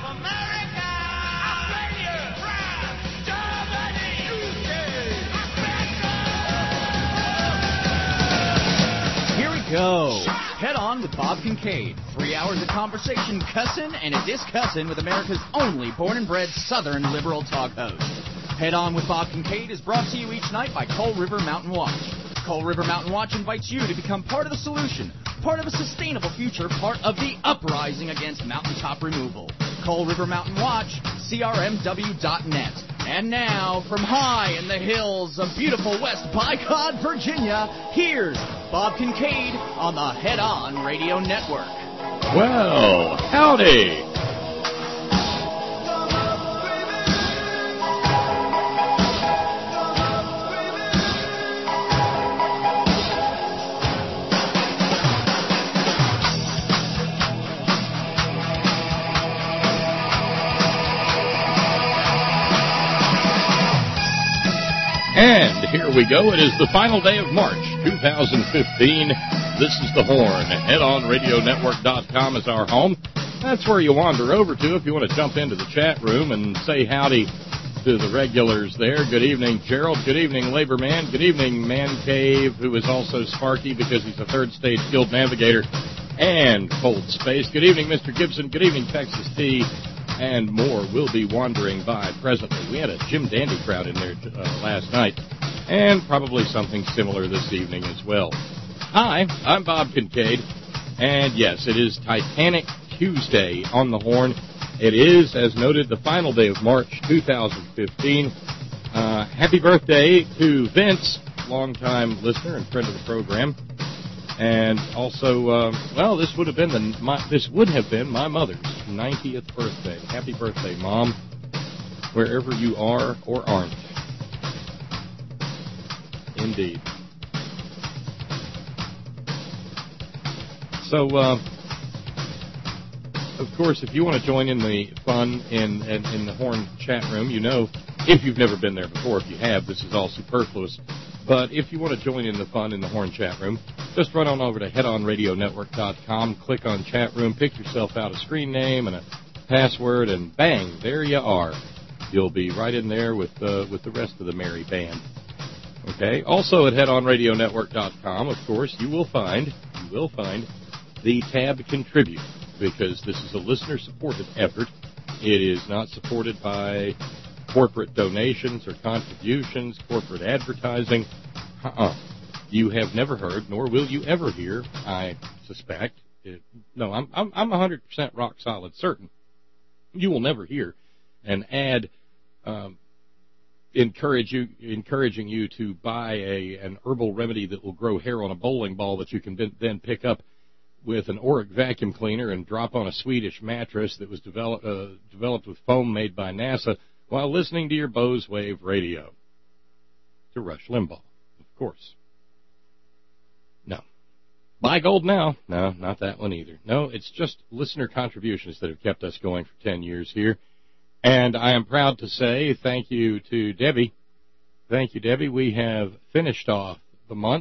America, Australia, France, Germany, UK, Africa. Here we go. Head on with Bob Kincaid. 3 hours of conversation, cussin' and a discussin' with America's only born and bred Southern liberal talk host. Head on with Bob Kincaid is brought to you each night by Coal River Mountain Watch. Coal River Mountain Watch invites you to become part of the solution, part of a sustainable future, part of the uprising against mountaintop removal. Coal River Mountain Watch, crmw.net. And now, from high in the hills of beautiful West Bicod, Virginia, here's Bob Kincaid on the Head On Radio Network. Well, howdy. And here we go. It is the final day of March 2015. This is The Horn. HeadOnRadioNetwork.com is our home. That's where you wander over to if you want to jump into the chat room and say howdy to the regulars there. Good evening, Gerald. Good evening, Labor Man. Good evening, Man Cave, who is also Sparky because he's a third stage guild navigator. And Cold Space. Good evening, Mr. Gibson. Good evening, Texas T. And more will be wandering by presently. We had a Jim Dandy crowd in there last night, and probably something similar this evening as well. Hi, I'm Bob Kincaid, and yes, it is Titanic Tuesday on the Horn. It is, as noted, the final day of March 2015. Happy birthday to Vince, longtime listener and friend of the program. And also, this would have been my mother's 90th birthday. Happy birthday, Mom, wherever you are or aren't. Indeed. So, of course, if you want to join in the fun in the Horn chat room, you know, if you've never been there before, if you have, this is all superfluous. But if you want to join in the fun in the Horn chat room, just run on over to HeadOnRadioNetwork.com, click on chat room, pick yourself out a screen name and a password, and bang, there you are. You'll be right in there with the rest of the merry band. Okay. Also at HeadOnRadioNetwork.com, of course, you will find the tab Contribute, because this is a listener-supported effort. It is not supported by corporate donations or contributions, corporate advertising. You have never heard, nor will you ever hear, I suspect. I'm 100% rock solid certain. You will never hear an ad encouraging you to buy an herbal remedy that will grow hair on a bowling ball that you can then pick up with an Oreck vacuum cleaner and drop on a Swedish mattress that was developed with foam made by NASA while listening to your Bose Wave radio. To Rush Limbaugh, of course. No. Buy gold now. No, not that one either. No, it's just listener contributions that have kept us going for 10 years here. And I am proud to say thank you to Debbie. Thank you, Debbie. We have finished off the month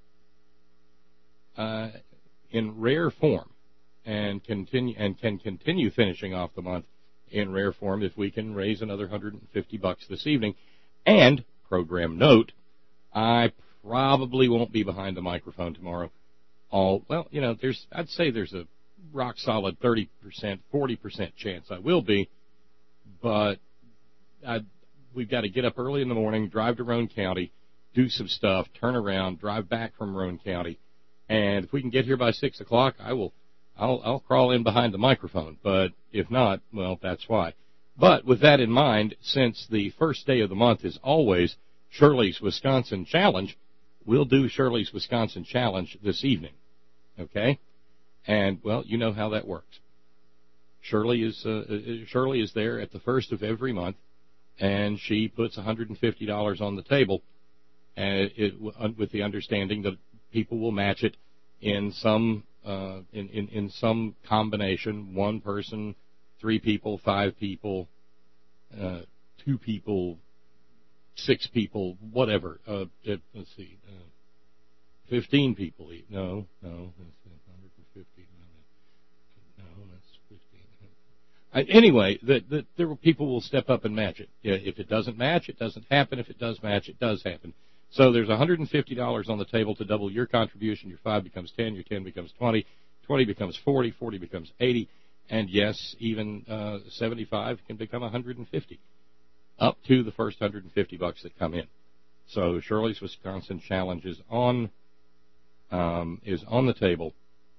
in rare form and can continue finishing off the month in rare form if we can raise another $150 this evening. And, program note, I probably won't be behind the microphone tomorrow. I'd say there's a rock solid 30%, 40% chance I will be, but we've got to get up early in the morning, drive to Roane County, do some stuff, turn around, drive back from Roane County, and if we can get here by 6 o'clock, I'll crawl in behind the microphone, but if not, well, that's why. But with that in mind, since the first day of the month is always Shirley's Wisconsin Challenge, we'll do Shirley's Wisconsin Challenge this evening, okay? And, well, you know how that works. Shirley is there at the first of every month, and she puts $150 on the table, and with the understanding that people will match it in some in some combination, one person, 3 people, 5 people, 2 people, 6 people, whatever. Let's see, 15 people. No, that's 150. No, that's 15. Anyway, people will step up and match it. If it doesn't match, it doesn't happen. If it does match, it does happen. So there's $150 on the table to double your contribution. Your 5 becomes 10, your 10 becomes 20, 20 becomes 40, 40 becomes 80, and yes, even 75 can become 150, up to the first $150 that come in. So Shirley's Wisconsin Challenge is on the table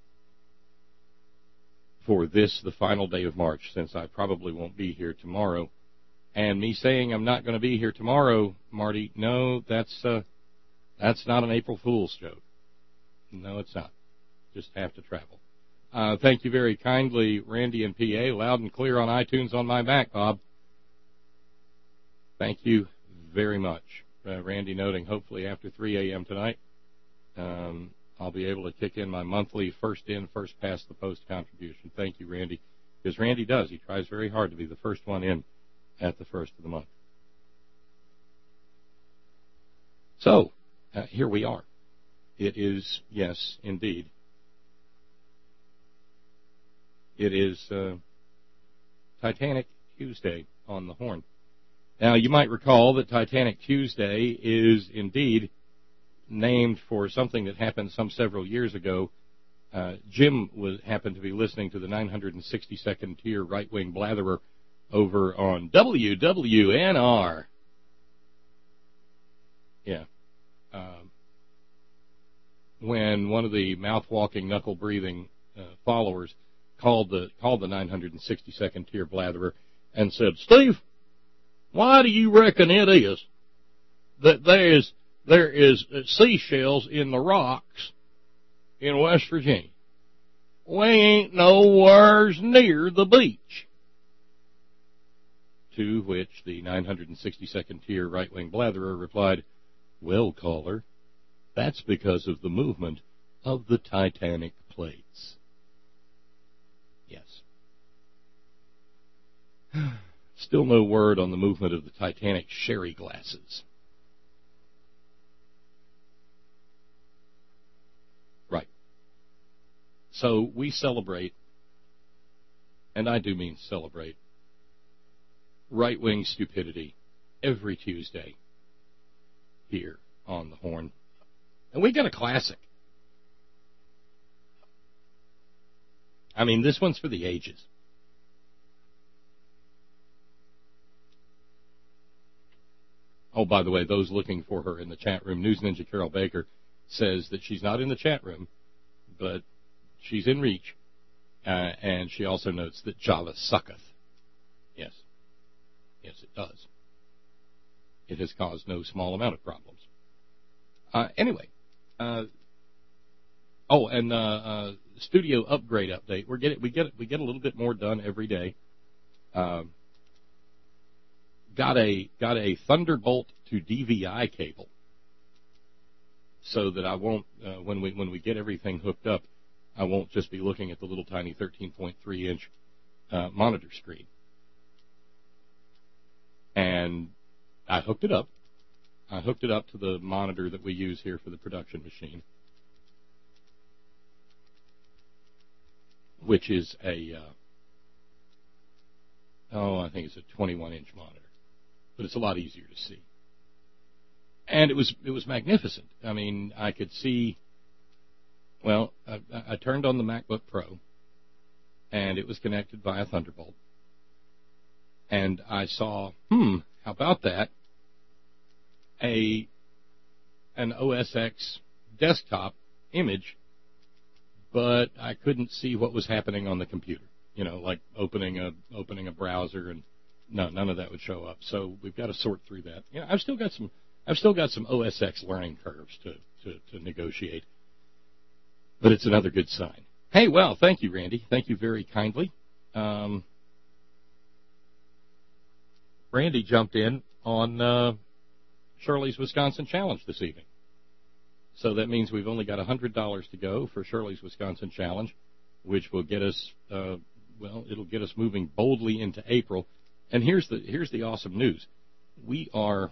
for the final day of March, since I probably won't be here tomorrow. And me saying I'm not going to be here tomorrow, Marty, no, that's not an April Fool's joke. No, it's not. Just have to travel. Thank you very kindly, Randy and PA. Loud and clear on iTunes on my Mac, Bob. Thank you very much. Randy noting, hopefully after 3 a.m. tonight, I'll be able to kick in my monthly first in, first past the post contribution. Thank you, Randy. Because Randy does. He tries very hard to be the first one in at the first of the month. So, here we are. It is, yes, indeed. It is Titanic Tuesday on the Horn. Now, you might recall that Titanic Tuesday is indeed named for something that happened some several years ago. Jim happened to be listening to the 962nd tier right-wing blatherer over on WWNR. Yeah. When one of the mouth-walking, knuckle-breathing followers called the 962nd tier blatherer and said, Steve, why do you reckon it is that there is seashells in the rocks in West Virginia? We ain't nowheres near the beach. To which the 962nd tier right-wing blatherer replied, well, caller, that's because of the movement of the Titanic plates. Yes. Still no word on the movement of the Titanic sherry glasses. Right. So we celebrate, and I do mean celebrate, right-wing stupidity every Tuesday here on the Horn. And we got a classic. I mean, this one's for the ages. Oh, by the way, those looking for her in the chat room, News Ninja Carol Baker says that she's not in the chat room, but she's in reach. And she also notes that Java sucketh. Yes. Yes, it does. It has caused no small amount of problems. Anyway. Studio upgrade update. We get a little bit more done every day. Got a Thunderbolt to DVI cable, so that I won't when we get everything hooked up, I won't just be looking at the little tiny 13.3 inch monitor screen. And I hooked it up. I hooked it up to the monitor that we use here for the production machine, which is I think it's a 21-inch monitor, but it's a lot easier to see. And it was magnificent. I mean, I could see. Well, I turned on the MacBook Pro, and it was connected via Thunderbolt, and I saw, how about that? An OS X desktop image, but I couldn't see what was happening on the computer. You know, like opening a browser, and none of that would show up. So we've got to sort through that. You know, I've still got some OS X learning curves to negotiate, but it's another good sign. Hey, well, thank you, Randy. Thank you very kindly. Randy jumped in on Shirley's Wisconsin Challenge this evening. So that means we've only got $100 to go for Shirley's Wisconsin Challenge, which will get us, it'll get us moving boldly into April. And here's the awesome news. We are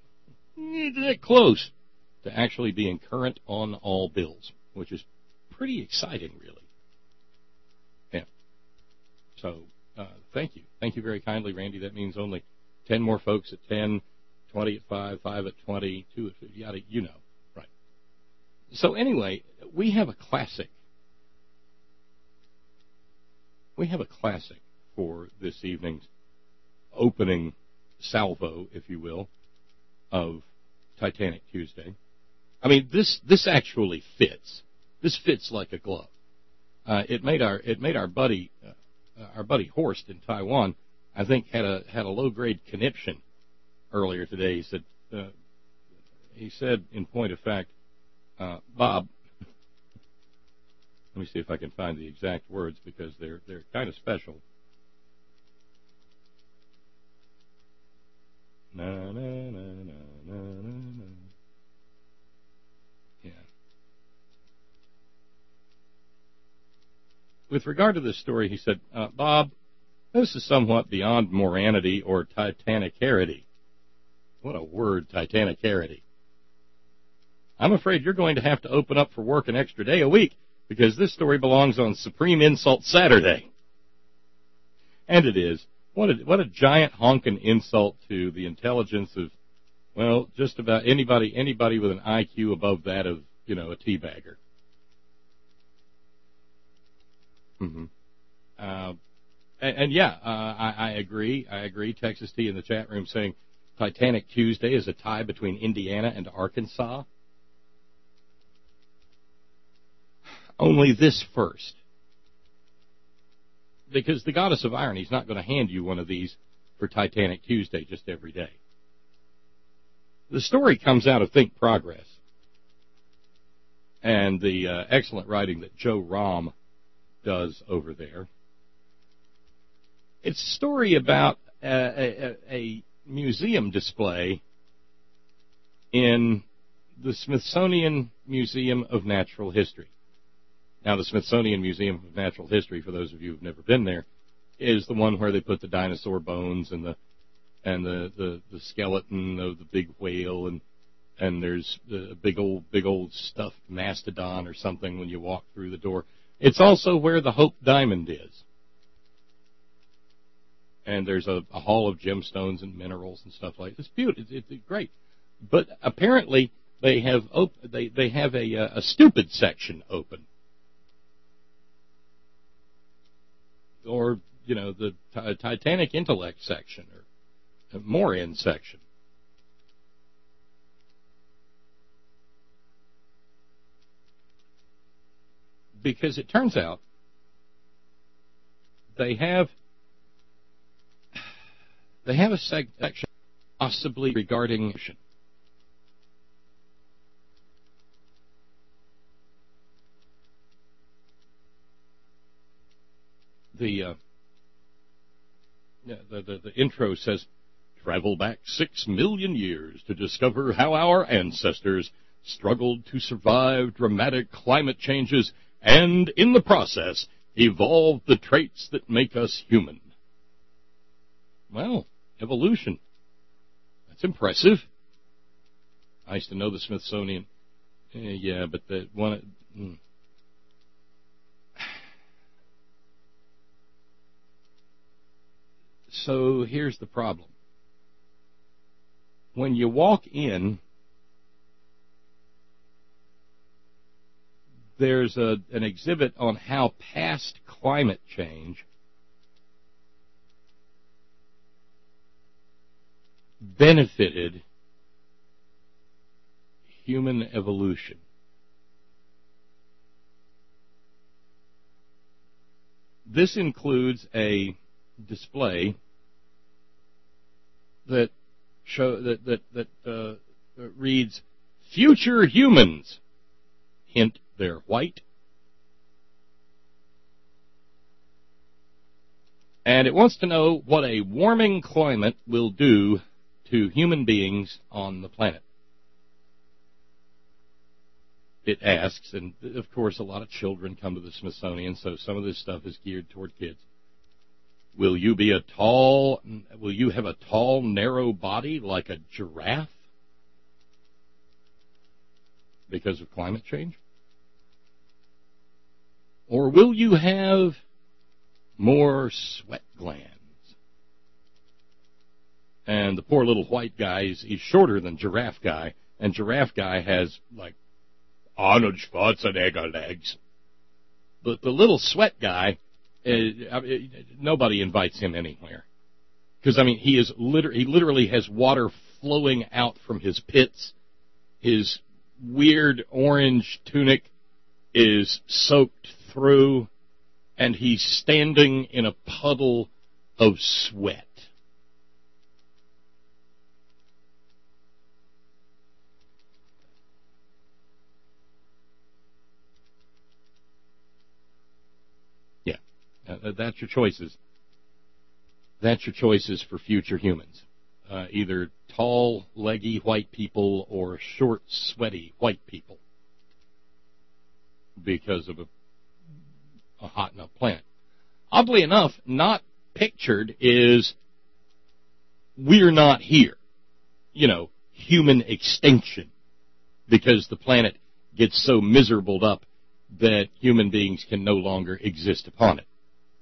close to actually being current on all bills, which is pretty exciting, really. Yeah. So Thank you. Thank you very kindly, Randy. That means only 10 more folks at 10, 20 at 5, 5 at 20, 2 at 50, yada, you know. Right. So anyway, we have a classic. We have a classic for this evening's opening salvo, if you will, of Titanic Tuesday. I mean, this actually fits. This fits like a glove. It made our buddy Horst in Taiwan, I think, had a low grade conniption earlier today. He said in point of fact, Bob. Let me see if I can find the exact words because they're kind of special. Na na na na na na na. Yeah. With regard to this story, he said, Bob, this is somewhat beyond moranity or titanicarity. What a word, titanicarity. I'm afraid you're going to have to open up for work an extra day a week because this story belongs on Supreme Insult Saturday. And it is. What a giant honking insult to the intelligence of, well, just about anybody with an IQ above that of, a teabagger. Mm-hmm. I agree. I agree. Texas T in the chat room saying Titanic Tuesday is a tie between Indiana and Arkansas. Only this first. Because the goddess of irony is not going to hand you one of these for Titanic Tuesday just every day. The story comes out of Think Progress and the excellent writing that Joe Romm does over there. It's a story about a museum display in the Smithsonian Museum of Natural History. Now, the Smithsonian Museum of Natural History, for those of you who've never been there, is the one where they put the dinosaur bones and the skeleton of the big whale, and there's the big old stuffed mastodon or something when you walk through the door. It's also where the Hope Diamond is. And there's a hall of gemstones and minerals and stuff like that. It's beautiful. It's great. But apparently they have a stupid section open. Or, the Titanic intellect section or more-in section. Because it turns out they have a section possibly regarding the intro says, travel back 6 million years to discover how our ancestors struggled to survive dramatic climate changes and, in the process, evolved the traits that make us human. Well, evolution. That's impressive. I used to know the Smithsonian. Yeah, but the one... So here's the problem. When you walk in, there's an exhibit on how past climate change benefited human evolution. This includes a display that reads "Future Humans." Hint: they're white. And it wants to know what a warming climate will do to human beings on the planet. It asks, and of course a lot of children come to the Smithsonian, so some of this stuff is geared toward kids. Will you have a tall, narrow body like a giraffe because of climate change? Or will you have more sweat glands. And the poor little white guy, he's shorter than Giraffe Guy, and Giraffe Guy has, like, Arnold Schwarzenegger legs. But the little sweat guy, nobody invites him anywhere. Because, I mean, he literally has water flowing out from his pits. His weird orange tunic is soaked through, and he's standing in a puddle of sweat. Yeah, that's your choices. That's your choices for future humans. Either tall, leggy white people or short, sweaty white people because of a hot enough planet. Oddly enough, not pictured is we're not here. You know, human extinction, because the planet gets so miserable up that human beings can no longer exist upon it.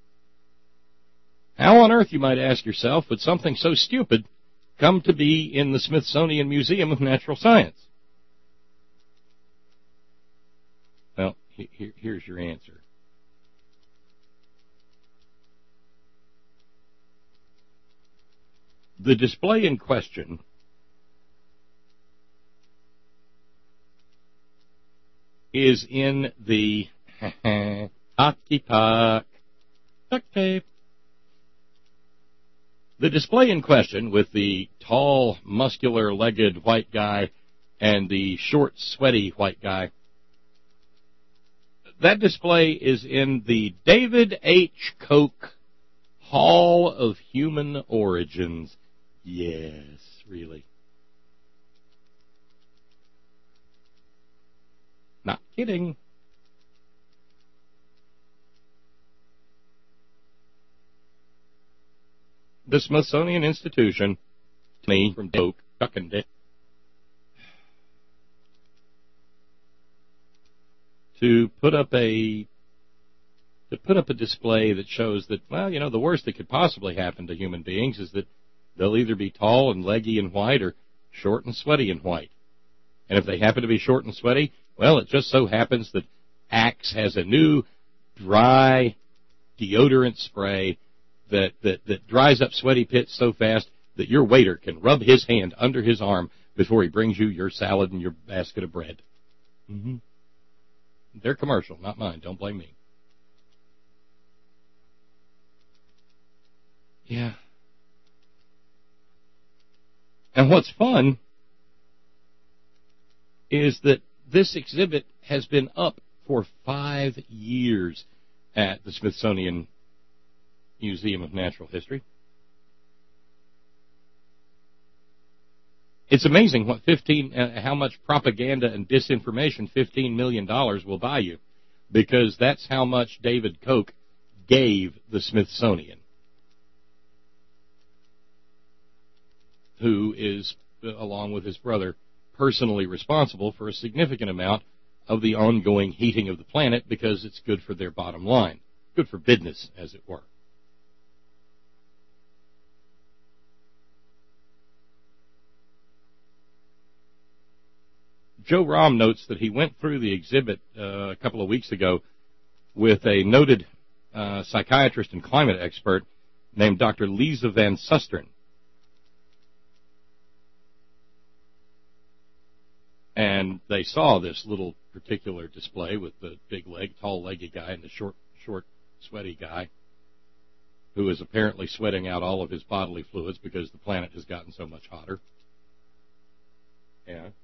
How on earth, you might ask yourself, would something so stupid come to be in the Smithsonian Museum of Natural Science? Well, here's your answer. The display in question is in the hockey puck duct tape. The display in question, with the tall, muscular-legged white guy and the short, sweaty white guy, that display is in the David H. Koch Hall of Human Origins. Yes, really. Not kidding. The Smithsonian Institution, me from Koch, to put up a display that shows that, well, you know, the worst that could possibly happen to human beings is that they'll either be tall and leggy and white or short and sweaty and white. And if they happen to be short and sweaty, well, it just so happens that Axe has a new dry deodorant spray that dries up sweaty pits so fast that your waiter can rub his hand under his arm before he brings you your salad and your basket of bread. Mm-hmm. Their commercial, not mine. Don't blame me. Yeah. And what's fun is that this exhibit has been up for 5 years at the Smithsonian Museum of Natural History. It's amazing what how much propaganda and disinformation $15 million will buy you, because that's how much David Koch gave the Smithsonian, who is, along with his brother, personally responsible for a significant amount of the ongoing heating of the planet, because it's good for their bottom line, good for business, as it were. Joe Romm notes that he went through the exhibit a couple of weeks ago with a noted psychiatrist and climate expert named Dr. Lisa Van Susteren. And they saw this little particular display with the big leg, tall, leggy guy and the short, sweaty guy, who is apparently sweating out all of his bodily fluids because the planet has gotten so much hotter. Yeah.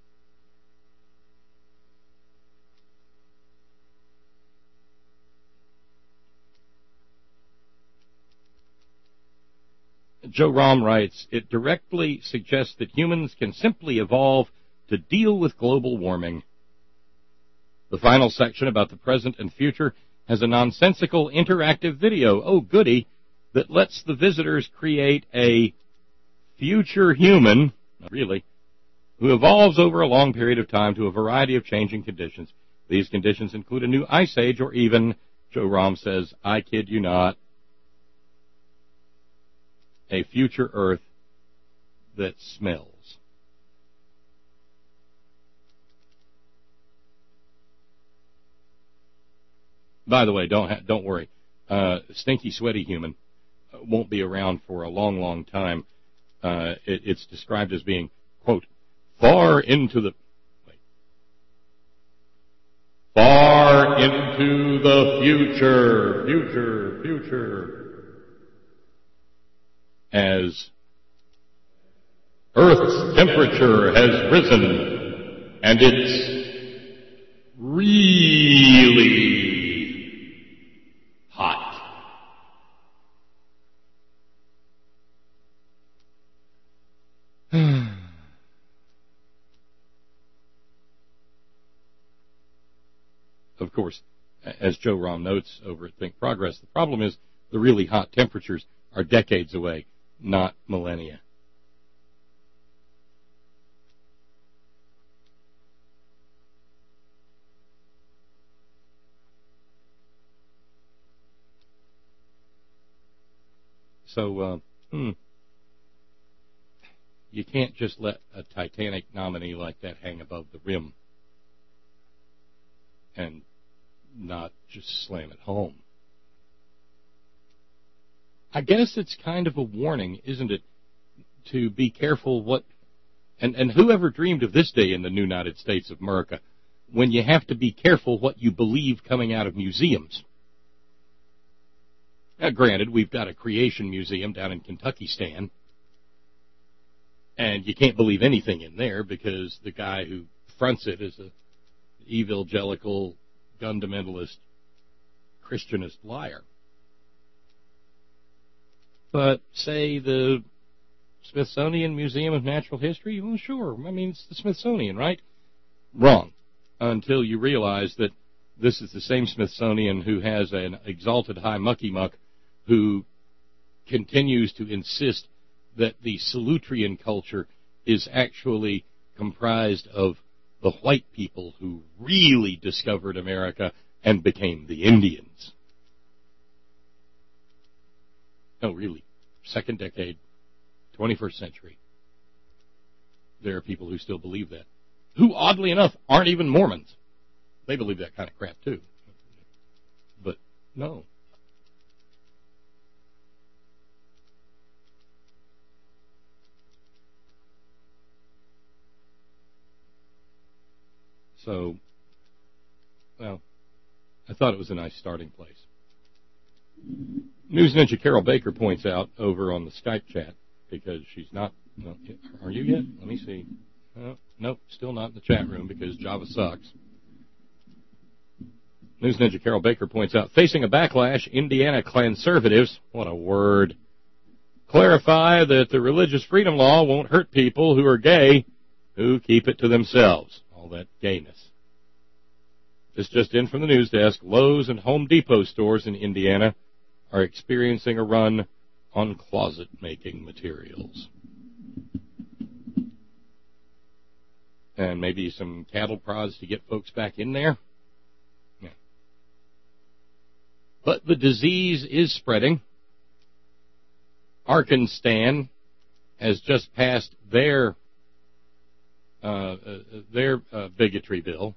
Joe Romm writes, it directly suggests that humans can simply evolve to deal with global warming. The final section about the present and future has a nonsensical interactive video, oh goody, that lets the visitors create a future human, not really, who evolves over a long period of time to a variety of changing conditions. These conditions include a new ice age or even, Joe Romm says, I kid you not, a future Earth that smells. By the way, don't worry. Stinky, sweaty human won't be around for a long, long time. It's described as being, quote, far into the future, as Earth's temperature has risen and it's really hot. Of course, as Joe Romm notes over at Think Progress, the problem is the really hot temperatures are decades away, not millennia. So, you can't just let a Titanic nominee like that hang above the rim and not just slam it home. I guess it's kind of a warning, isn't it, to be careful what, and whoever dreamed of this day in the United States of America, when you have to be careful what you believe coming out of museums. Now, granted, we've got a creation museum down in Kentucky, Stan, and you can't believe anything in there because the guy who fronts it is a evangelical, fundamentalist, Christianist liar. But, say, the Smithsonian Museum of Natural History, well, sure, I mean, it's the Smithsonian, right? Wrong. Until you realize that this is the same Smithsonian who has an exalted high mucky-muck who continues to insist that the Solutrean culture is actually comprised of the white people who really discovered America and became the Indians. No, really. Second decade, 21st century. There are people who still believe that. Who, oddly enough, aren't even Mormons. They believe that kind of crap, too. But, no. So, well, I thought it was a nice starting place. News Ninja Carol Baker points out over on the Skype chat, because she's not, no, are you yet? Let me see. Nope, still not in the chat room because Java sucks. News Ninja Carol Baker points out, facing a backlash, Indiana Klanservatives, what a word, clarify that the religious freedom law won't hurt people who are gay who keep it to themselves. All that gayness. This just in from the news desk. Lowe's and Home Depot stores in Indiana are experiencing a run on closet-making materials. And maybe some cattle prods to get folks back in there. Yeah. But the disease is spreading. Arkansas has just passed their bigotry bill.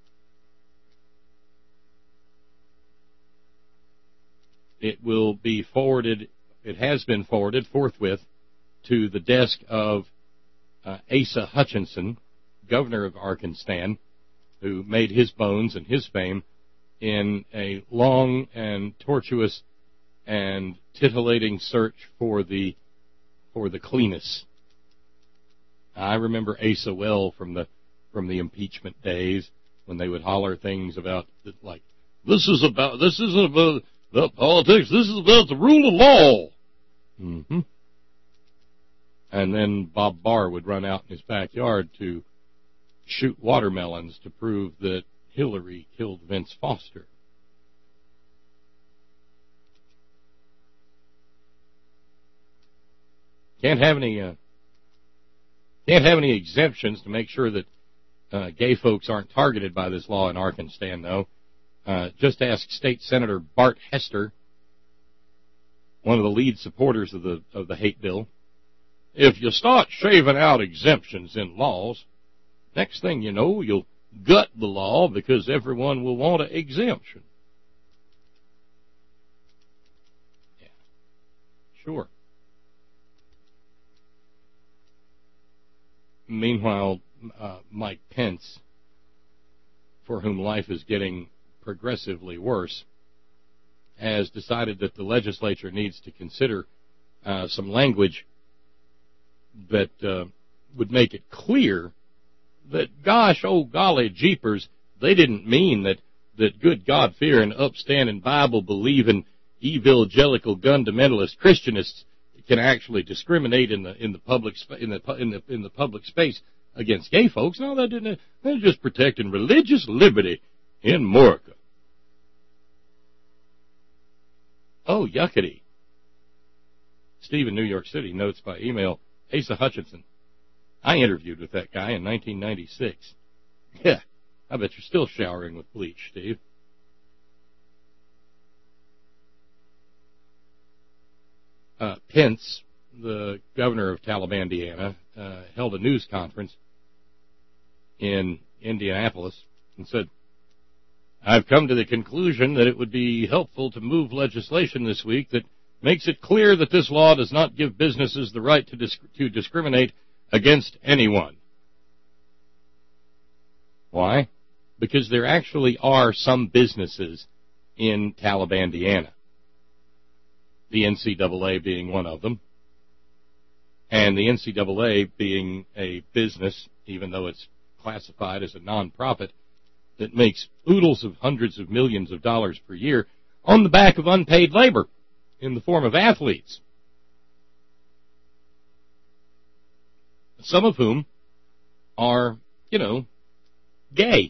It will be forwarded, it has been forwarded forthwith to the desk of Asa Hutchinson, governor of Arkansas, who made his bones and his fame in a long and tortuous and titillating search for the cleanest. I remember Asa well from the impeachment days when they would holler things about like, this isn't about politics, this is about the rule of law. Mm-hmm. And then Bob Barr would run out in his backyard to shoot watermelons to prove that Hillary killed Vince Foster. Can't have any exemptions to make sure that gay folks aren't targeted by this law in Arkansas, though. Just ask State Senator Bart Hester. one of the lead supporters of the hate bill, if you start shaving out exemptions in laws, next thing you know, you'll gut the law because everyone will want an exemption. Yeah, sure. Meanwhile, Mike Pence, for whom life is getting progressively worse, has decided that the legislature needs to consider some language that would make it clear that, gosh, oh golly jeepers, they didn't mean that good God-fearing, upstanding, Bible-believing, evangelical, fundamentalist Christianists can actually discriminate in the public space against gay folks. No, they didn't. They're just protecting religious liberty in America. Oh, yuckety. Steve in New York City notes by email, Asa Hutchinson. I interviewed with that guy in 1996. Yeah, I bet you're still showering with bleach, Steve. Pence, the governor of Talibandiana, held a news conference in Indianapolis and said, I've come to the conclusion that it would be helpful to move legislation this week that makes it clear that this law does not give businesses the right to discriminate against anyone. Why? Because there actually are some businesses in Talibandiana, the NCAA being one of them, and the NCAA being a business, even though it's classified as a nonprofit, that makes oodles of hundreds of millions of dollars per year on the back of unpaid labor in the form of athletes, some of whom are, gay.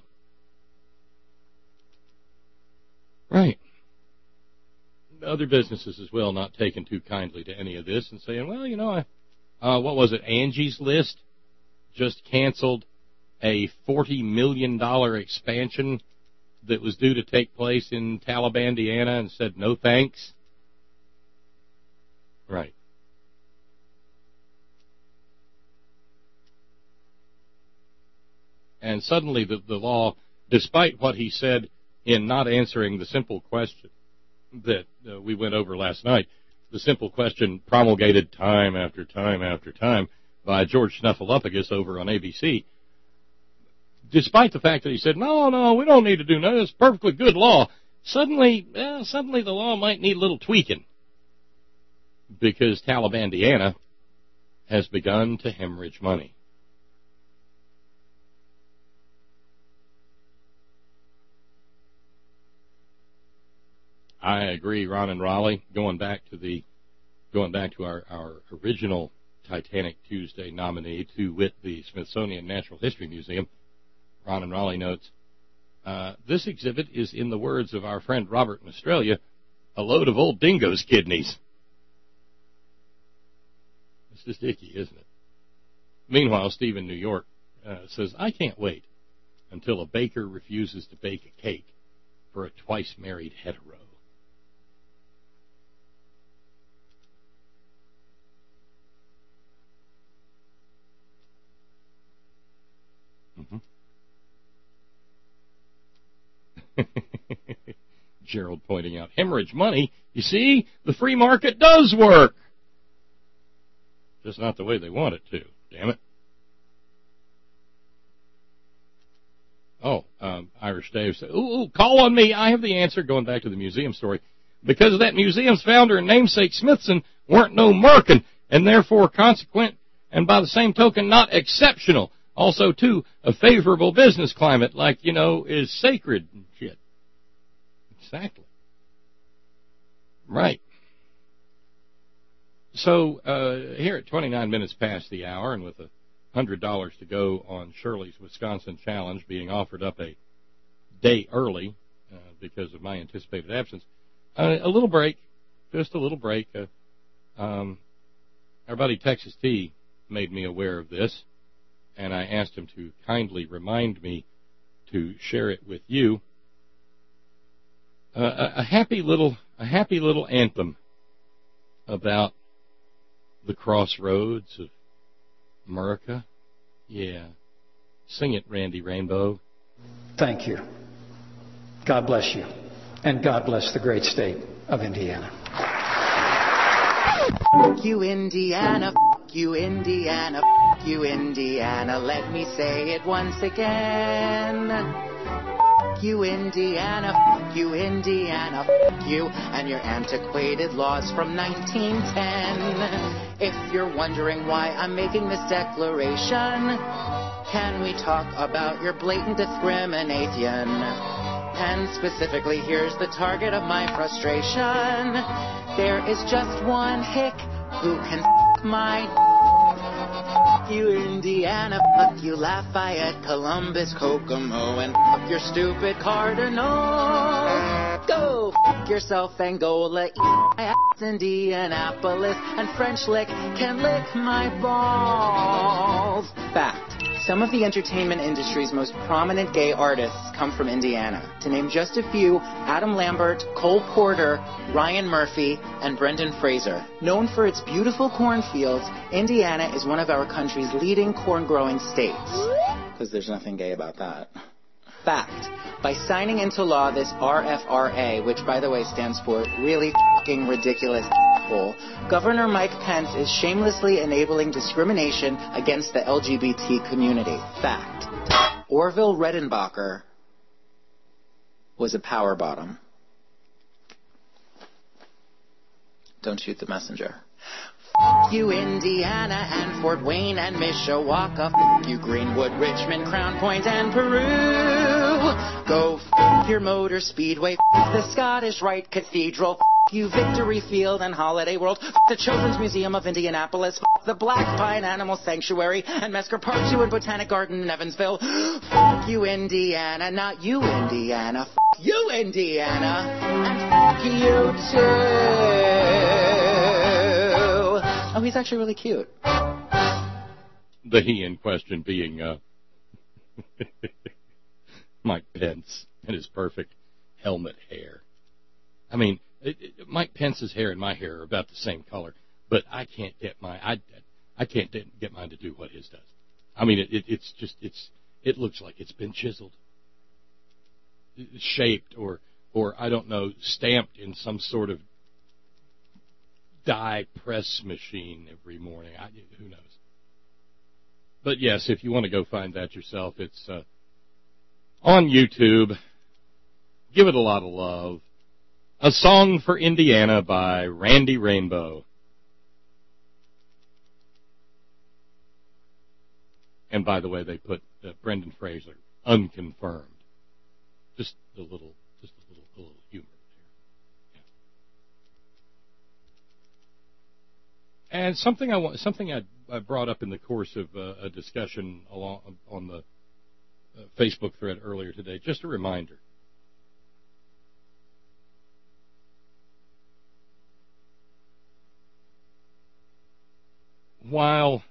Right. Other businesses as well not taking too kindly to any of this and saying, well, what was it, Angie's List just canceled a $40 million expansion that was due to take place in Talibandiana and said no thanks. Right. And suddenly the law, despite what he said in not answering the simple question that we went over last night, the simple question promulgated time after time after time by George Snuffleupagus over on ABC, despite the fact that he said, no, we don't need to do that, it's perfectly good law, suddenly the law might need a little tweaking because Talibandiana has begun to hemorrhage money. I agree, Ron and Raleigh. Going back to our original Titanic Tuesday nominee, to wit the Smithsonian Natural History Museum, Ron and Raleigh notes, this exhibit is, in the words of our friend Robert in Australia, a load of old dingo's kidneys. It's just icky, isn't it? Meanwhile, Steve in New York says, I can't wait until a baker refuses to bake a cake for a twice-married hetero. Gerald pointing out, hemorrhage money. You see, the free market does work. Just not the way they want it to. Damn it. Oh, Irish Dave said, ooh, call on me. I have the answer. Going back to the museum story. Because that museum's founder and namesake Smithson weren't no merkin, and therefore consequent, and by the same token, not exceptional. Also, too, a favorable business climate, is sacred and shit. Exactly. Right. So, here at 29 minutes past the hour, and with $100 to go on Shirley's Wisconsin Challenge being offered up a day early because of my anticipated absence, a little break, just a little break. Our buddy Texas T made me aware of this, and I asked him to kindly remind me to share it with you. A happy little anthem about the crossroads of America? Yeah. Sing it, Randy Rainbow. Thank you. God bless you. And God bless the great state of Indiana. Fuck you, Indiana. Fuck you, Indiana. Fuck you, Indiana. Let me say it once again. Fuck you, Indiana. Fuck you, Indiana. Fuck you and your antiquated laws from 1910. If you're wondering why I'm making this declaration, can we talk about your blatant discrimination? And specifically, here's the target of my frustration. There is just one hick who can f*** my Fuck you, Indiana. Fuck you, Lafayette, Columbus, Kokomo, and fuck your stupid Cardinals. Go fuck yourself, Angola. Eat my ass, Indianapolis, and French Lick can lick my balls. Fact. Some of the entertainment industry's most prominent gay artists come from Indiana. To name just a few, Adam Lambert, Cole Porter, Ryan Murphy, and Brendan Fraser. Known for its beautiful cornfields, Indiana is one of our country's leading corn-growing states. Because there's nothing gay about that. Fact. By signing into law this RFRA, which by the way stands for Really Fucking Ridiculous Hole, Governor Mike Pence is shamelessly enabling discrimination against the LGBT community. Fact. Orville Redenbacher was a power bottom. Don't shoot the messenger. Fuck you, Indiana, and Fort Wayne, and Mishawaka. Fuck you, Greenwood, Richmond, Crown Point, and Peru. Go fuck your Motor Speedway. Fuck the Scottish Rite Cathedral. Fuck you, Victory Field and Holiday World. Fuck the Children's Museum of Indianapolis. Fuck the Black Pine Animal Sanctuary and Mesker Park Zoo and Botanic Garden in Evansville. Fuck you, Indiana, not you, Indiana. Fuck you, Indiana, and fuck you too. Oh, he's actually really cute. The he in question being Mike Pence and his perfect helmet hair. I mean, Mike Pence's hair and my hair are about the same color, but I can't get I can't get mine to do what his does. I mean, it looks like it's been chiseled, shaped, or I don't know, stamped in some sort of dye press machine every morning. Who knows? But yes, if you want to go find that yourself, it's on YouTube. Give it a lot of love. A Song for Indiana by Randy Rainbow. And by the way, they put Brendan Fraser unconfirmed. Just a little humor there. Yeah. And something I brought up in the course of a discussion on the Facebook thread earlier today. Just a reminder. While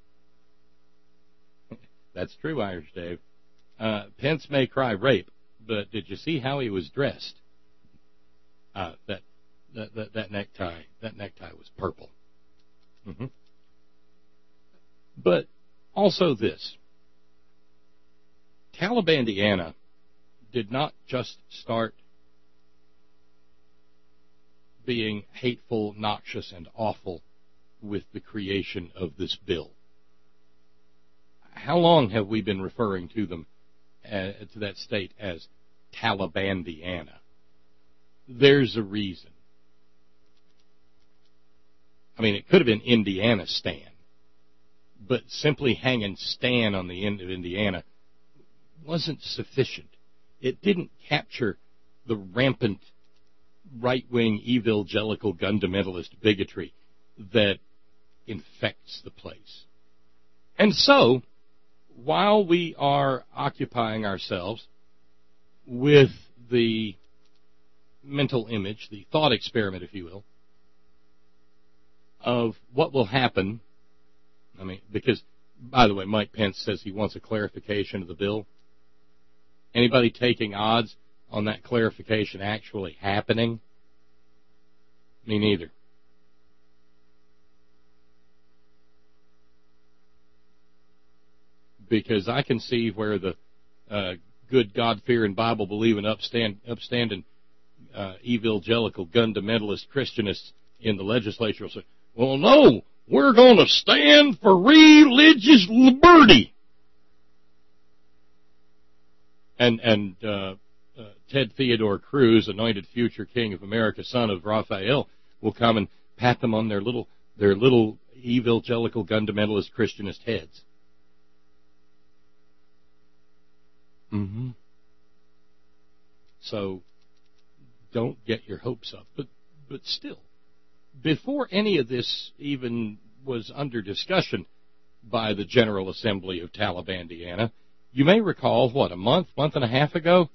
that's true, Irish Dave, Pence may cry rape, but did you see how he was dressed? That necktie was purple. Mm-hmm. But also this. Talibandiana did not just start being hateful, noxious, and awful with the creation of this bill. How long have we been referring to them, to that state, as Talibandiana? There's a reason. I mean, it could have been Indiana Stan, but simply hanging Stan on the end of Indiana wasn't sufficient. It didn't capture the rampant right-wing evangelical fundamentalist bigotry that infects the place. And so, while we are occupying ourselves with the mental image, the thought experiment, if you will, of what will happen, I mean, because, by the way, Mike Pence says he wants a clarification of the bill. Anybody taking odds on that clarification actually happening? Me neither. because I can see where the good God-fearing, Bible-believing, upstanding evangelical, fundamentalist Christianists in the legislature will say, well, no, we're going to stand for religious liberty. And Ted Theodore Cruz, anointed future king of America, son of Raphael, will come and pat them on their little evangelical, fundamentalist Christianist heads. Mm-hmm. So don't get your hopes up. But still, before any of this even was under discussion by the General Assembly of Talibandiana, you may recall, a month and a half ago?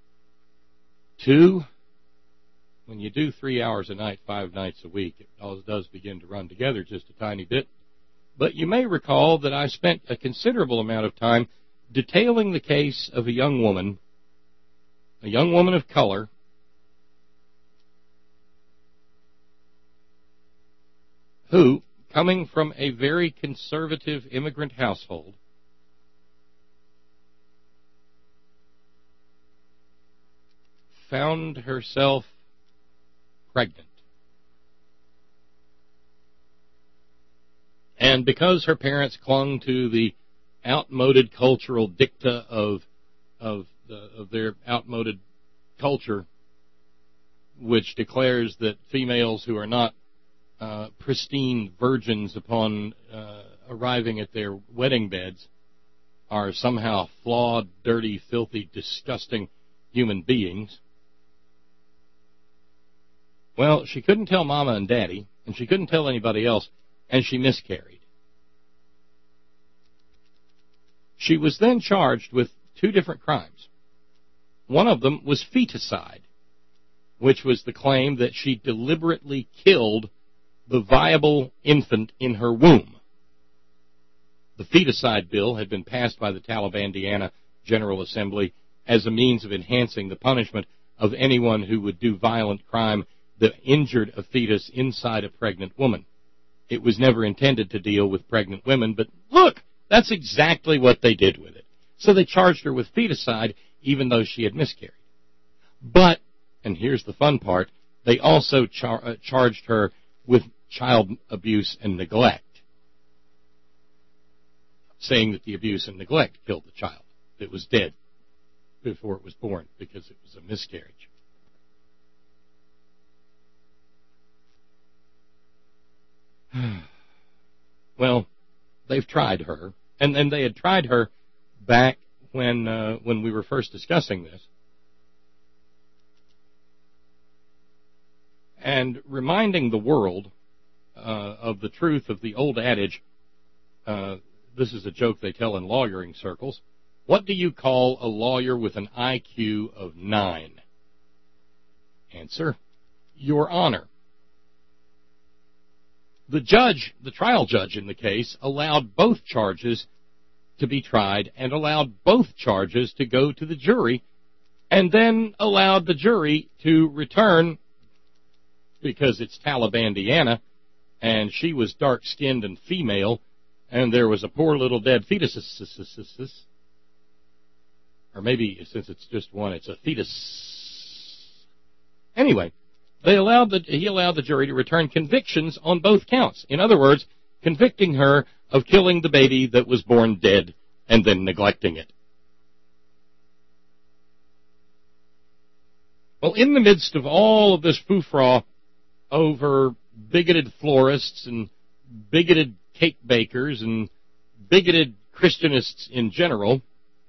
2? When you do 3 hours a night, 5 nights a week, it all does begin to run together just a tiny bit. But you may recall that I spent a considerable amount of time detailing the case of a young woman of color, who, coming from a very conservative immigrant household, found herself pregnant. And because her parents clung to the outmoded cultural dicta of their outmoded culture, which declares that females who are not pristine virgins upon arriving at their wedding beds are somehow flawed, dirty, filthy, disgusting human beings. Well, she couldn't tell Mama and Daddy, and she couldn't tell anybody else, and she miscarried. She was then charged with 2 different crimes. One of them was feticide, which was the claim that she deliberately killed the viable infant in her womb. The feticide bill had been passed by the Talibandiana General Assembly as a means of enhancing the punishment of anyone who would do violent crime that injured a fetus inside a pregnant woman. It was never intended to deal with pregnant women, but look, that's exactly what they did with it. So they charged her with feticide, even though she had miscarried. But, and here's the fun part, they also charged her with child abuse and neglect, saying that the abuse and neglect killed the child. It was dead before it was born because it was a miscarriage. Well, they've tried her, and they had tried her back when we were first discussing this, and reminding the world of the truth of the old adage. This is a joke they tell in lawyering circles. What do you call a lawyer with an IQ of 9? Answer, Your Honor. The trial judge in the case, allowed both charges to be tried and allowed both charges to go to the jury, and then allowed the jury to return, because it's Talibandiana, and she was dark-skinned and female, and there was a poor little dead fetus. Or maybe, since it's just one, it's a fetus. Anyway, he allowed the jury to return convictions on both counts. In other words, convicting her of killing the baby that was born dead and then neglecting it. Well, in the midst of all of this foofraw over bigoted florists and bigoted cake bakers and bigoted Christianists in general,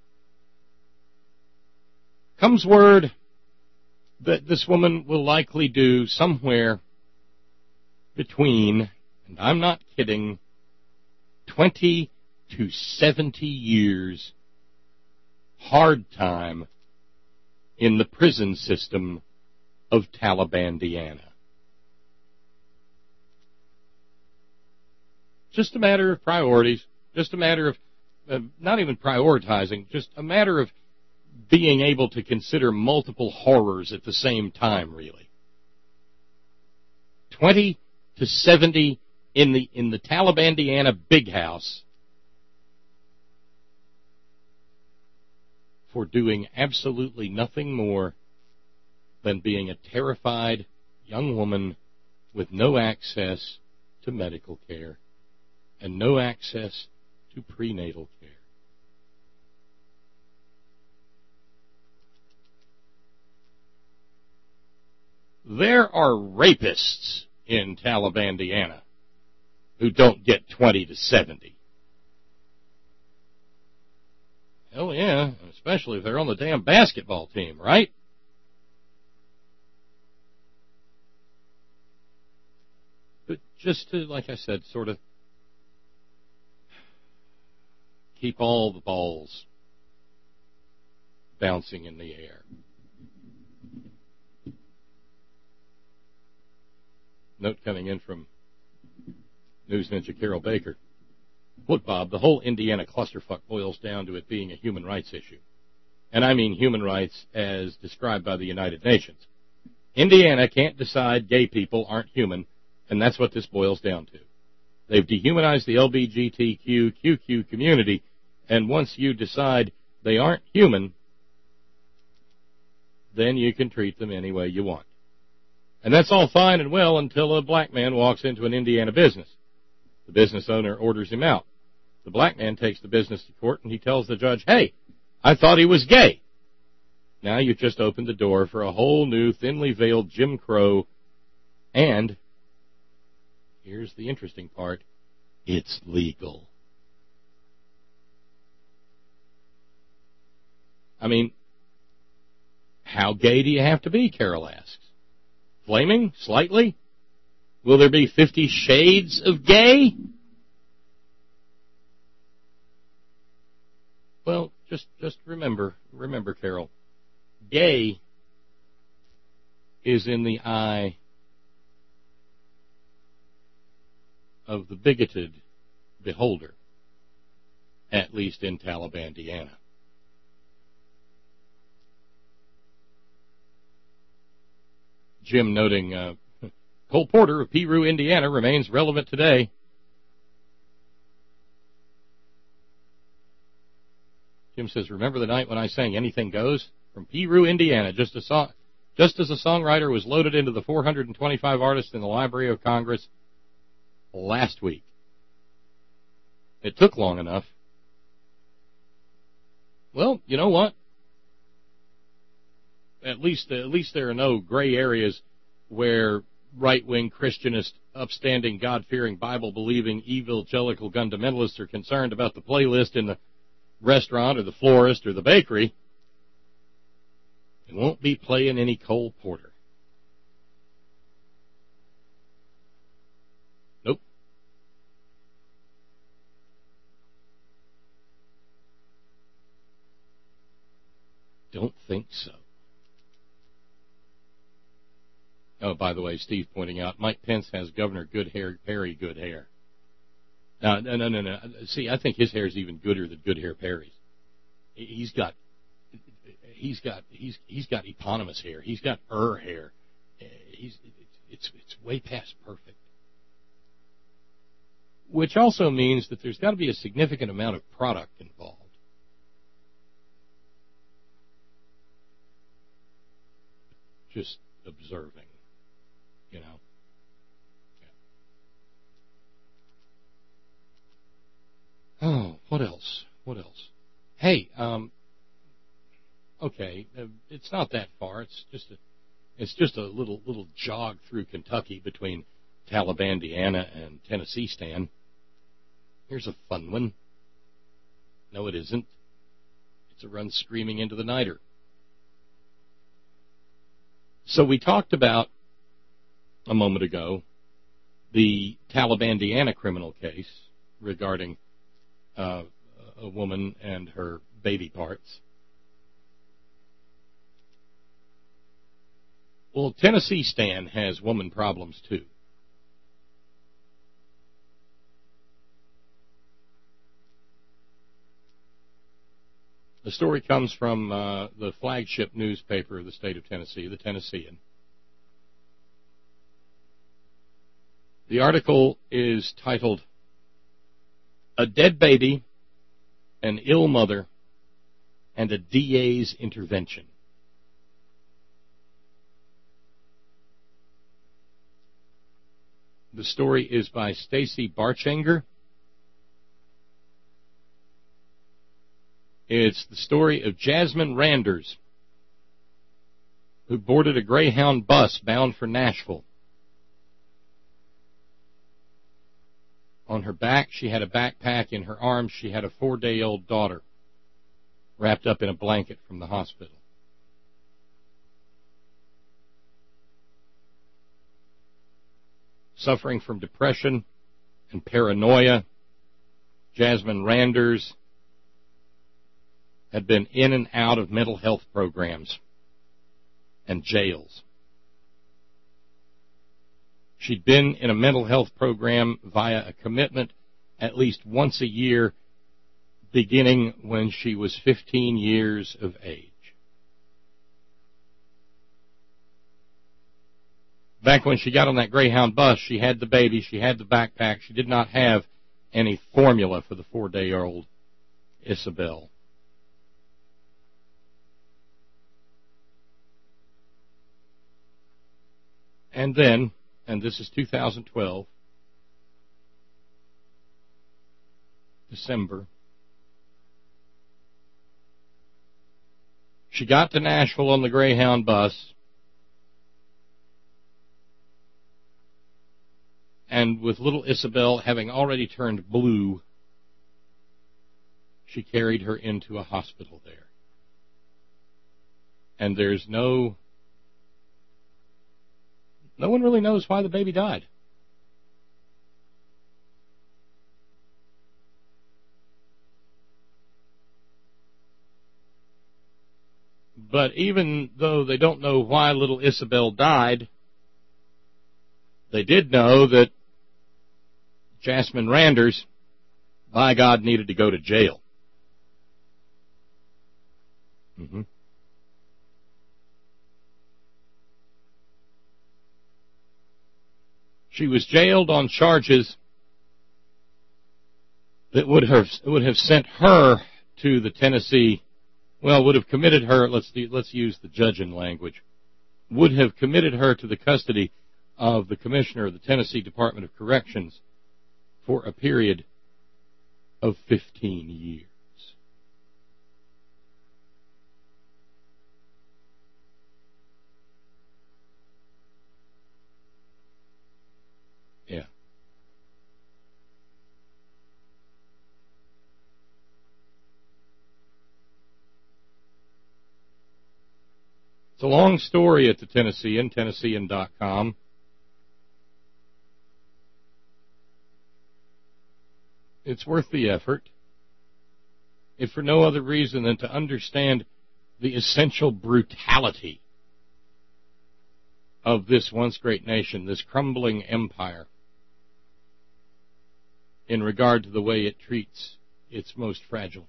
comes word that this woman will likely do somewhere between, and I'm not kidding, 20 to 70 years hard time in the prison system of Talibandiana. Just a matter of priorities, just a matter of not even prioritizing, just a matter of being able to consider multiple horrors at the same time, really. 20 to 70 in the Talibandiana big house for doing absolutely nothing more than being a terrified young woman with no access to medical care and no access to prenatal care. There are rapists in Talibandiana who don't get 20 to 70. Hell yeah, especially if they're on the damn basketball team, right? But just to, like I said, sort of keep all the balls bouncing in the air. Note coming in from News Ninja Carol Baker. Look, Bob, the whole Indiana clusterfuck boils down to it being a human rights issue. And I mean human rights as described by the United Nations. Indiana can't decide gay people aren't human, and that's what this boils down to. They've dehumanized the LGBTQ community, and once you decide they aren't human, then you can treat them any way you want. And that's all fine and well until a black man walks into an Indiana business. The business owner orders him out. The black man takes the business to court, and he tells the judge, hey, I thought he was gay. Now you've just opened the door for a whole new thinly veiled Jim Crow, and here's the interesting part, it's legal. I mean, how gay do you have to be, Carol asks. Flaming? Slightly? Will there be 50 shades of gay? Well, just remember, Carol, gay is in the eye of the bigoted beholder, at least in Talibandiana. Jim noting, Cole Porter of Peru, Indiana, remains relevant today. Jim says, remember the night when I sang Anything Goes? From Peru, Indiana, just as a songwriter was loaded into the 425 artists in the Library of Congress last week. It took long enough. Well, you know what? At least there are no gray areas where right-wing Christianist, upstanding, God-fearing, Bible-believing, evangelical fundamentalists are concerned about the playlist in the restaurant or the florist or the bakery. They won't be playing any Cole Porter. Nope. Don't think so. Oh, by the way, Steve pointing out, Mike Pence has Governor Good Hair, Perry good hair. No. See, I think his hair is even gooder than Good Hair Perry's. He's got eponymous hair. He's got hair. It's way past perfect. Which also means that there's got to be a significant amount of product involved. Just observing. You know. Yeah. Oh, what else? Hey, okay, it's not that far. It's just a little jog through Kentucky between Talibandiana and Tennessee Stan. Here's a fun one. No, it isn't. It's a run screaming into the niter. So we talked about a moment ago the Talibandiana criminal case regarding a woman and her baby parts. Well, Tennessee Stan has woman problems too. The story comes from the flagship newspaper of the state of Tennessee, the Tennessean. The article is titled, "A Dead Baby, an Ill Mother, and a DA's intervention. The story is by Stacy Barchanger. It's the story of Jasmine Randers, who boarded a Greyhound bus bound for Nashville. On her back, she had a backpack. In her arms, she had a 4-day-old daughter wrapped up in a blanket from the hospital. Suffering from depression and paranoia, Jasmine Randers had been in and out of mental health programs and jails. She'd been in a mental health program via a commitment at least once a year, beginning when she was 15 years of age. Back when she got on that Greyhound bus, she had the baby, she had the backpack. She did not have any formula for the 4-day-old Isabel. And then, and this is 2012, December, she got to Nashville on the Greyhound bus, and with little Isabel having already turned blue, she carried her into a hospital there. And there's no one really knows why the baby died. But even though they don't know why little Isabel died, they did know that Jasmine Randers, by God, needed to go to jail. She was jailed on charges that would have sent her to the Tennessee, would have committed her, let's use the judging language, would have committed her to the custody of the commissioner of the Tennessee Department of Corrections for a period of 15 years. Yeah. It's a long story at the Tennessean, Tennessean.com. It's worth the effort, if for no other reason than to understand the essential brutality of this once great nation, this crumbling empire, in regard to the way it treats its most fragile.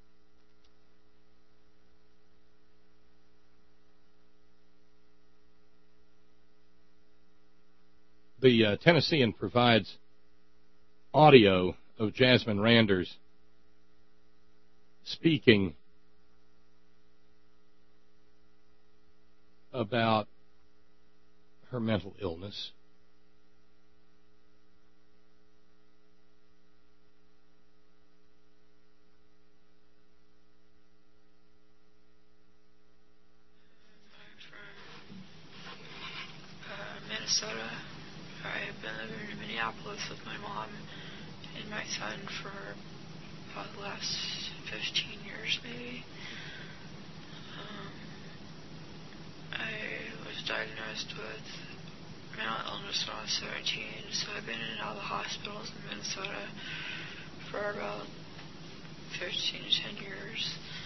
The Tennessean provides audio of Jasmine Randers speaking about her mental illness. Minnesota. I've been living in Minneapolis with my mom and my son for about the last 15 years, maybe. I was diagnosed with mental illness when I was 17, so I've been in and out of the hospitals in Minnesota for about 15 to 10 years.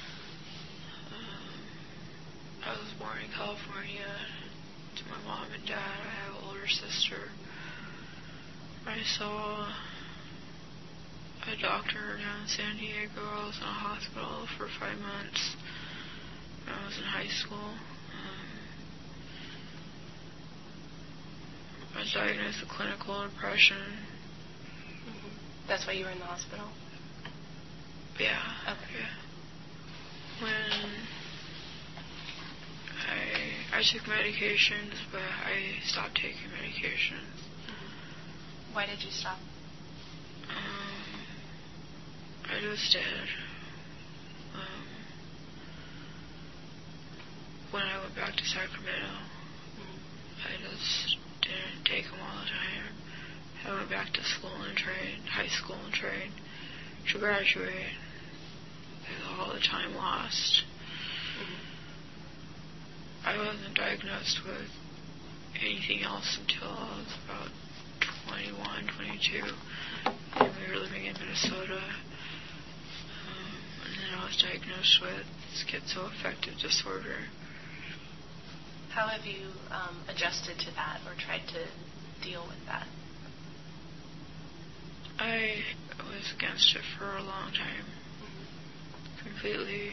I was born in California to my mom and dad. I have an older sister. I saw a doctor down in San Diego. I was in a hospital for 5 months when I was in high school. I was diagnosed with clinical depression. That's why you were in the hospital? Yeah. Okay. Yeah. when I took medications, but I stopped taking medications. Why did you stop? I just did. When I went back to Sacramento, I just didn't take them all the time. I went back to school and trained, high school and trained to graduate. All the time lost. I wasn't diagnosed with anything else until I was about 21, 22. And we were living in Minnesota. And then I was diagnosed with schizoaffective disorder. How have you adjusted to that or tried to deal with that? I was against it for a long time. Completely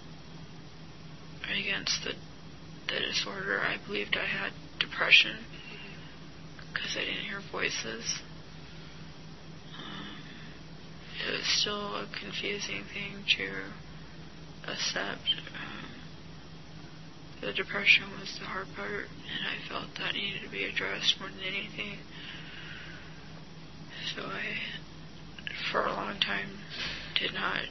against the disorder. I believed I had depression because I didn't hear voices. It was still a confusing thing to accept. The depression was the hard part, and I felt that needed to be addressed more than anything. So I, for a long time, did not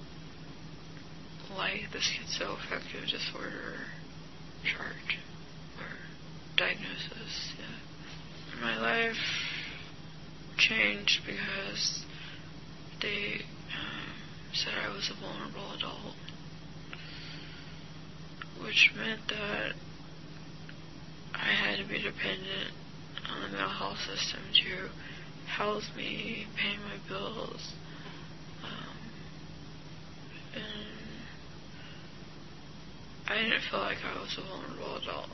like the schizoaffective disorder chart or diagnosis. Yeah. My life changed because they said I was a vulnerable adult, which meant that I had to be dependent on the mental health system to house me, pay my bills, and I didn't feel like I was a vulnerable adult.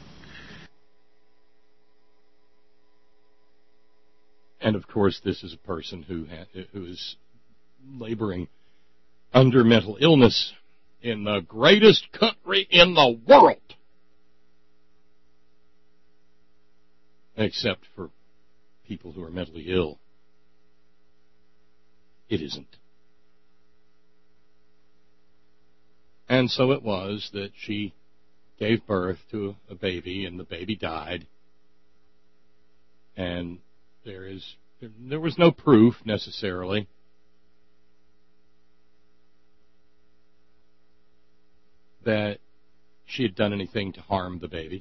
And of course, this is a person who is laboring under mental illness in the greatest country in the world, except for people who are mentally ill. It isn't. And so it was that she gave birth to a baby, and the baby died. And there was no proof necessarily that she had done anything to harm the baby.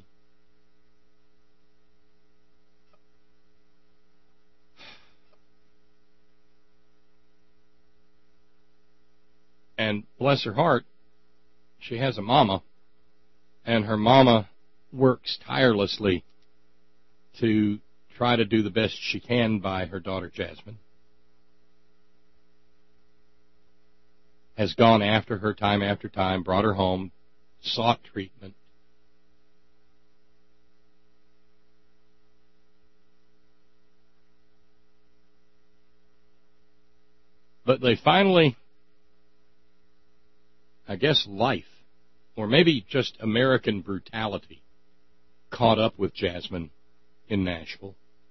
And bless her heart, she has a mama, and her mama works tirelessly to try to do the best she can by her daughter Jasmine. Has gone after her time after time, brought her home, sought treatment. But they finally, I guess life, or maybe just American brutality, caught up with Jasmine in Nashville.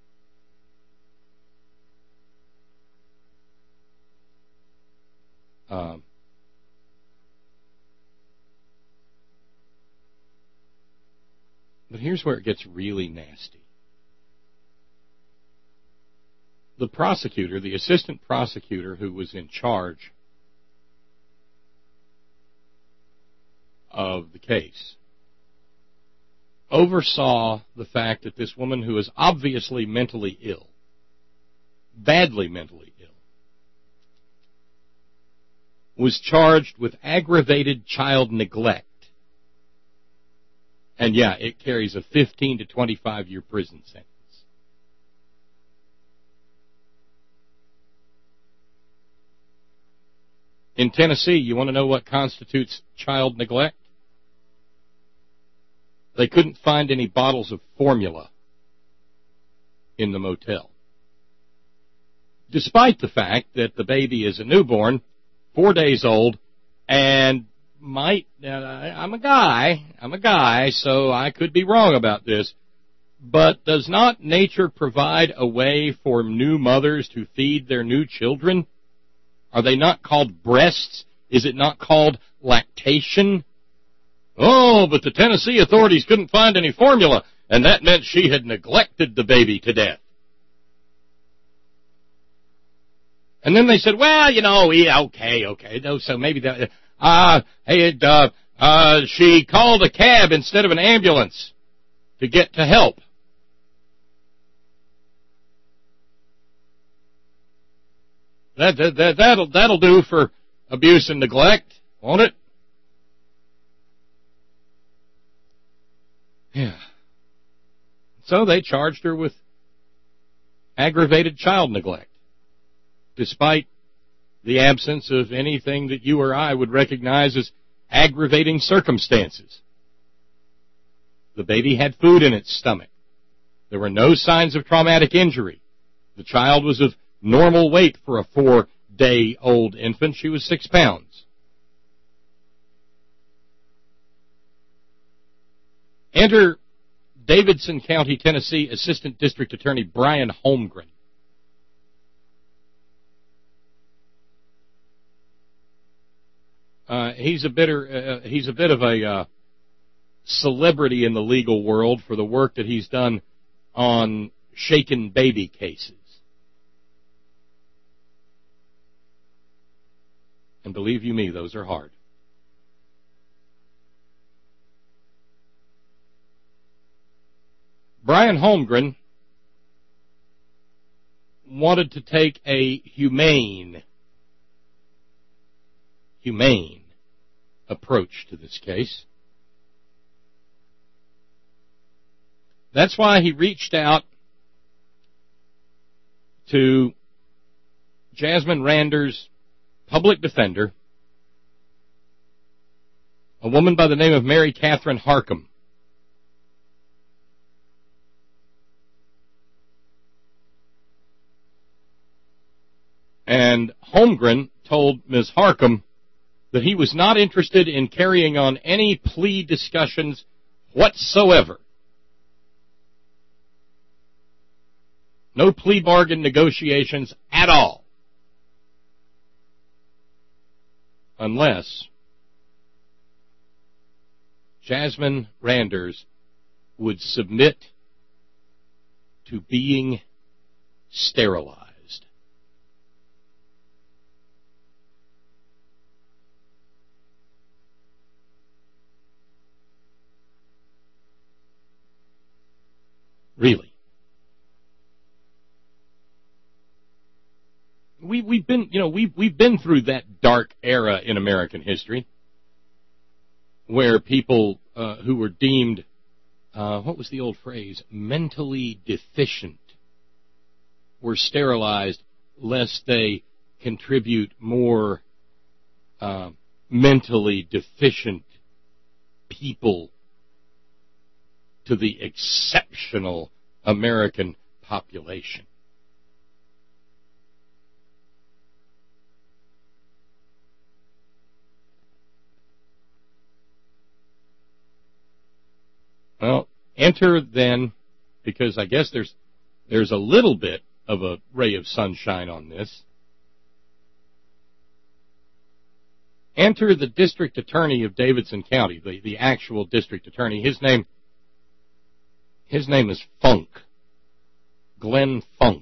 But here's where it gets really nasty. The prosecutor, the assistant prosecutor who was in charge of the case, oversaw the fact that this woman who is obviously mentally ill, badly mentally ill, was charged with aggravated child neglect. And yeah, it carries a 15 to 25-year prison sentence. In Tennessee, you want to know what constitutes child neglect? They couldn't find any bottles of formula in the motel, despite the fact that the baby is a newborn, 4 days old, and I'm a guy, so I could be wrong about this, but does not nature provide a way for new mothers to feed their new children? Are they not called breasts Is it not called lactation? Oh, but the Tennessee authorities couldn't find any formula, and that meant she had neglected the baby to death. And then they said, well, okay. No, so maybe that, she called a cab instead of an ambulance to get to help. That'll do for abuse and neglect, won't it? Yeah. So they charged her with aggravated child neglect, despite the absence of anything that you or I would recognize as aggravating circumstances. The baby had food in its stomach. There were no signs of traumatic injury. The child was of normal weight for a 4-day-old infant. She was 6 pounds. Enter Davidson County, Tennessee, Assistant District Attorney Brian Holmgren. He's a bit of a celebrity in the legal world for the work that he's done on shaken baby cases. And believe you me, those are hard. Brian Holmgren wanted to take a humane approach to this case. That's why he reached out to Jasmine Rander's public defender, a woman by the name of Mary Catherine Harcum. And Holmgren told Ms. Harcum that he was not interested in carrying on any plea discussions whatsoever. No plea bargain negotiations at all. Unless Jasmine Randers would submit to being sterilized. Really. We've been through that dark era in American history where people who were deemed, what was the old phrase, mentally deficient, were sterilized lest they contribute more mentally deficient people to the exceptional American population. Well, enter then, because I guess there's a little bit of a ray of sunshine on this. Enter the district attorney of Davidson County, the actual district attorney. His name is Funk, Glenn Funk.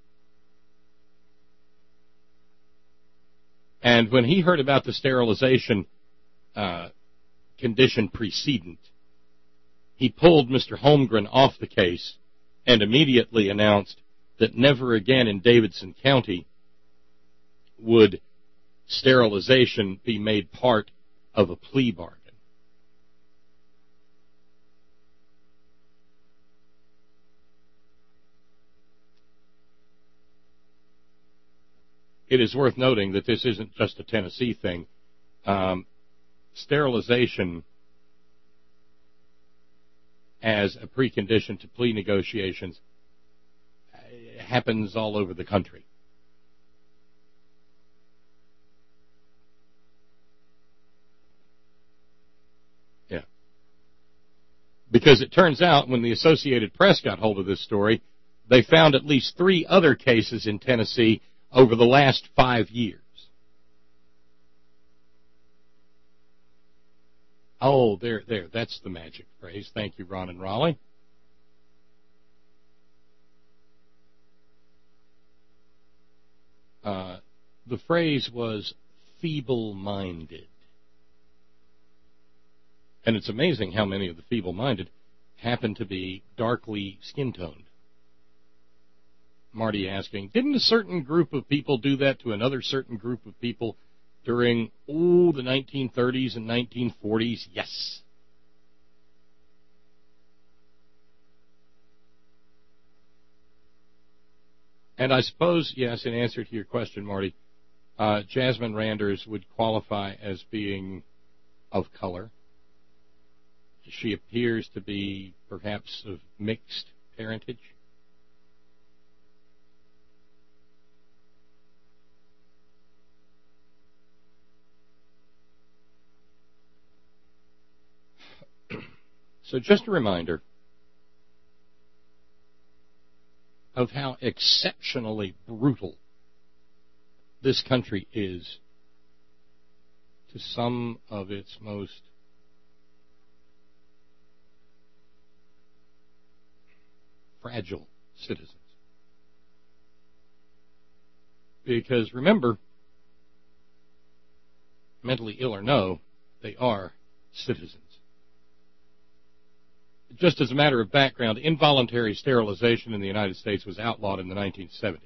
And when he heard about the sterilization condition precedent, he pulled Mr. Holmgren off the case and immediately announced that never again in Davidson County would sterilization be made part of a plea bargain. It is worth noting that this isn't just a Tennessee thing. Sterilization as a precondition to plea negotiations happens all over the country. Yeah. Because it turns out when the Associated Press got hold of this story, they found at least 3 other cases in Tennessee over the last 5 years. Oh, there. That's the magic phrase. Thank you, Ron and Raleigh. The phrase was feeble-minded. And it's amazing how many of the feeble-minded happen to be darkly skin-toned. Marty asking, didn't a certain group of people do that to another certain group of people during, the 1930s and 1940s? Yes. And I suppose, yes, in answer to your question, Marty, Jasmine Randers would qualify as being of color. She appears to be perhaps of mixed parentage. So just a reminder of how exceptionally brutal this country is to some of its most fragile citizens. Because remember, mentally ill or no, they are citizens. Just as a matter of background, involuntary sterilization in the United States was outlawed in the 1970s.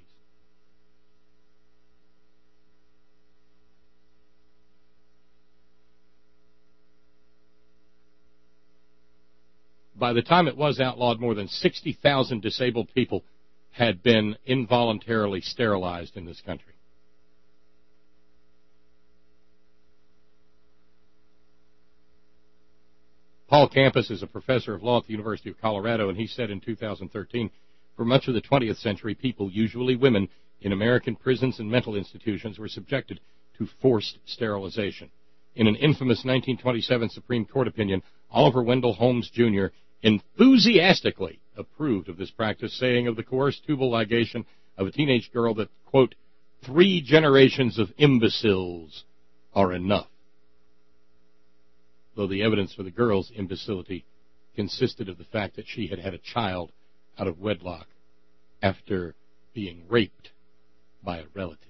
By the time it was outlawed, more than 60,000 disabled people had been involuntarily sterilized in this country. Paul Campus is a professor of law at the University of Colorado, and he said in 2013, for much of the 20th century, people, usually women, in American prisons and mental institutions were subjected to forced sterilization. In an infamous 1927 Supreme Court opinion, Oliver Wendell Holmes, Jr. enthusiastically approved of this practice, saying of the coerced tubal ligation of a teenage girl that, quote, 3 generations of imbeciles are enough. Though the evidence for the girl's imbecility consisted of the fact that she had had a child out of wedlock after being raped by a relative.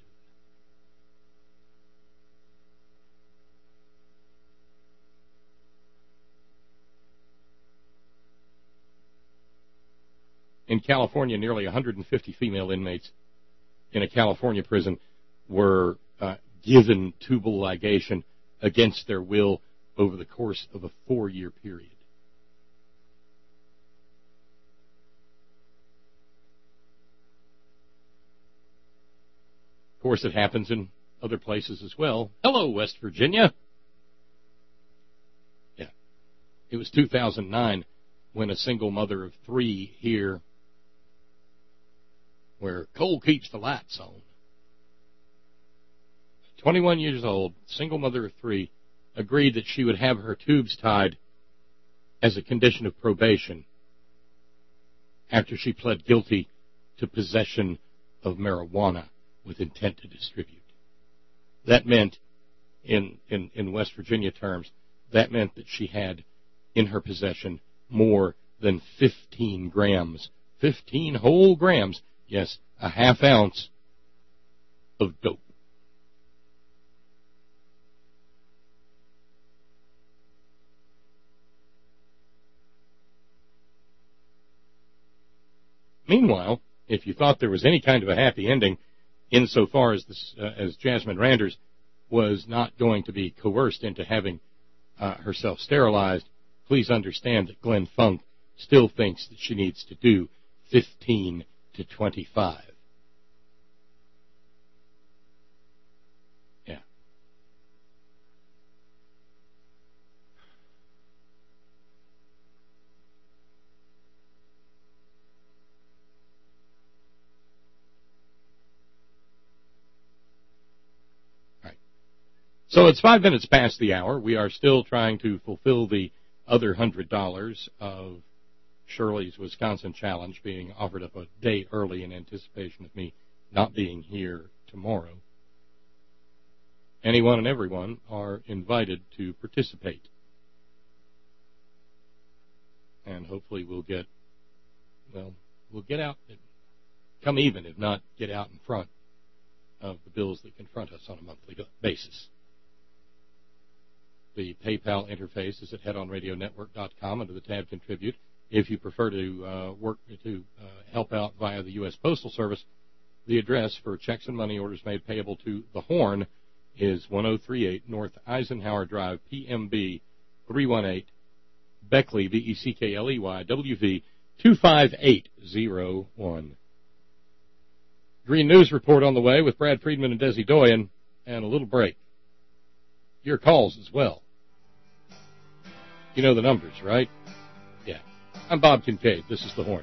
In California, nearly 150 female inmates in a California prison were given tubal ligation against their will over the course of a 4-year period. Of course, it happens in other places as well. Hello, West Virginia. Yeah. It was 2009 when a single mother of 3 here, where coal keeps the lights on, 21 years old, single mother of 3, agreed that she would have her tubes tied as a condition of probation after she pled guilty to possession of marijuana with intent to distribute. That meant, in West Virginia terms, that meant that she had in her possession more than 15 grams, 15 whole grams, yes, a half ounce of dope. Meanwhile, if you thought there was any kind of a happy ending, insofar as as Jasmine Randers was not going to be coerced into having herself sterilized, please understand that Glenn Funk still thinks that she needs to do 15 to 25. Yeah. So it's 5 minutes past the hour. We are still trying to fulfill the other $100 of Shirley's Wisconsin Challenge being offered up a day early in anticipation of me not being here tomorrow. Anyone and everyone are invited to participate. and hopefully we'll get out, come even, if not get out in front of the bills that confront us on a monthly basis. The PayPal interface is at headonradionetwork.com under the tab Contribute. If you prefer to help out via the U.S. Postal Service, the address for checks and money orders made payable to The Horn is 1038 North Eisenhower Drive, PMB 318, Beckley, Beckley, WV 25801. Green News Report on the way with Brad Friedman and Desi Doyen, and a little break. Your calls as well. You know the numbers, right? Yeah. I'm Bob Kincaid. This is The Horn.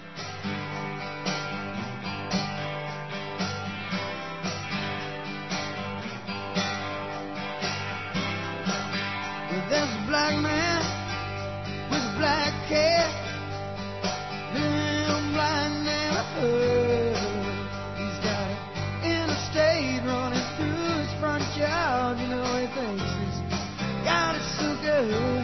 There's a black man with a black cat, little blind and a hood. He's got an interstate running through his front yard. You know he thinks he's got it so good.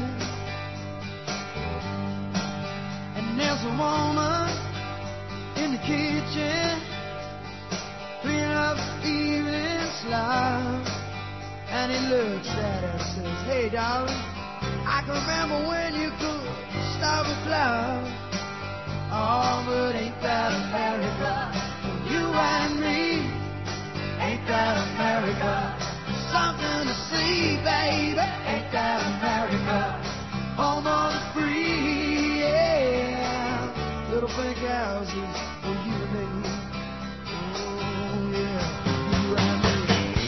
And there's a woman in the kitchen cleaning up evening slime. And he looks at her and says, hey, darling, I can remember when you could stop a cloud. Oh, but ain't that America? For you and me, ain't that America? Something to see, baby, ain't that America? Home of the free, yeah. Little pink houses for you and me. Oh, yeah, you and me.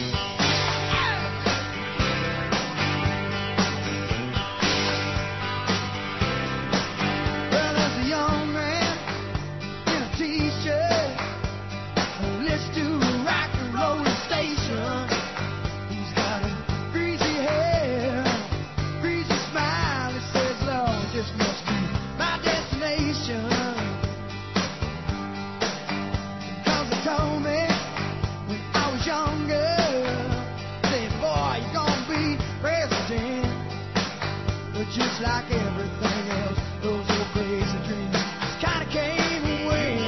Just like everything else, those old crazy dreams just kind of came and went.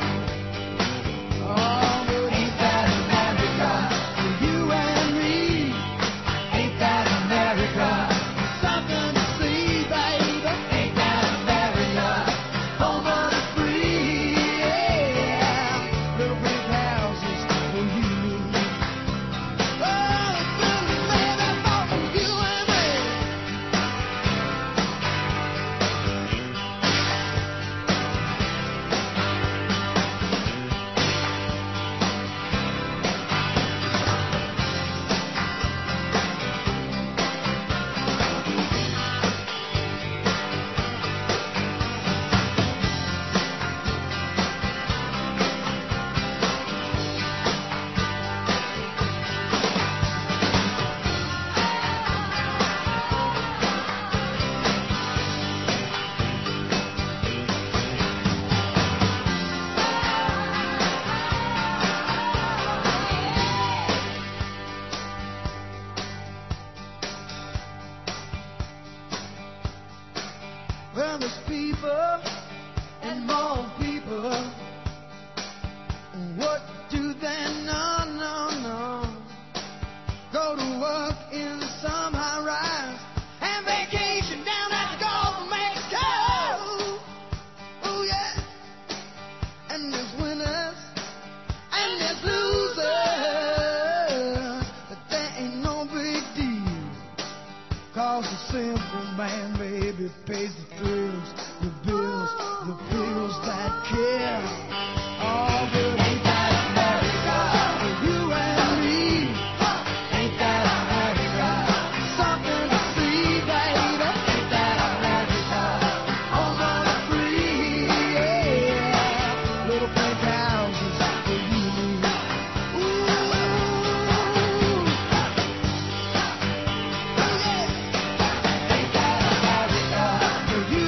Oh, but ain't that America? For you and me, ain't that America? Something to see, baby, ain't that America? Home of the free, yeah. Little brick houses for you and me. Oh, little baby, for you and me. Well, there's people and more people. What do they know? Go to work in some high rise and vacation down at the Gulf of Mexico. Oh, yeah. And there's winners and there's losers. But that ain't no big deal. 'Cause the simple man, baby, pays the thrills, the bills that care. Oh, but ain't that America? For you and me, ain't that America? Something to see, baby, ain't that America? Home of the free, yeah. Little pink houses for you and me. Ooh, oh, yeah. Ain't that America? For you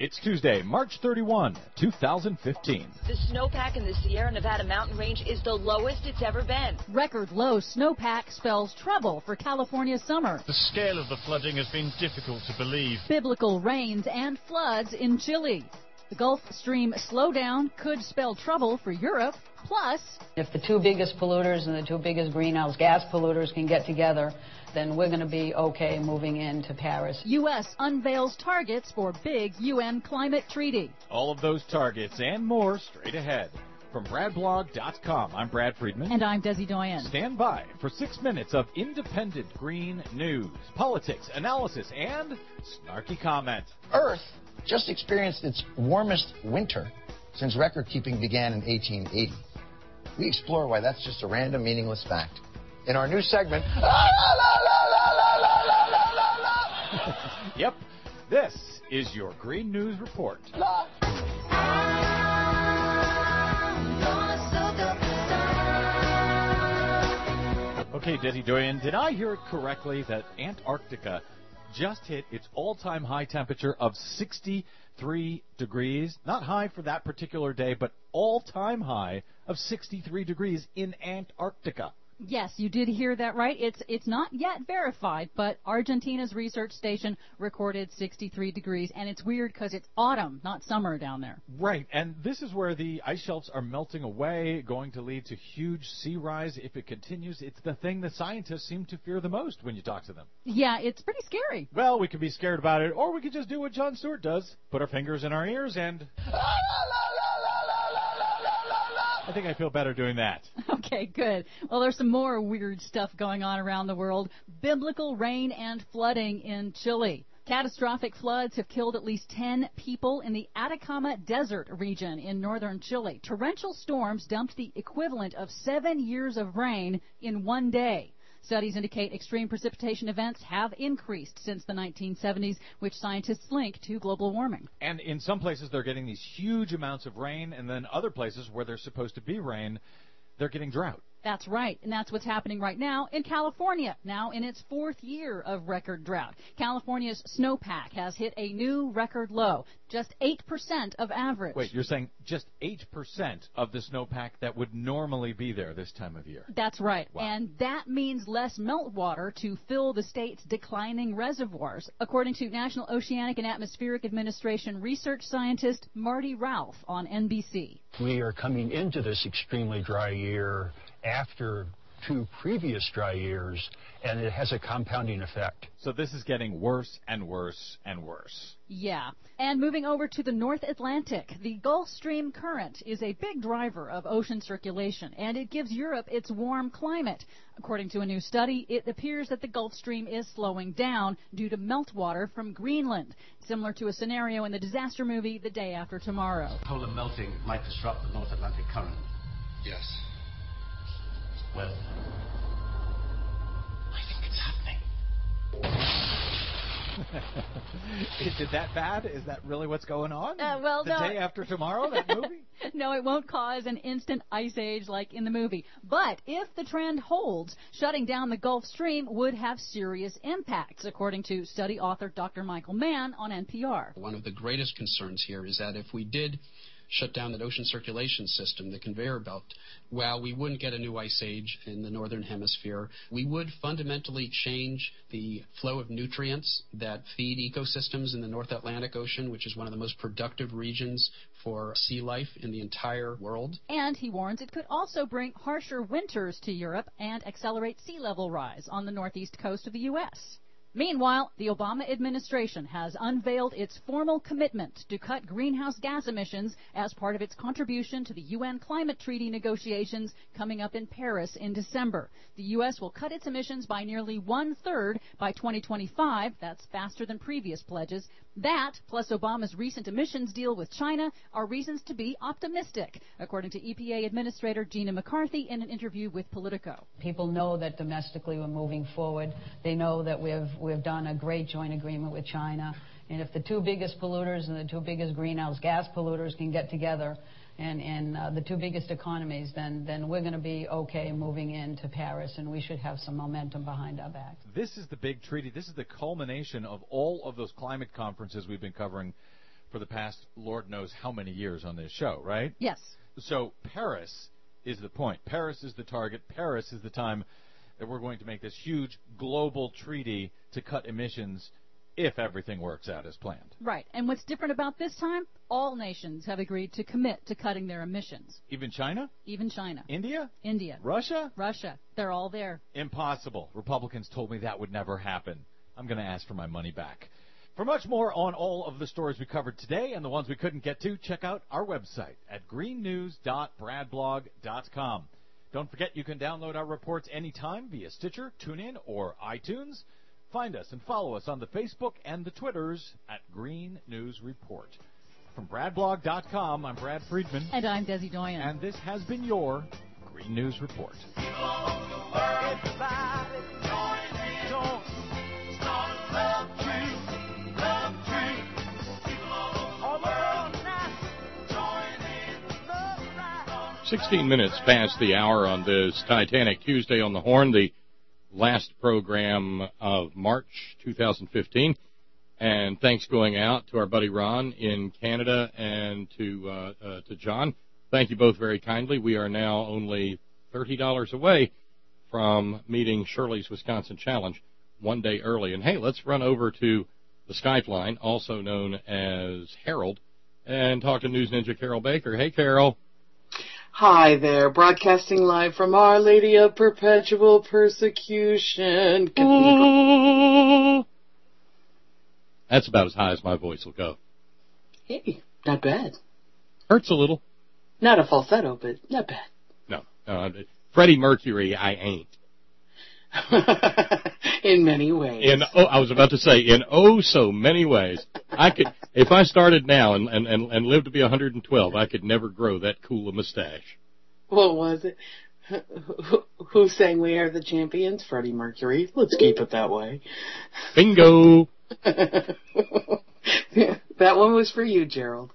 It's Tuesday, March 31, 2015. The snowpack in the Sierra Nevada mountain range is the lowest it's ever been. Record low snowpack spells trouble for California's summer. The scale of the flooding has been difficult to believe. Biblical rains and floods in Chile. The Gulf Stream slowdown could spell trouble for Europe. Plus, if the two biggest polluters and the two biggest greenhouse gas polluters can get together, then we're going to be okay moving into Paris. U.S. unveils targets for big UN climate treaty. All of those targets and more straight ahead. From BradBlog.com, I'm Brad Friedman. And I'm Desi Doyen. Stand by for 6 minutes of independent green news, politics, analysis, and snarky comment. Earth just experienced its warmest winter since record keeping began in 1880. We explore why that's just a random, meaningless fact. In our new segment, Yep, this is your Green News Report. Okay, Desi Doyen, did I hear it correctly that Antarctica just hit its all-time high temperature of 63 degrees? Not high for that particular day, but all-time high of 63 degrees in Antarctica. Yes, you did hear that right. It's not yet verified, but Argentina's research station recorded 63 degrees, and it's weird because it's autumn, not summer down there. Right, and this is where the ice shelves are melting away, going to lead to huge sea rise if it continues. It's the thing that scientists seem to fear the most when you talk to them. Yeah, it's pretty scary. Well, we could be scared about it, or we could just do what Jon Stewart does, put our fingers in our ears and... I think I feel better doing that. Okay, good. Well, there's some more weird stuff going on around the world. Biblical rain and flooding in Chile. Catastrophic floods have killed at least 10 people in the Atacama Desert region in northern Chile. Torrential storms dumped the equivalent of 7 years of rain in one day. Studies indicate extreme precipitation events have increased since the 1970s, which scientists link to global warming. And in some places they're getting these huge amounts of rain, and then other places where there's supposed to be rain, they're getting drought. That's right, and that's what's happening right now in California, now in its 4th year of record drought. California's snowpack has hit a new record low, just 8% of average. Wait, you're saying just 8% of the snowpack that would normally be there this time of year? That's right, wow. And that means less meltwater to fill the state's declining reservoirs, according to National Oceanic and Atmospheric Administration research scientist Marty Ralph on NBC. We are coming into this extremely dry year after 2 previous dry years, and it has a compounding effect. So this is getting worse and worse and worse. Yeah. And moving over to the North Atlantic, the Gulf Stream current is a big driver of ocean circulation, and it gives Europe its warm climate. According to a new study, it appears that the Gulf Stream is slowing down due to meltwater from Greenland, similar to a scenario in the disaster movie The Day After Tomorrow. Polar melting might disrupt the North Atlantic current. Yes. Well, I think it's happening. Is it that bad? Is that really what's going on? Well, The Day After Tomorrow, that movie? No, it won't cause an instant ice age like in the movie. But if the trend holds, shutting down the Gulf Stream would have serious impacts, according to study author Dr. Michael Mann on NPR. One of the greatest concerns here is that if we did shut down that ocean circulation system, the conveyor belt, while we wouldn't get a new ice age in the northern hemisphere, we would fundamentally change the flow of nutrients that feed ecosystems in the North Atlantic Ocean, which is one of the most productive regions for sea life in the entire world. And he warns it could also bring harsher winters to Europe and accelerate sea level rise on the northeast coast of the U.S. Meanwhile, the Obama administration has unveiled its formal commitment to cut greenhouse gas emissions as part of its contribution to the UN climate treaty negotiations coming up in Paris in December. The U.S. will cut its emissions by nearly 1/3 by 2025. That's faster than previous pledges. That, plus Obama's recent emissions deal with China, are reasons to be optimistic, according to EPA Administrator Gina McCarthy in an interview with Politico. People know that domestically we're moving forward. They know that we've done a great joint agreement with China. And if the two biggest polluters and the two biggest greenhouse gas polluters can get together and the two biggest economies, then we're going to be okay moving into Paris, and we should have some momentum behind our back. This is the big treaty. This is the culmination of all of those climate conferences we've been covering for the past Lord knows how many years on this show, right? Yes. So Paris is the point. Paris is the target. Paris is the time that we're going to make this huge global treaty to cut emissions if everything works out as planned. Right. And what's different about this time? All nations have agreed to commit to cutting their emissions. Even China? Even China. India? India. Russia? Russia. They're all there. Impossible. Republicans told me that would never happen. I'm going to ask for my money back. For much more on all of the stories we covered today and the ones we couldn't get to, check out our website at greennews.bradblog.com. Don't forget you can download our reports anytime via Stitcher, TuneIn, or iTunes. Find us and follow us on the Facebook and the Twitters at Green News Report. From bradblog.com, I'm Brad Friedman. And I'm Desi Doyen. And this has been your Green News Report. Don't start love tree. 16 minutes past the hour on this Titanic Tuesday on the Horn, the last program of March 2015. And thanks going out to our buddy Ron in Canada and to John. Thank you both very kindly. We are now only $30 away from meeting Shirley's Wisconsin Challenge one day early. And, hey, let's run over to the Skype line, also known as Harold, and talk to News Ninja Carol Baker. Hey, Carol. Hi there, broadcasting live from Our Lady of Perpetual Persecution Cathedral. That's about as high as my voice will go. Hey, not bad. Hurts a little. Not a falsetto, but not bad. No. Freddie Mercury, I ain't. In many ways. I was about to say, in so many ways. I could, if I started now and lived to be 112, I could never grow that cool a mustache. What was it? Who sang We Are the Champions? Freddie Mercury. Let's keep it that way. Bingo! That one was for you, Gerald.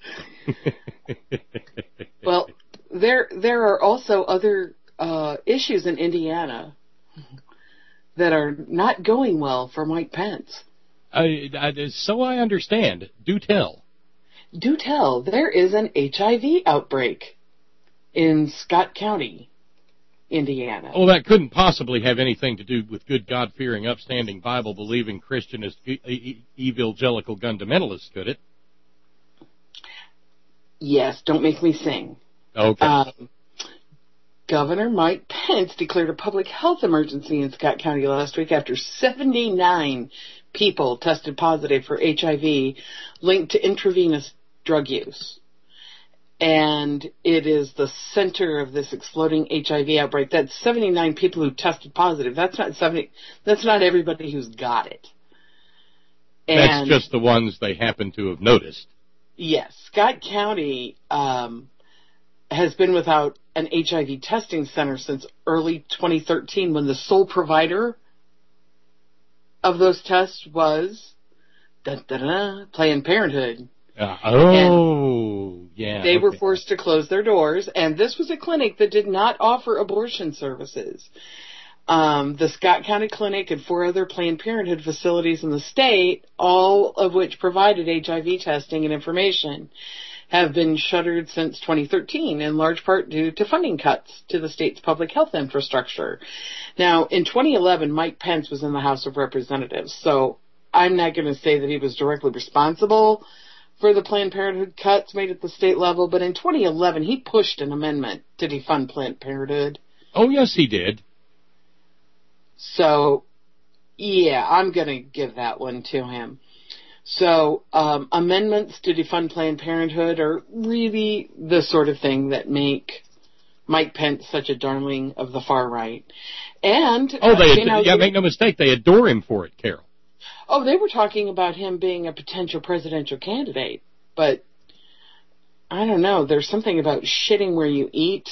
Well, there are also other issues in Indiana that are not going well for Mike Pence. So I understand. Do tell. Do tell. There is an HIV outbreak in Scott County, Indiana. Oh, that couldn't possibly have anything to do with good, God-fearing, upstanding, Bible-believing, Christianist, evangelical fundamentalists, could it? Yes, don't make me sing. Okay. Governor Mike Pence declared a public health emergency in Scott County last week after 79 people tested positive for HIV linked to intravenous drug use. And it is the center of this exploding HIV outbreak. That's 79 people who tested positive. That's not everybody who's got it. That's just the ones they happen to have noticed. Yes. Scott County has been without an HIV testing center since early 2013, when the sole provider of those tests was Planned Parenthood. They were forced to close their doors, and this was a clinic that did not offer abortion services. The Scott County Clinic and 4 other Planned Parenthood facilities in the state, all of which provided HIV testing and information, have been shuttered since 2013, in large part due to funding cuts to the state's public health infrastructure. Now, in 2011, Mike Pence was in the House of Representatives, so I'm not going to say that he was directly responsible for the Planned Parenthood cuts made at the state level, but in 2011, he pushed an amendment to defund Planned Parenthood. Oh, yes, he did. So, yeah, I'm going to give that one to him. So, amendments to defund Planned Parenthood are really the sort of thing that make Mike Pence such a darling of the far right. And make no mistake, they adore him for it, Carol. Oh, they were talking about him being a potential presidential candidate, but I don't know. There's something about shitting where you eat.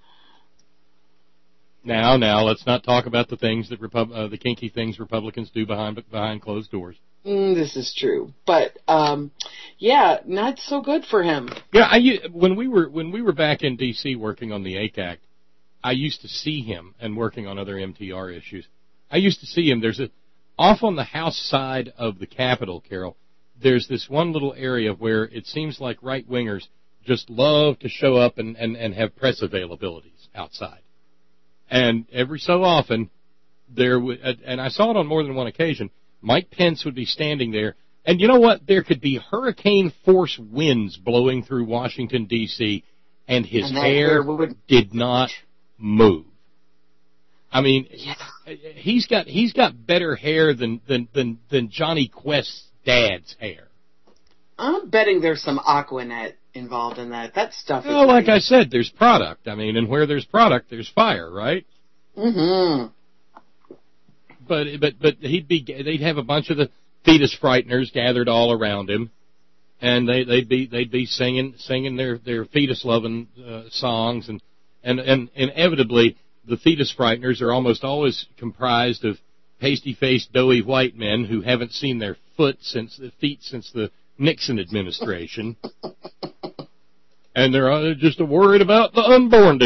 Now, let's not talk about the things that the kinky things Republicans do behind closed doors. This is true, but yeah, not so good for him. Yeah, when we were back in D.C. working on the ACAC, I used to see him, and working on other MTR issues. I used to see him. Off on the House side of the Capitol, Carol, there's this one little area where it seems like right-wingers just love to show up and have press availabilities outside. And every so often, and I saw it on more than one occasion, Mike Pence would be standing there, and you know what? There could be hurricane-force winds blowing through Washington, D.C., and his hair did not move. I mean, he's got better hair than Johnny Quest's dad's hair. I'm betting there's some Aquanet involved in that. That stuff is like I said, there's product. I mean, and where there's product, there's fire, right? Mm-hmm. But they'd have a bunch of the fetus frighteners gathered all around him, and they'd be singing their fetus loving songs, and inevitably the fetus frighteners are almost always comprised of pasty faced doughy white men who haven't seen their feet since the Nixon administration. And they're just worried about the unborn.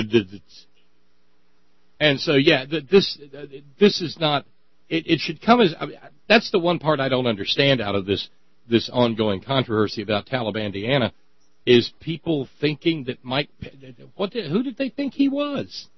And so, yeah, this is not. It should come as. I mean, that's the one part I don't understand out of this ongoing controversy about Talibandiana, is people thinking that Mike. Who did they think he was?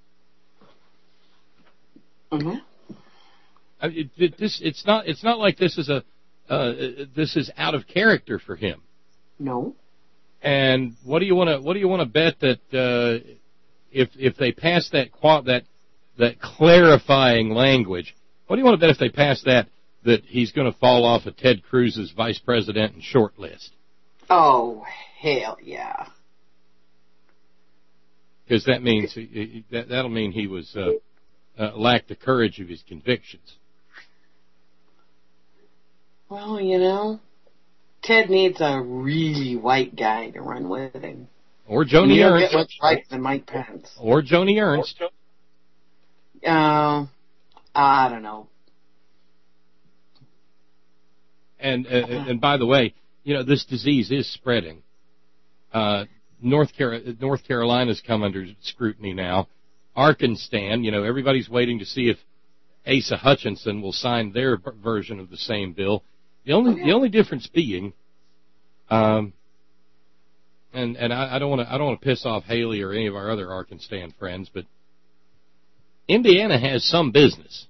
Mm-hmm. I mean, it's not like this is this is out of character for him. No. And what do you want to bet that if they pass that clarifying language, what do you want to bet if they pass that he's going to fall off of Ted Cruz's vice president and short list? Oh, hell yeah. Because that means that'll mean he was lacked the courage of his convictions. Well, you know, Ted needs a really white guy to run with him. Or Joni Ernst. Get much white than Mike Pence. Or Joni Ernst. I don't know. And by the way, you know, this disease is spreading. North Carolina's come under scrutiny now. Arkansas, you know, everybody's waiting to see if Asa Hutchinson will sign their version of the same bill. The only difference being, and I don't want to piss off Haley or any of our other Arkansas friends, but Indiana has some business.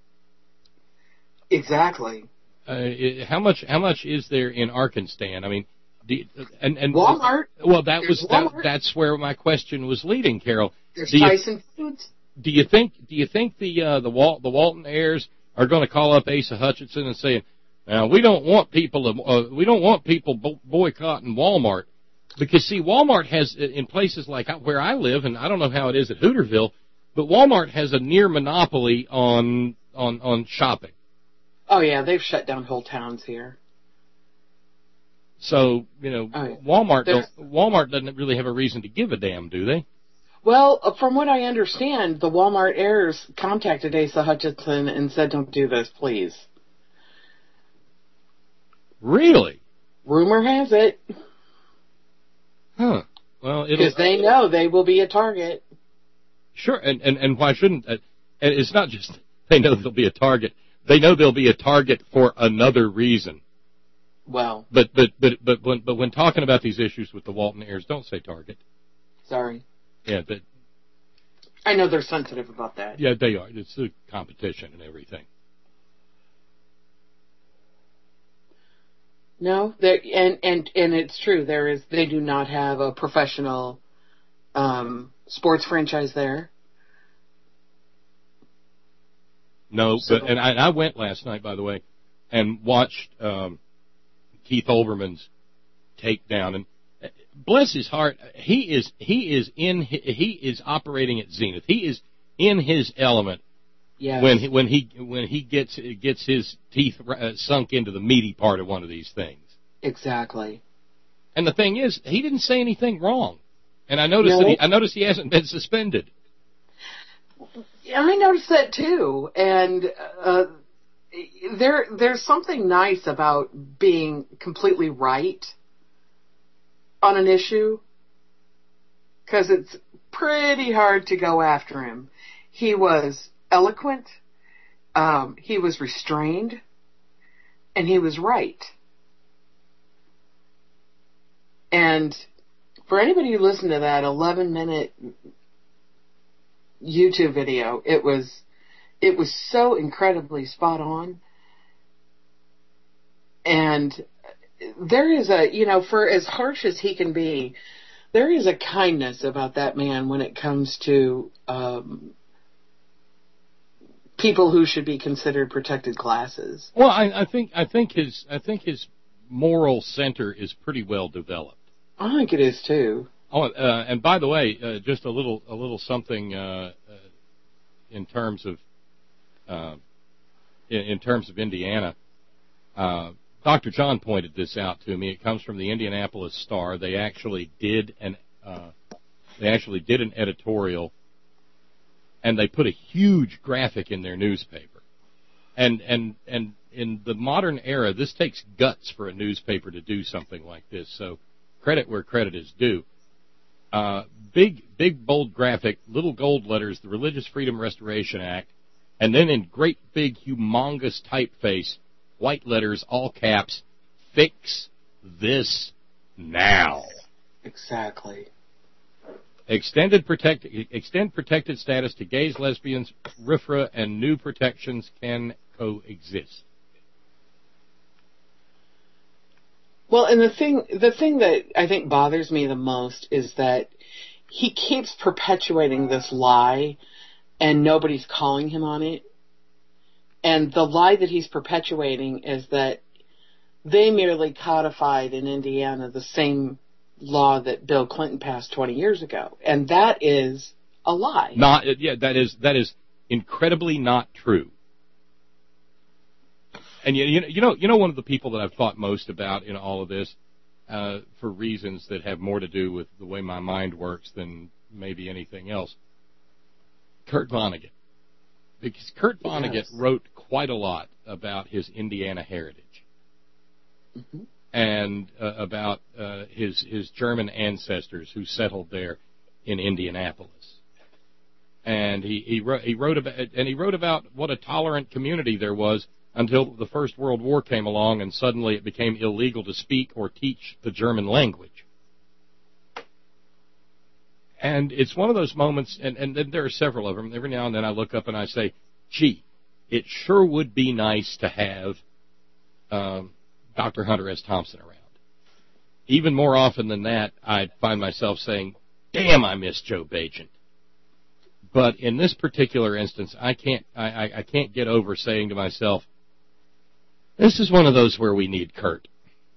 Exactly. How much is there in Arkansas? I mean, and Walmart. Well, that's where my question was leading, Carol. There's Tyson Foods. Do you think the Walton heirs are going to call up Asa Hutchinson and say, "Now we don't want people boycotting Walmart"? Because see, Walmart has in places like where I live, and I don't know how it is at Hooterville, but Walmart has a near monopoly on shopping. Oh yeah, they've shut down whole towns here. So, you know, Walmart doesn't really have a reason to give a damn, do they? Well, from what I understand, the Walmart heirs contacted Asa Hutchinson and said, "Don't do this, please." Really? Rumor has it. Huh. Well, because they know they will be a target. Sure, and why shouldn't? And it's not just they know they'll be a target. They know they'll be a target for another reason. Well. But when talking about these issues with the Walton heirs, don't say target. Sorry. Yeah, but I know they're sensitive about that. Yeah, they are. It's the competition and everything. No, and it's true. They do not have a professional sports franchise there. No, but and I went last night, by the way, and watched Keith Olbermann's takedown, and bless his heart, he is operating at zenith. He is in his element. Yes. When he gets his teeth sunk into the meaty part of one of these things. Exactly. And the thing is, he didn't say anything wrong, and I noticed he hasn't been suspended. I noticed that too, and there's something nice about being completely right on an issue, because it's pretty hard to go after him. He was eloquent, he was restrained, and he was right. And for anybody who listened to that 11-minute YouTube video, it was so incredibly spot on. And there is for as harsh as he can be, there is a kindness about that man when it comes to people who should be considered protected classes. Well, I think his moral center is pretty well developed. I think it is too. Oh, and by the way, just a little something in terms of Indiana. Dr. John pointed this out to me. It comes from the Indianapolis Star. They actually did an editorial, and they put a huge graphic in their newspaper. And in the modern era, this takes guts for a newspaper to do something like this. So credit where credit is due. Big, bold graphic, little gold letters, the Religious Freedom Restoration Act, and then in great, big, humongous typeface, white letters, all caps, fix this now. Exactly. Extend protected status to gays, lesbians, RFRA, and new protections can coexist. Well, and the thing that I think bothers me the most is that he keeps perpetuating this lie, and nobody's calling him on it. And the lie that he's perpetuating is that they merely codified in Indiana the same law that Bill Clinton passed 20 years ago, and that is a lie. That is incredibly not true. And you know one of the people that I've thought most about in all of this, for reasons that have more to do with the way my mind works than maybe anything else, Kurt Vonnegut. Because Kurt Vonnegut wrote quite a lot about his Indiana heritage. Mm-hmm. And about his German ancestors who settled there in Indianapolis. And he wrote about what a tolerant community there was until the First World War came along, and suddenly it became illegal to speak or teach the German language. And it's one of those moments, and there are several of them. Every now and then I look up and I say, gee, it sure would be nice to have Dr. Hunter S. Thompson around. Even more often than that, I find myself saying, damn, I miss Joe Bagent. But in this particular instance, I can't get over saying to myself, this is one of those where we need Kurt.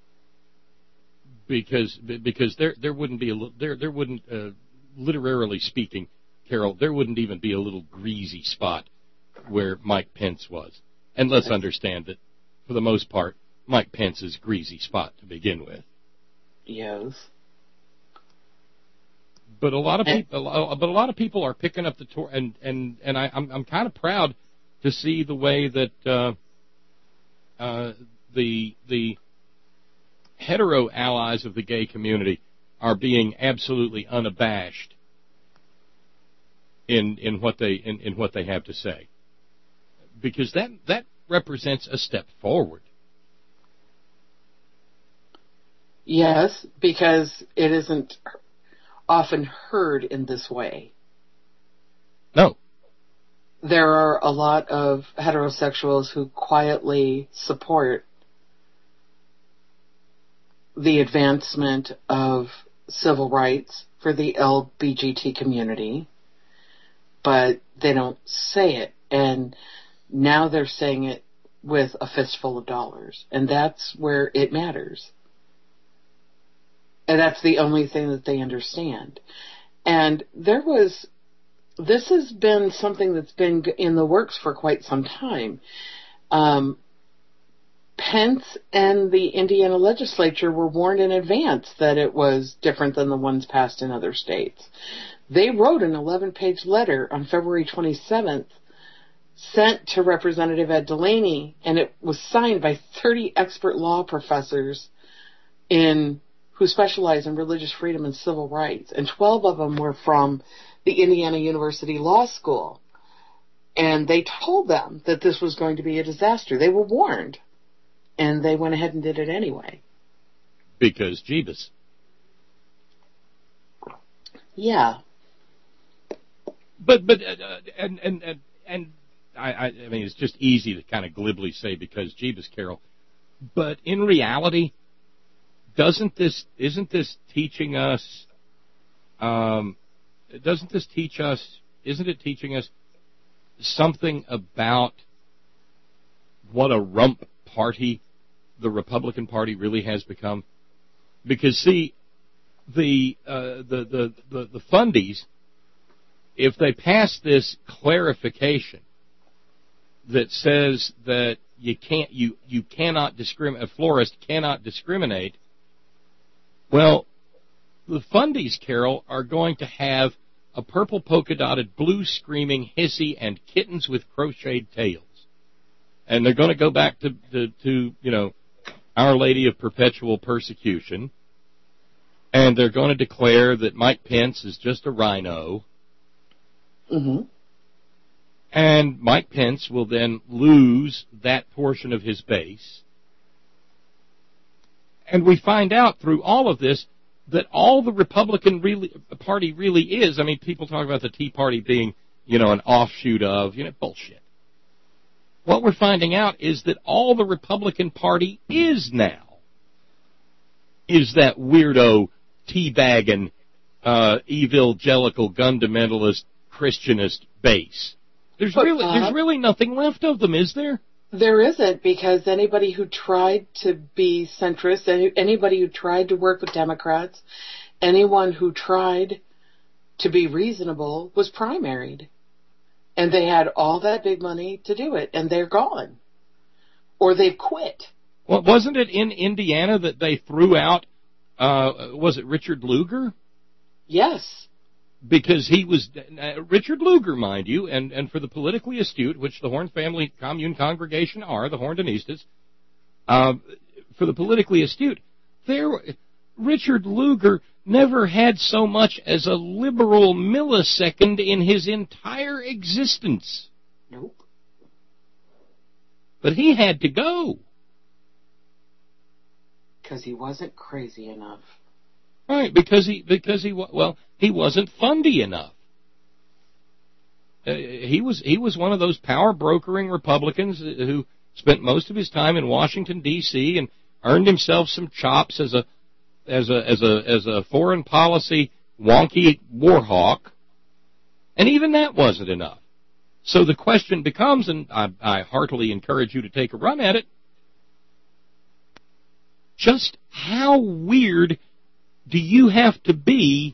Because there wouldn't be there wouldn't literarily speaking, Carol, there wouldn't even be a little greasy spot where Mike Pence was. And let's understand that for the most part, Mike Pence's greasy spot to begin with. Yes. But a lot of people are picking up the tour, and I'm kind of proud to see the way that the hetero allies of the gay community are being absolutely unabashed in what they have to say, because that represents a step forward. Yes, because it isn't often heard in this way. No. There are a lot of heterosexuals who quietly support the advancement of civil rights for the LGBT community, but they don't say it. And now they're saying it with a fistful of dollars. And that's where it matters. And that's the only thing that they understand. And this has been something that's been in the works for quite some time. Pence and the Indiana legislature were warned in advance that it was different than the ones passed in other states. They wrote an 11-page letter on February 27th, sent to Representative Ed Delaney, and it was signed by 30 expert law professors who specialize in religious freedom and civil rights, and 12 of them were from the Indiana University Law School. And they told them that this was going to be a disaster. They were warned, and they went ahead and did it anyway. Because Jeebus. Yeah. But I mean, it's just easy to kind of glibly say because Jeebus Carol, but in reality, isn't this teaching us? Isn't it teaching us something about what a rump party the Republican Party really has become? Because see, the fundies, if they pass this clarification that says that you cannot discriminate, a florist cannot discriminate, well, the fundies, Carol, are going to have a purple polka-dotted, blue screaming hissy and kittens with crocheted tails. And they're going to go back to Our Lady of Perpetual Persecution. And they're going to declare that Mike Pence is just a rhino. Mm-hmm. And Mike Pence will then lose that portion of his base. And we find out through all of this that all the Republican Party really is, I mean, people talk about the Tea Party being, an offshoot of, bullshit. What we're finding out is that all the Republican Party is now is that weirdo, teabagging, evangelical, fundamentalist, Christianist base. There's really nothing left of them, is there? There isn't, because anybody who tried to be centrist, anybody who tried to work with Democrats, anyone who tried to be reasonable was primaried. And they had all that big money to do it, and they're gone. Or they've quit. Well, wasn't it in Indiana that they threw out, was it Richard Lugar? Yes. Because he was, Richard Lugar, mind you, and for the politically astute, which the Horn Family Commune Congregation are, the Horndonistas, for the politically astute, Richard Lugar never had so much as a liberal millisecond in his entire existence. Nope. But he had to go. Because he wasn't crazy enough. Right, because he wasn't fundy enough. He was one of those power brokering Republicans who spent most of his time in Washington D.C. and earned himself some chops as a foreign policy wonky war hawk, and even that wasn't enough. So the question becomes, and I heartily encourage you to take a run at it, just how weird do you have to be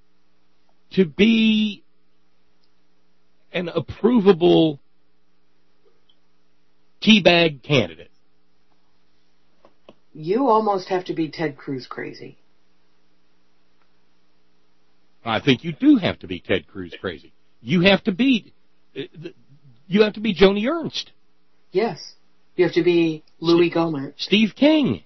an approvable teabag candidate? You almost have to be Ted Cruz crazy. I think you do have to be Ted Cruz crazy. You have to be Joni Ernst. Yes. You have to be Louis Gohmert. Steve King.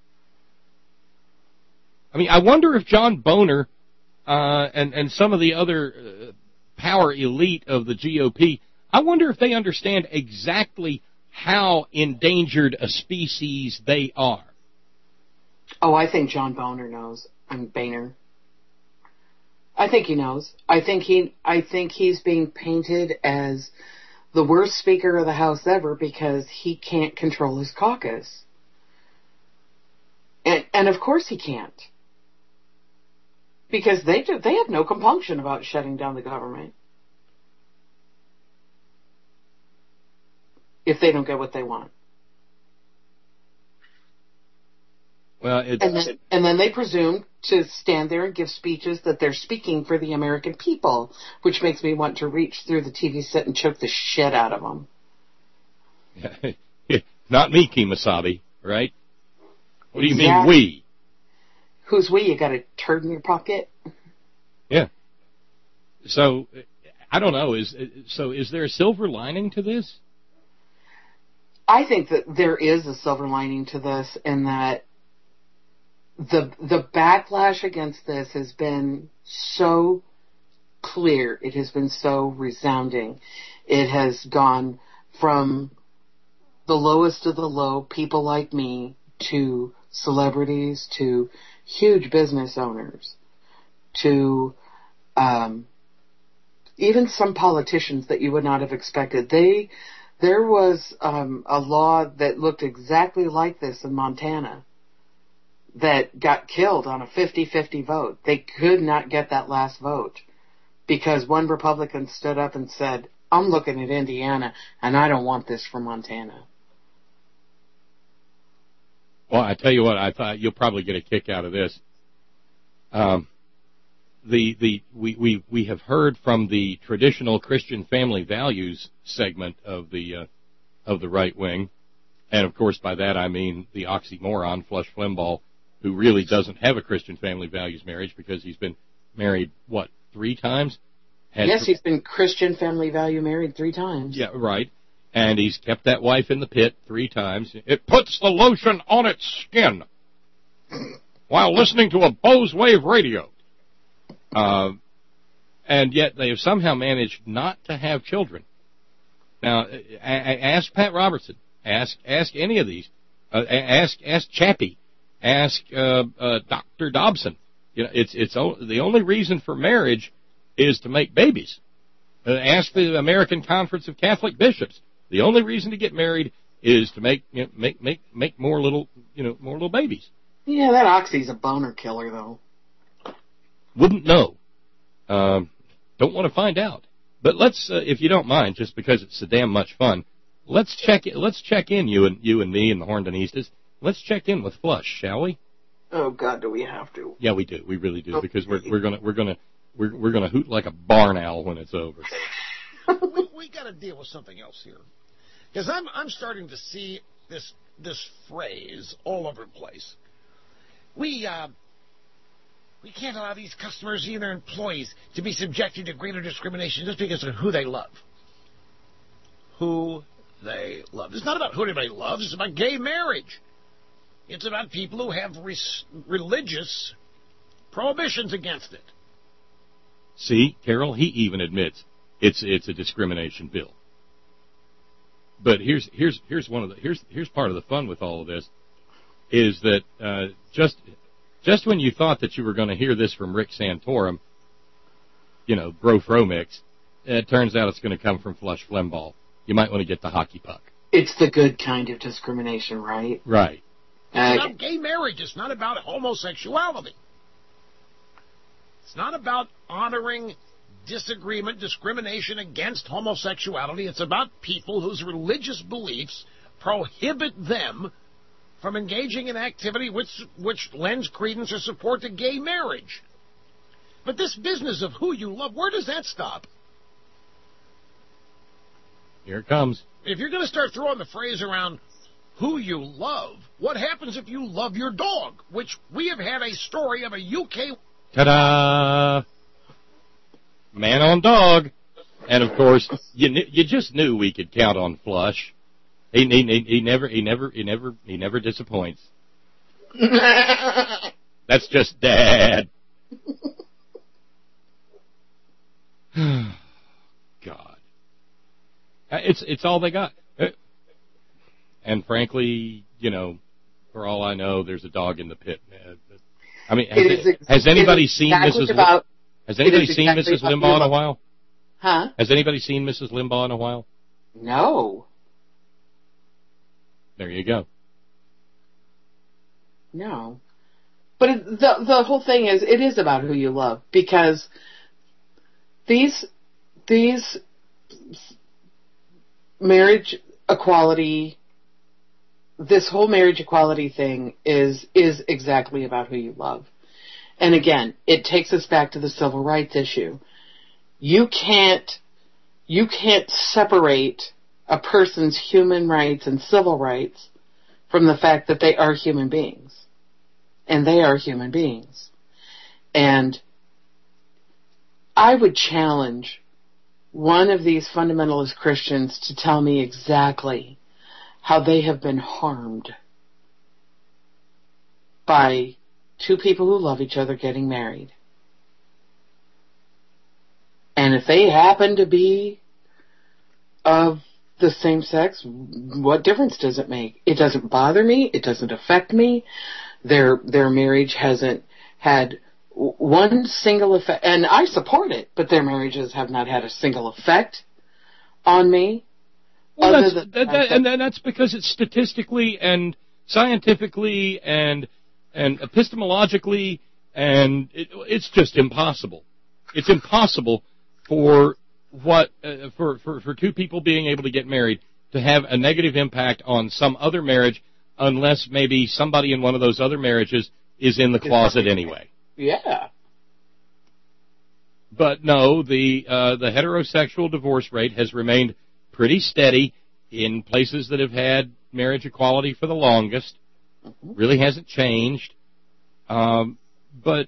I mean, I wonder if John Boehner and some of the other power elite of the GOP, I wonder if they understand exactly how endangered a species they are. Oh, I think John Boehner knows. Boehner. I think he knows. I think he's being painted as the worst Speaker of the House ever because he can't control his caucus. And of course he can't. Because they have no compunction about shutting down the government. If they don't get what they want. Well, and then they presume to stand there and give speeches that they're speaking for the American people, which makes me want to reach through the TV set and choke the shit out of them. Not me, Kemosabe, right? What do you mean, we? Who's we? You got a turd in your pocket? Yeah. So, I don't know. Is there a silver lining to this? I think that there is a silver lining to this, in that the backlash against this has been so clear. It has been so resounding. It has gone from the lowest of the low, people like me, to celebrities, to huge business owners, to even some politicians that you would not have expected. There was a law that looked exactly like this in Montana that got killed on a 50-50 vote. They could not get that last vote because one Republican stood up and said, I'm looking at Indiana, and I don't want this for Montana. Well, I tell you what, I thought you'll probably get a kick out of this. We have heard from the traditional Christian family values segment of the right wing, and of course by that I mean the oxymoron Flush Limbaugh, who really doesn't have a Christian family values marriage because he's been married 3 times? Yes, he's been Christian family value married 3 times. Yeah, right. And he's kept that wife in the pit 3 times. It puts the lotion on its skin while listening to a Bose Wave radio. And yet they have somehow managed not to have children. Now, ask Pat Robertson. Ask any of these. Ask Chappie. Ask Dr. Dobson. You know, it's the only reason for marriage is to make babies. Ask the American Conference of Catholic Bishops. The only reason to get married is to make more little babies. Yeah, that oxy's a boner killer, though. Wouldn't know. Don't want to find out. But let's, if you don't mind, just because it's so damn much fun, let's check in, you and me and the Horndonistas. Let's check in with Flush, shall we? Oh God, do we have to? Yeah, we do. We really do, because we're gonna hoot like a barn owl when it's over. we got to deal with something else here, because I'm starting to see this phrase all over the place. We can't allow these customers and their employees to be subjected to greater discrimination just because of who they love. Who they love. It's not about who anybody loves. It's about gay marriage. It's about people who have religious prohibitions against it. See, Carol, he even admits it's a discrimination bill. But here's part of the fun with all of this is that just when you thought that you were going to hear this from Rick Santorum, Bro Mix, it turns out it's going to come from Flush Limbaugh. You might want to get the hockey puck. It's the good kind of discrimination, right? Right. It's about gay marriage. It's not about homosexuality. It's not about honoring discrimination against homosexuality. It's about people whose religious beliefs prohibit them from engaging in activity which lends credence or support to gay marriage. But this business of who you love, where does that stop? Here it comes. If you're going to start throwing the phrase around who you love, what happens if you love your dog? Which we have had a story of a UK... Ta-da! Man on dog. And, of course, you just knew we could count on Flush. He never disappoints. That's just Dad. God. It's all they got. And frankly, for all I know, there's a dog in the pit. I mean, has anybody seen Mrs. Limbaugh in a while? Huh? Has anybody seen Mrs. Limbaugh in a while? No. There you go. No. But the whole thing is, it is about who you love, because these marriage equality, this whole marriage equality thing is exactly about who you love. And again, it takes us back to the civil rights issue. You can't separate a person's human rights and civil rights from the fact that they are human beings. And they are human beings. And I would challenge one of these fundamentalist Christians to tell me exactly how they have been harmed by two people who love each other getting married. And if they happen to be of the same sex, what difference does it make? It doesn't bother me. It doesn't affect me. Their marriage hasn't had one single effect, and I support it, but their marriages have not had a single effect on me. Well, that's because it's statistically and scientifically and epistemologically, and it's just impossible. It's impossible for for two people being able to get married to have a negative impact on some other marriage, unless maybe somebody in one of those other marriages is in the closet anyway. Yeah. But no, the heterosexual divorce rate has remained pretty steady in places that have had marriage equality for the longest. Really hasn't changed. But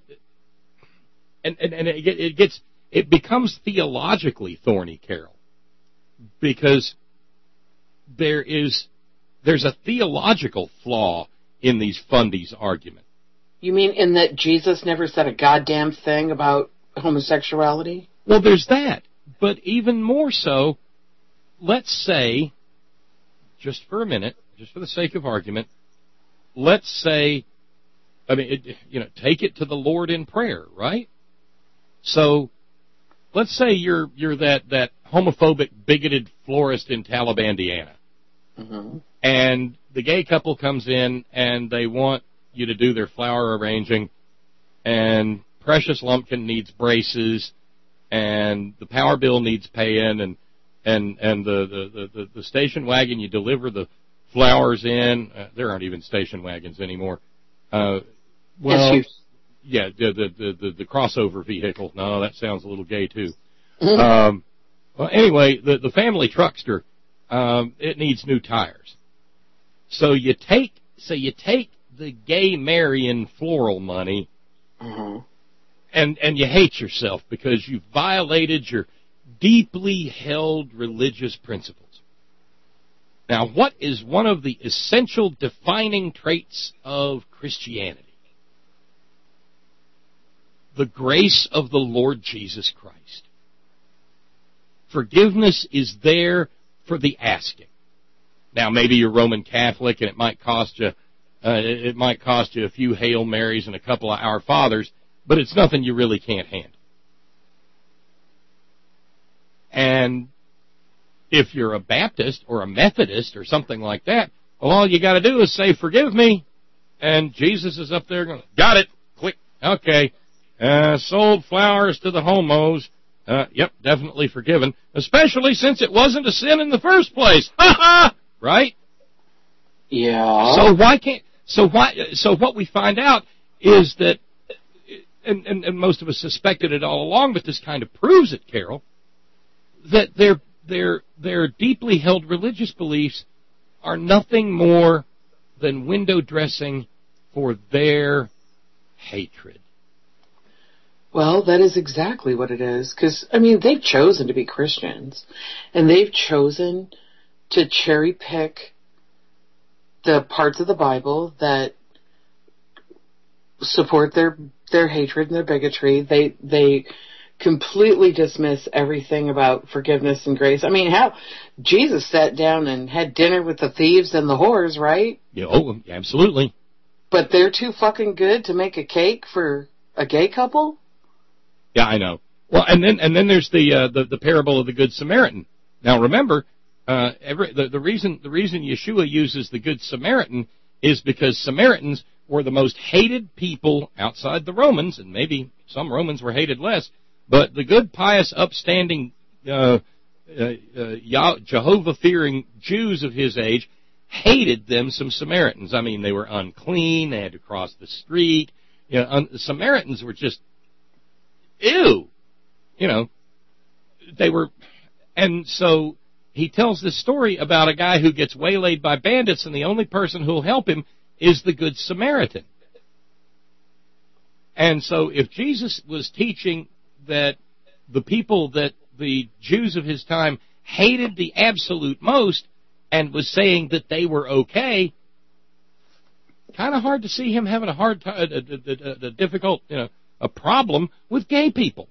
it becomes theologically thorny, Carol, because there's a theological flaw in these fundies argument. You mean in that Jesus never said a goddamn thing about homosexuality? Well, there's that. But even more so, let's say, just for a minute, just for the sake of argument, let's say, take it to the Lord in prayer, right? So, let's say you're that homophobic, bigoted florist in Talibandiana. Mm-hmm. And the gay couple comes in and they want you to do their flower arranging, and Precious Lumpkin needs braces, and the power bill needs paying, and the station wagon you deliver the flowers in, there aren't even station wagons anymore. The crossover vehicle. No, that sounds a little gay too. Well, anyway, the family truckster, it needs new tires. So you take the gay Marian floral money, mm-hmm. and you hate yourself because you violated your deeply held religious principles. Now, what is one of the essential defining traits of Christianity? The grace of the Lord Jesus Christ. Forgiveness is there for the asking. Now, maybe you're Roman Catholic, and it might cost you a few Hail Marys and a couple of Our Fathers, but it's nothing you really can't handle. And if you're a Baptist or a Methodist or something like that, well, all you got to do is say, "Forgive me," and Jesus is up there going, "Got it, click, okay, sold flowers to the homos, yep, definitely forgiven, especially since it wasn't a sin in the first place, ha ha." Right? Yeah. So what we find out is that, and most of us suspected it all along, but this kind of proves it, Carol, that their deeply held religious beliefs are nothing more than window dressing for their hatred. Well, that is exactly what it is. Because, they've chosen to be Christians. And they've chosen to cherry pick the parts of the Bible that support their hatred and their bigotry. They completely dismiss everything about forgiveness and grace. How Jesus sat down and had dinner with the thieves and the whores, right? Yeah, oh, absolutely. But they're too fucking good to make a cake for a gay couple? Yeah, I know. Well, and then there's the parable of the Good Samaritan. Now remember, the reason Yeshua uses the Good Samaritan is because Samaritans were the most hated people outside the Romans, and maybe some Romans were hated less, but the good, pious, upstanding, Jehovah-fearing Jews of his age hated them, some Samaritans. They were unclean, they had to cross the street. The Samaritans were just, ew. They were, and so he tells this story about a guy who gets waylaid by bandits, and the only person who'll help him is the Good Samaritan. And so if Jesus was teaching that the people that the Jews of his time hated the absolute most and was saying that they were okay, kind of hard to see him having a hard time, a difficult, a problem with gay people.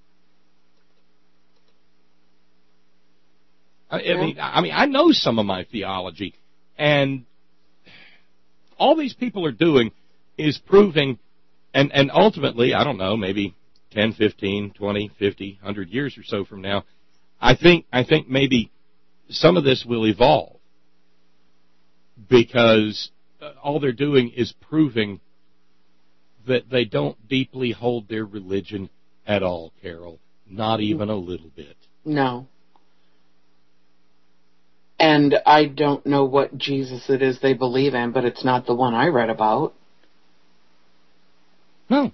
I know some of my theology, and all these people are doing is proving And ultimately, I don't know, maybe 10, 15, 20, 50, 100 years or so from now, I think maybe some of this will evolve, because all they're doing is proving that they don't deeply hold their religion at all, Carol. Not even a little bit. No. And I don't know what Jesus it is they believe in, but it's not the one I read about. No.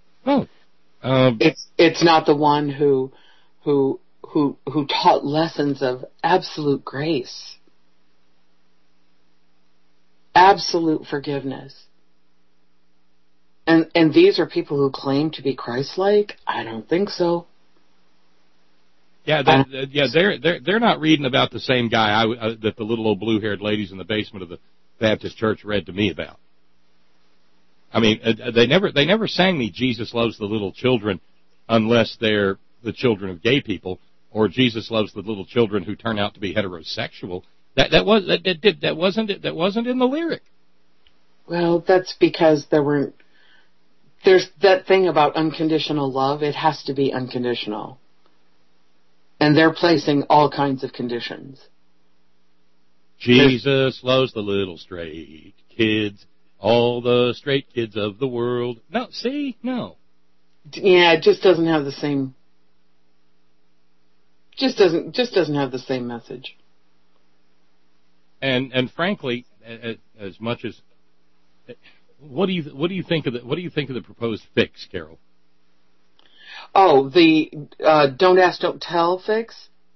It's not the one who taught lessons of absolute grace, absolute forgiveness. And these are people who claim to be Christ-like? I don't think so. Yeah, they're not reading about the same guy that the little old blue-haired ladies in the basement of the Baptist church read to me about. I mean, they never sang me "Jesus loves the little children" unless they're the children of gay people, or "Jesus loves the little children who turn out to be heterosexual." That wasn't in the lyric. Well, that's because there's that thing about unconditional love. It has to be unconditional. And they're placing all kinds of conditions. Jesus loves the little straight kids, all the straight kids of the world. No. Yeah, it just doesn't have the same. Just doesn't have the same message. And frankly, as much as, what do you think of the proposed fix, Carol? Oh, the don't ask, don't tell fix?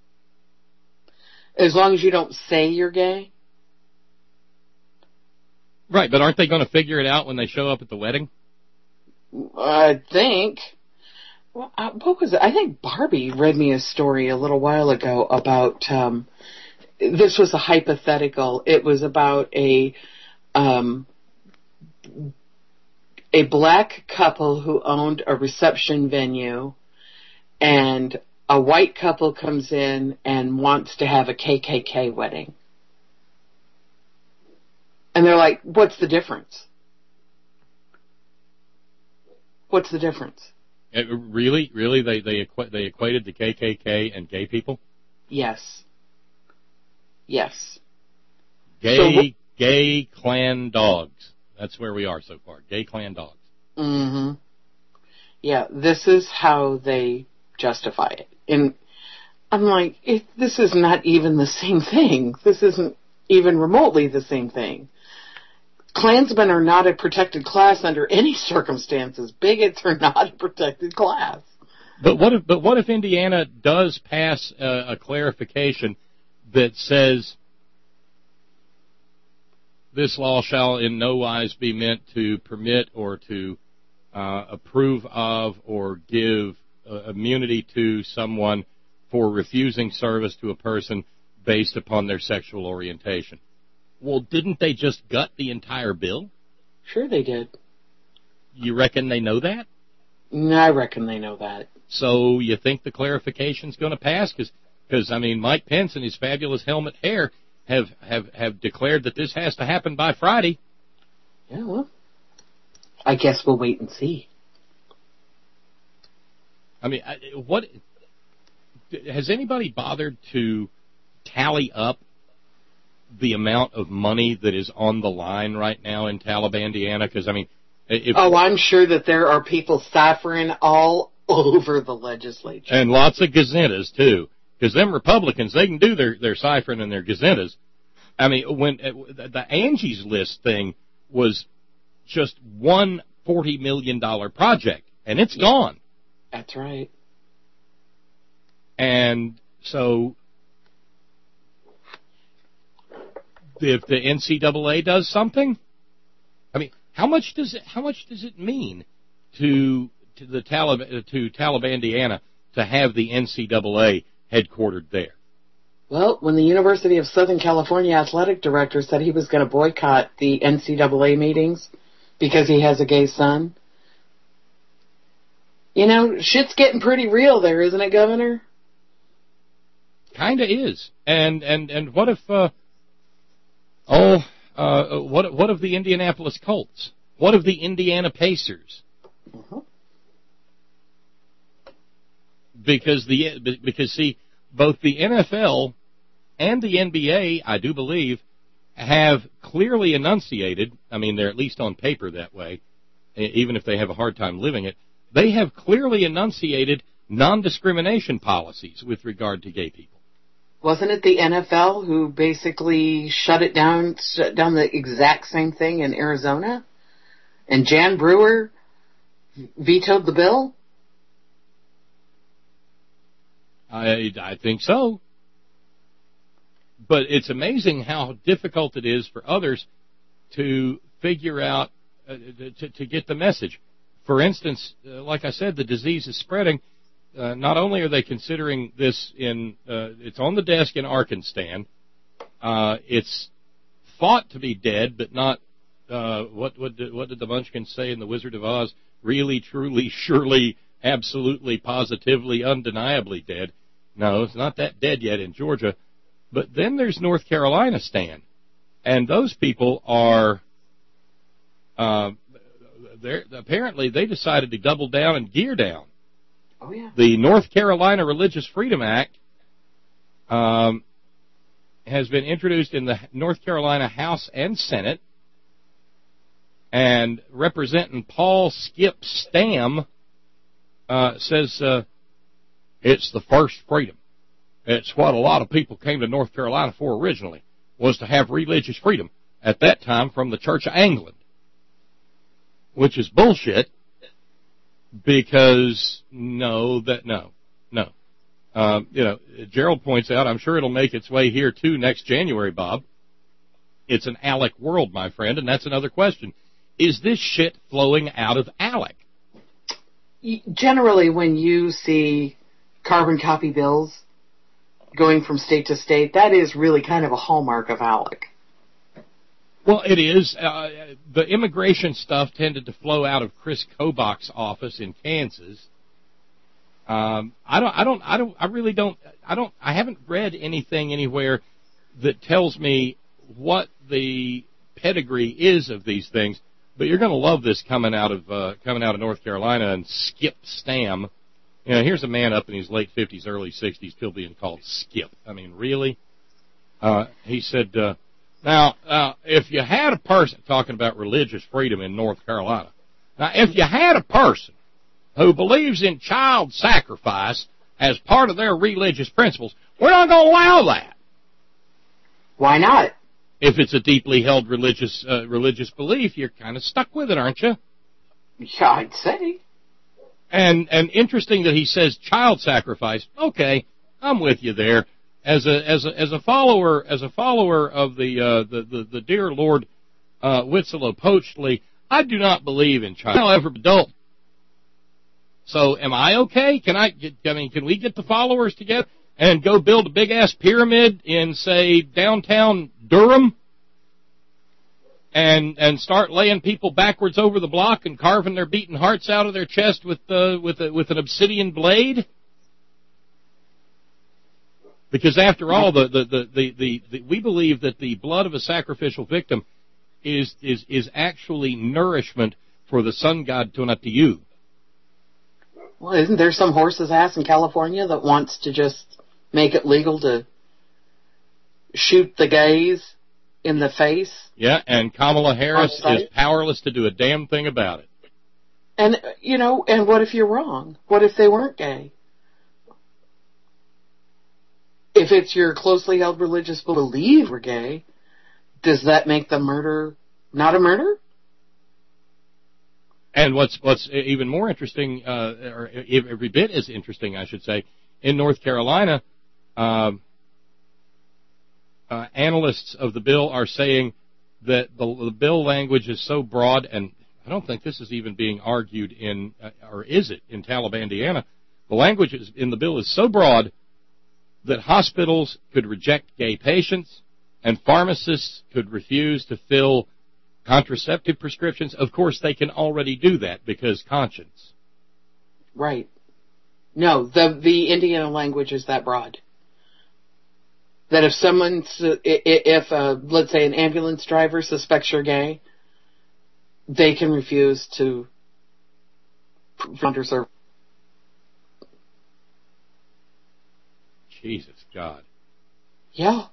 As long as you don't say you're gay? Right, but aren't they going to figure it out when they show up at the wedding? I think. Well, what was it? I think Barbie read me a story a little while ago about, this was a hypothetical. It was about a black couple who owned a reception venue, and a white couple comes in and wants to have a KKK wedding. And they're like, what's the difference? What's the difference? Really? They equated the KKK and gay people? Yes. Gay clan dogs. That's where we are so far. Gay clan dogs. Mm-hmm. Yeah, this is how they justify it. And I'm like, this is not even the same thing. This isn't even remotely the same thing. Klansmen are not a protected class under any circumstances. Bigots are not a protected class. But what if Indiana does pass a clarification that says, this law shall in no wise be meant to permit or to approve of or give immunity to someone for refusing service to a person based upon their sexual orientation? Well, didn't they just gut the entire bill? Sure they did. You reckon they know that? I reckon they know that. So you think the clarification's going to pass? Because I mean, Mike Pence and his fabulous helmet hair have declared that this has to happen by Friday. Yeah, well, I guess we'll wait and see. I mean, what has anybody bothered to tally up the amount of money that is on the line right now in Talibandiana? Because I mean, I'm sure that there are people ciphering all over the legislature, and lots of gazettas too. Because them Republicans, they can do their ciphering and their gazettas. I mean, when the Angie's List thing was just one $40 million project, and it's gone. That's right. And so, if the NCAA does something, I mean, how much does it mean to Talibandiana to have the NCAA headquartered there? Well, when the University of Southern California athletic director said he was going to boycott the NCAA meetings because he has a gay son, you know, shit's getting pretty real there, isn't it, Governor? Kinda is. And what if what of the Indianapolis Colts? What of the Indiana Pacers? Because see, both the NFL and the NBA, I do believe, have clearly enunciated, I mean, they're at least on paper that way, even if they have a hard time living it, they have clearly enunciated non-discrimination policies with regard to gay people. Wasn't it the NFL who basically shut down the exact same thing in Arizona? And Jan Brewer vetoed the bill? I think so. But it's amazing how difficult it is for others to figure out, to get the message. For instance, like I said, the disease is spreading. Not only are they considering this it's on the desk in Arkansas. It's thought to be dead, but not, what did the Munchkins say in The Wizard of Oz? Really, truly, surely, absolutely, positively, undeniably dead. No, it's not that dead yet in Georgia. But then there's North Carolina, Stan. And those people are, apparently they decided to double down and gear down. Oh, yeah. The North Carolina Religious Freedom Act has been introduced in the North Carolina House and Senate. And Representative Paul Skip Stam says it's the first freedom. It's what a lot of people came to North Carolina for originally, was to have religious freedom, at that time from the Church of England, which is bullshit, because no. Gerald points out, I'm sure it'll make its way here too next January, Bob. It's an ALEC world, my friend, and that's another question. Is this shit flowing out of ALEC? Generally, when you see carbon copy bills going from state to state, that is really kind of a hallmark of ALEC. Well, it is. The immigration stuff tended to flow out of Chris Kobach's office in Kansas. I haven't read anything anywhere that tells me what the pedigree is of these things. But you're going to love this coming out of North Carolina. And Skip Stam, here's a man up in his late 50s, early 60s, still being called Skip. I mean, really? He said, now, if you had a person, talking about religious freedom in North Carolina, now, if you had a person who believes in child sacrifice as part of their religious principles, we're not going to allow that. Why not? If it's a deeply held religious belief, you're kind of stuck with it, aren't you? Yeah, I'd say. And interesting that he says child sacrifice. Okay, I'm with you there. As a follower of the dear Lord Witzel Poachley, I do not believe in child. However, adult. So, am I okay? Can we get the followers together and go build a big ass pyramid in, say, downtown Durham, and start laying people backwards over the block and carving their beating hearts out of their chest with an obsidian blade? Because after all, we believe that the blood of a sacrificial victim is actually nourishment for the sun god Tonatiuh. Well, isn't there some horse's ass in California that wants to just make it legal to shoot the gays in the face? Yeah, and Kamala Harris is powerless to do a damn thing about it. And, and what if you're wrong? What if they weren't gay? If it's your closely held religious belief we're gay, does that make the murder not a murder? And what's even more interesting, or every bit as interesting, I should say, in North Carolina, analysts of the bill are saying that the bill language is so broad, and I don't think this is even being argued in, or is it, in Talibandiana. The language in the bill is so broad that hospitals could reject gay patients and pharmacists could refuse to fill contraceptive prescriptions. Of course, they can already do that because conscience. Right. No, the Indiana language is that broad. That if let's say an ambulance driver suspects you're gay, they can refuse to underserved. Jesus God. Yeah.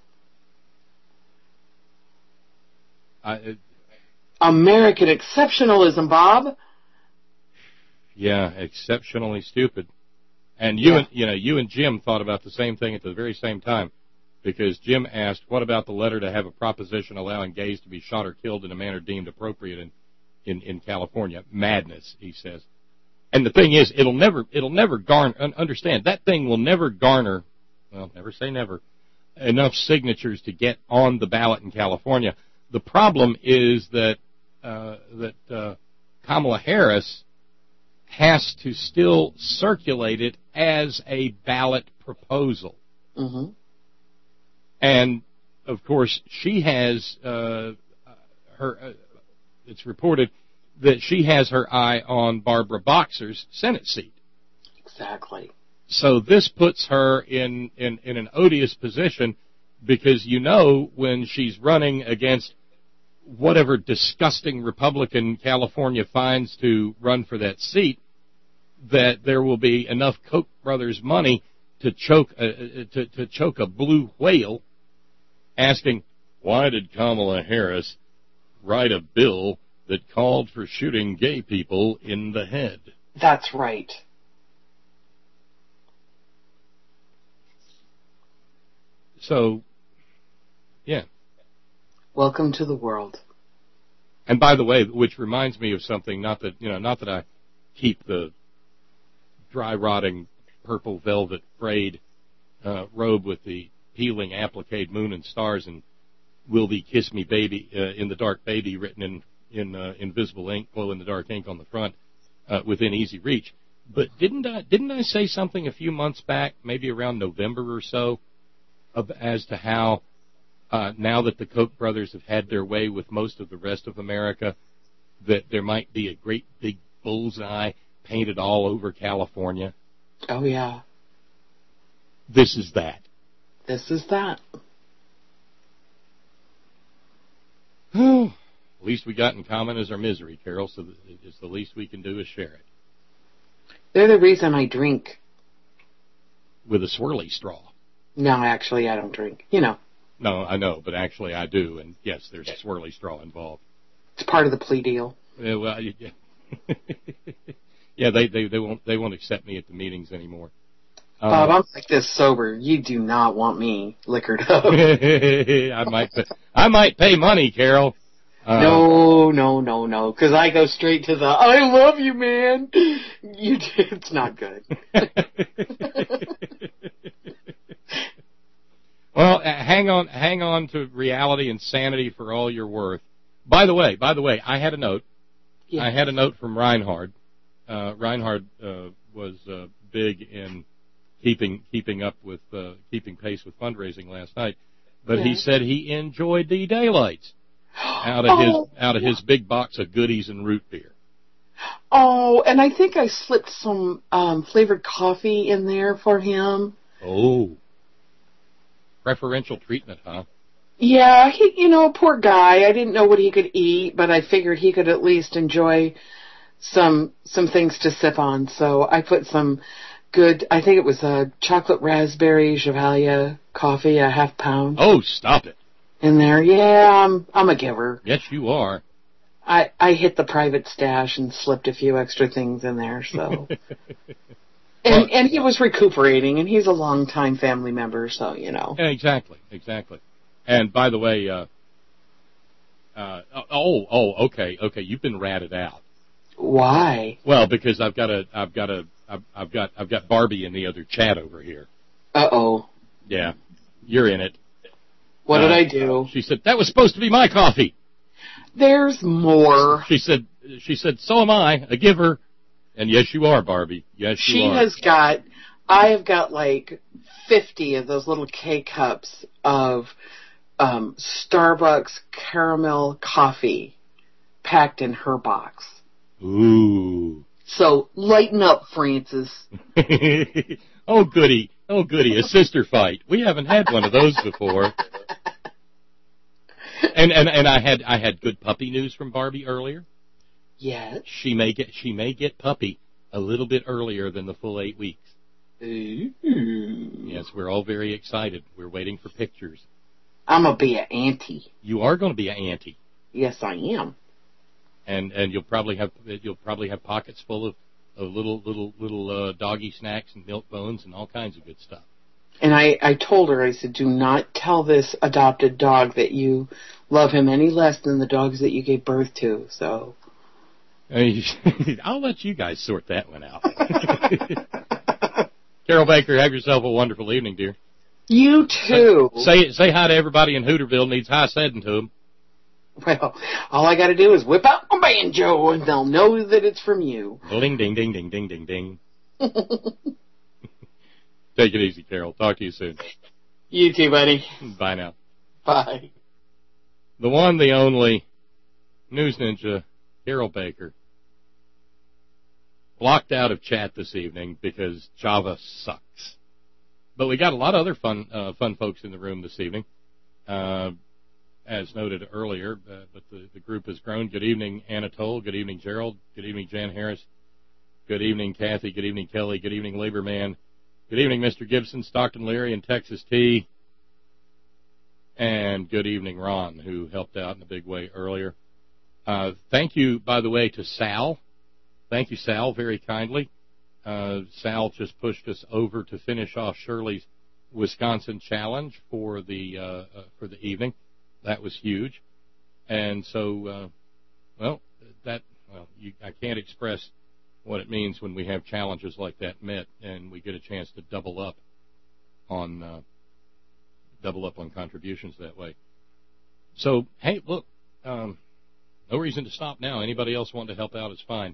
American exceptionalism, Bob. Yeah, exceptionally stupid. And you and Jim thought about the same thing at the very same time, because Jim asked, "What about the letter to have a proposition allowing gays to be shot or killed in a manner deemed appropriate in California?" Madness, he says. And the thing is, it'll never garner. Understand, that thing will never garner. Well, never say never. Enough signatures to get on the ballot in California. The problem is that Kamala Harris has to still circulate it as a ballot proposal. Mm-hmm. And, of course, she has it's reported that she has her eye on Barbara Boxer's Senate seat. Exactly. So this puts her in an odious position, because when she's running against whatever disgusting Republican California finds to run for that seat, that there will be enough Koch brothers money to choke a blue whale, asking, why did Kamala Harris write a bill that called for shooting gay people in the head? That's right. So, yeah. Welcome to the world. And by the way, which reminds me of something, not that I keep the dry rotting purple velvet frayed robe with the peeling applique moon and stars and "Will Thee Kiss Me Baby" in the dark baby written in invisible ink, glow in the dark ink on the front, within easy reach. But didn't I say something a few months back, maybe around November or so, as to how now that the Koch brothers have had their way with most of the rest of America, that there might be a great big bullseye painted all over California? Oh, yeah. This is that. This is that. The least we got in common is our misery, Carol, so it's the least we can do is share it. They're the reason I drink. With a swirly straw. No, actually, I don't drink. No, I know, but actually I do, and yes, there's a swirly straw involved. It's part of the plea deal. Yeah, well, yeah. Yeah, they won't accept me at the meetings anymore. Bob, I'm like this sober. You do not want me liquored up. I might pay money, Carol. No, because I go straight to the "I love you, man." It's not good. Well, hang on to reality and sanity for all you're worth. By the way, I had a note. Yes. I had a note from Reinhard. Reinhard was big in keeping pace with fundraising last night, but he said he enjoyed the daylights out of his big box of goodies and root beer. Oh, and I think I slipped some flavored coffee in there for him. Oh. Preferential treatment, huh? Yeah, he, poor guy. I didn't know what he could eat, but I figured he could at least enjoy some things to sip on. So I put some good, I think it was a chocolate raspberry Gevalia coffee, a half pound. Oh, stop it. In there. Yeah, I'm a giver. Yes, you are. I hit the private stash and slipped a few extra things in there, so. And he was recuperating, and he's a long-time family member, so, Exactly. And by the way, okay, you've been ratted out. Why? Well, because I've got Barbie in the other chat over here. Uh-oh. Yeah, you're in it. What did I do? She said, that was supposed to be my coffee. There's more. She said, so am I, a giver. And yes, you are, Barbie. Yes, you are. I have got like 50 of those little K-cups of Starbucks caramel coffee packed in her box. Ooh. So lighten up, Francis. Oh, goody, a sister fight. We haven't had one of those before. And I had good puppy news from Barbie earlier. Yes. She may get puppy a little bit earlier than the full 8 weeks. Ooh. Yes, we're all very excited. We're waiting for pictures. I'm going to be an auntie. You are going to be an auntie. Yes, I am. And you'll probably have pockets full of little doggy snacks and milk bones and all kinds of good stuff. And I told her, I said, do not tell this adopted dog that you love him any less than the dogs that you gave birth to. So I'll let you guys sort that one out. Carol Baker, have yourself a wonderful evening, dear. You too. Say hi to everybody in Hooterville. Needs high said to them. Well, all I got to do is whip out my banjo, and they'll know that it's from you. Ding, ding, ding, ding, ding, ding, ding. Take it easy, Carol. Talk to you soon. You too, buddy. Bye now. Bye. The one, the only, News Ninja, Carol Baker, blocked out of chat this evening because Java sucks. But we got a lot of other fun folks in the room this evening. As noted earlier, but the group has grown. Good evening, Anatole. Good evening, Gerald. Good evening, Jan Harris. Good evening, Kathy. Good evening, Kelly. Good evening, Labor Man. Good evening, Mr. Gibson, Stockton Leary, and Texas T. And good evening, Ron, who helped out in a big way earlier. Thank you, by the way, to Sal. Thank you, Sal, very kindly. Sal just pushed us over to finish off Shirley's Wisconsin challenge for the evening. That was huge. And so, I can't express what it means when we have challenges like that met and we get a chance to double up on contributions that way. So, hey, look, no reason to stop now. Anybody else want to help out is fine.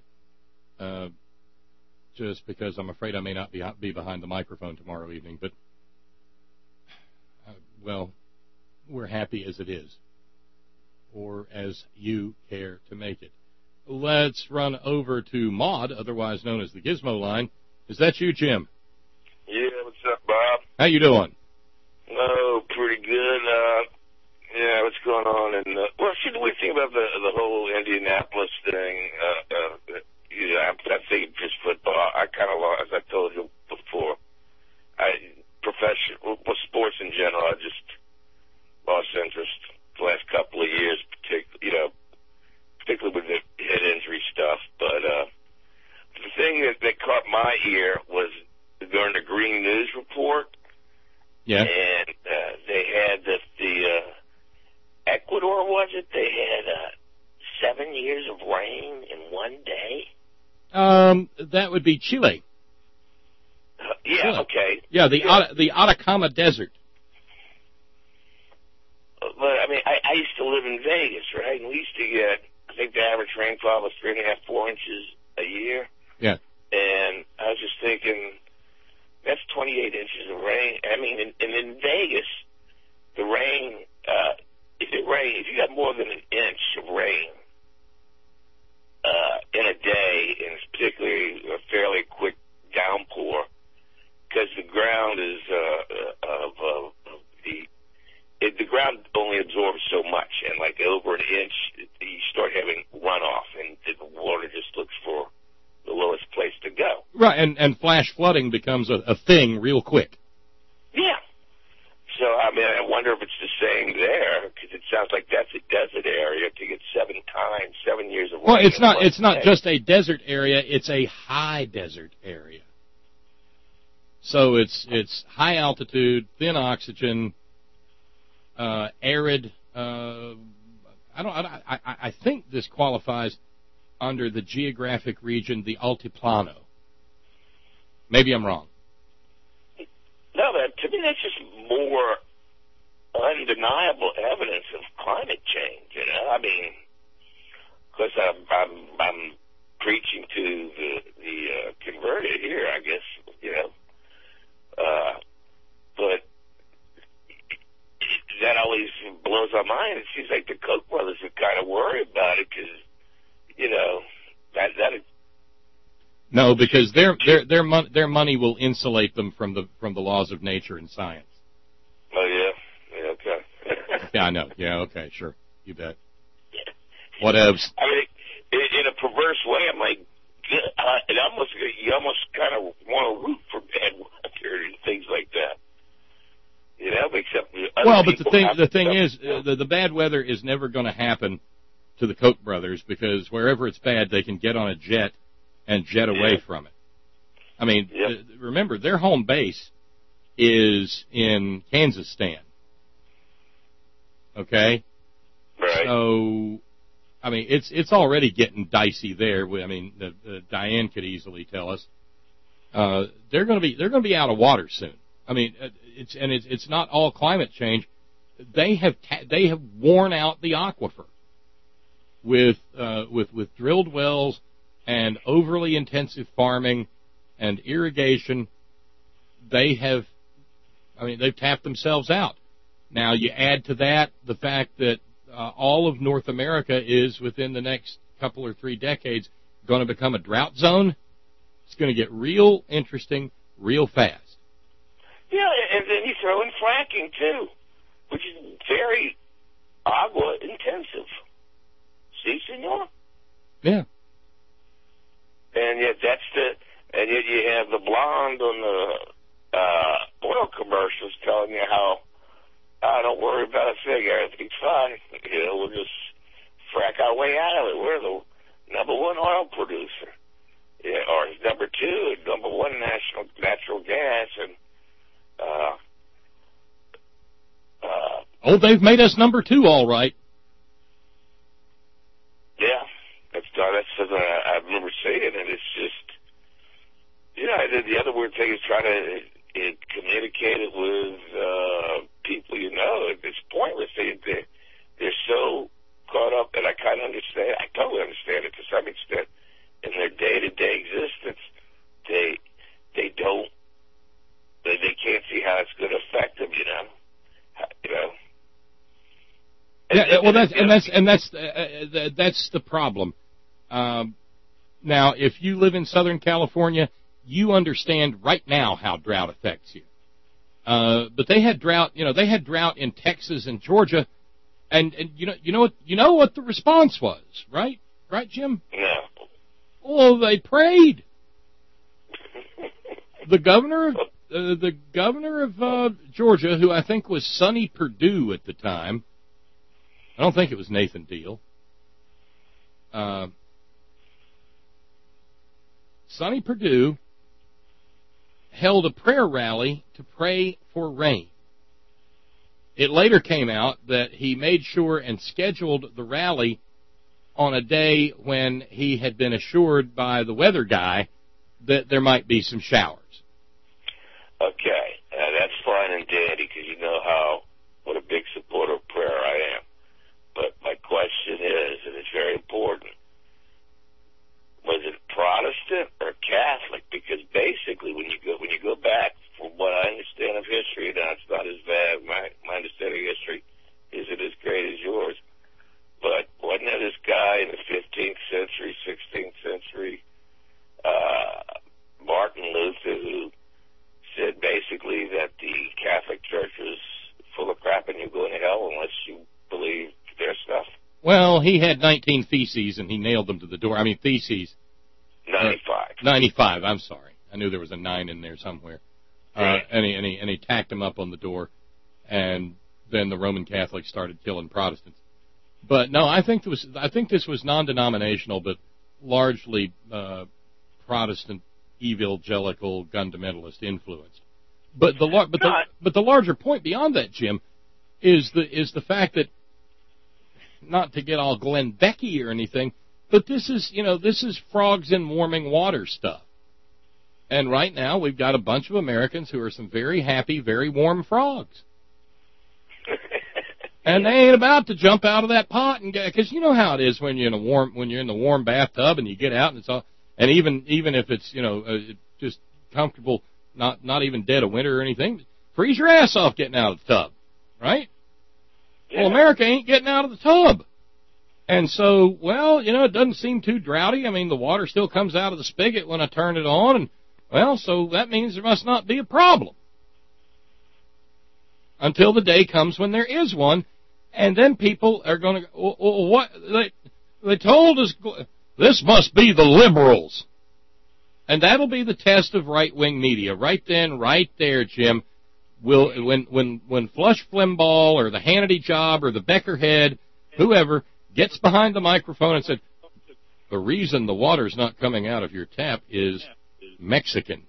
Just because I'm afraid I may not be behind the microphone tomorrow evening, but, we're happy as it is, or as you care to make it. Let's run over to Maud, otherwise known as the Gizmo Line. Is that you, Jim? Yeah, what's up, Bob? How you doing? Oh, pretty good. Yeah, what's going on? And what we think about the whole Indianapolis thing? I'm thinking just football. I kind of lost, as I told you before. Sports in general, I just lost interest the last couple of years, particularly with the head injury stuff. But the thing that caught my ear was during the Green News report. Yeah. And they had the Ecuador, was it? They had 7 years of rain in one day. That would be Chile. Yeah, Chile. Okay. Yeah, the Atacama Desert. But, I mean, I used to live in Vegas, right? And we used to get, I think the average rainfall was 3.5, 4 inches a year. Yeah. And I was just thinking, that's 28 inches of rain. I mean, in Vegas, the rain, if you got more than an inch of rain in a day, and it's particularly a fairly quick downpour, because the ground is the ground only absorbs so much, and like over an inch, you start having runoff, and the water just looks for the lowest place to go. Right, and flash flooding becomes a thing real quick. Yeah. So, I mean, I wonder if it's the same there, because it sounds like that's a desert area to get 7 years of rain. Well, it's not just a desert area, it's a high desert area. So it's high altitude, thin oxygen, arid. I think this qualifies under the geographic region, the Altiplano. Maybe I'm wrong. No, to me that's just more undeniable evidence of climate change. You know, I mean, because I'm preaching to the converted here, I guess. You know, but that always blows my mind. It seems like the Koch brothers are kind of worried about it because, you know, that. No, because their money will insulate them from the laws of nature and science. Oh yeah, okay. Yeah, I know. Yeah, okay, sure, you bet. Whatevs. I mean, in a perverse way, I'm like, you almost kind of want to root for bad weather and things like that. You know, except well, but the thing is, the bad weather is never going to happen to the Koch brothers, because wherever it's bad, they can get on a jet and jet away from it. I mean, remember, their home base is in Kazakhstan. Okay? Right. So, I mean, it's already getting dicey there. I mean, Diane could easily tell us. They're going to be out of water soon. I mean, it's not all climate change. They have worn out the aquifer with drilled wells and overly intensive farming and irrigation. They've tapped themselves out. Now you add to that the fact that all of North America is, within the next couple or 3 decades, going to become a drought zone. It's going to get real interesting real fast. Yeah, and then you throw in fracking, too, which is very agua intensive. See, senor? Yeah. And yet you have the blonde on the oil commercials telling you how, don't worry about a thing, everything's fine. You know, we'll just frack our way out of it. We're the number 1 oil producer. Yeah, or number 2, number 1 natural gas, and they've made us number 2, all right. Yeah, that's something I remember saying, and it's just, the other weird thing is trying to communicate it with people, it's pointless. They're so caught up, and I kind of understand, I totally understand it to some extent, in their day-to-day existence, they can't see how it's going to affect them, Yeah, well, that's the problem. Now, if you live in Southern California, you understand right now how drought affects you. But they had drought, in Texas and Georgia, and you know what the response was, right? Right, Jim? No. Oh, they prayed. The governor of Georgia, who I think was Sonny Perdue at the time, I don't think it was Nathan Deal. Sonny Perdue held a prayer rally to pray for rain. It later came out that he made sure and scheduled the rally on a day when he had been assured by the weather guy that there might be some showers. Okay, that's fine and dandy, because you know what a big supporter of prayer I am. But my question is, and it's very important, was it Protestant or Catholic? Because basically, when you go back, from what I understand of history, now it's not as bad. My understanding of history isn't as great as yours. But wasn't there this guy in the 15th century, 16th century, Martin Luther, who said basically that the Catholic Church was full of crap and you're going to hell unless you believe their stuff? Well, he had 19 theses and he nailed them to the door. I mean, theses. 95. 95, I'm sorry. I knew there was a 9 in there somewhere. Right. And he tacked them up on the door, and then the Roman Catholics started killing Protestants. But no, I think this was non-denominational, but largely Protestant, evangelical, fundamentalist influenced. But the larger point beyond that, Jim, is the fact that, not to get all Glenn Becky or anything, but this is frogs in warming water stuff. And right now we've got a bunch of Americans who are some very happy, very warm frogs. And they ain't about to jump out of that pot and get, because you know how it is when you're in the warm bathtub and you get out and it's all, and even if it's just comfortable, not even dead of winter or anything, freeze your ass off getting out of the tub, right? Yeah. Well, America ain't getting out of the tub, and so it doesn't seem too droughty. I mean, the water still comes out of the spigot when I turn it on, and so that means there must not be a problem until the day comes when there is one. And then people are going to, what? They told us, this must be the liberals. And that'll be the test of right-wing media. Right then, right there, Jim. When Flush Flimbaugh or the Hannity job or the Beckerhead, whoever, gets behind the microphone and said, the reason the water's not coming out of your tap is Mexicans.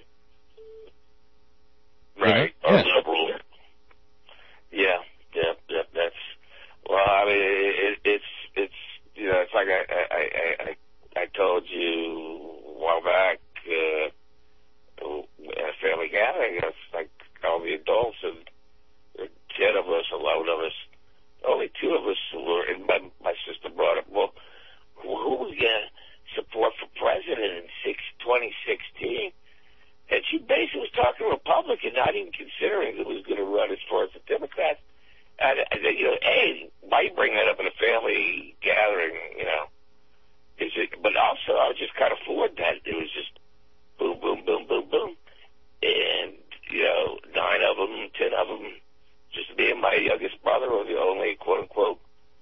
Right. You know? Or liberal. Yeah. That's, well, I mean, it's, you know, it's like I told you a while back, at a family gathering, it's like all the adults, and 10 of us, 11 of us, only 2 of us were, and my sister brought up, well, who was going to support for president in 2016? And she basically was talking Republican, not even considering who was going to run as far as the Democrats. And, you know, hey, why you bring that up in a family gathering, you know? But also, I was just kind of floored that it was just boom, boom, boom, boom, boom. And, you know, 9 of them, 10 of them, just me and my youngest brother were the only, quote-unquote,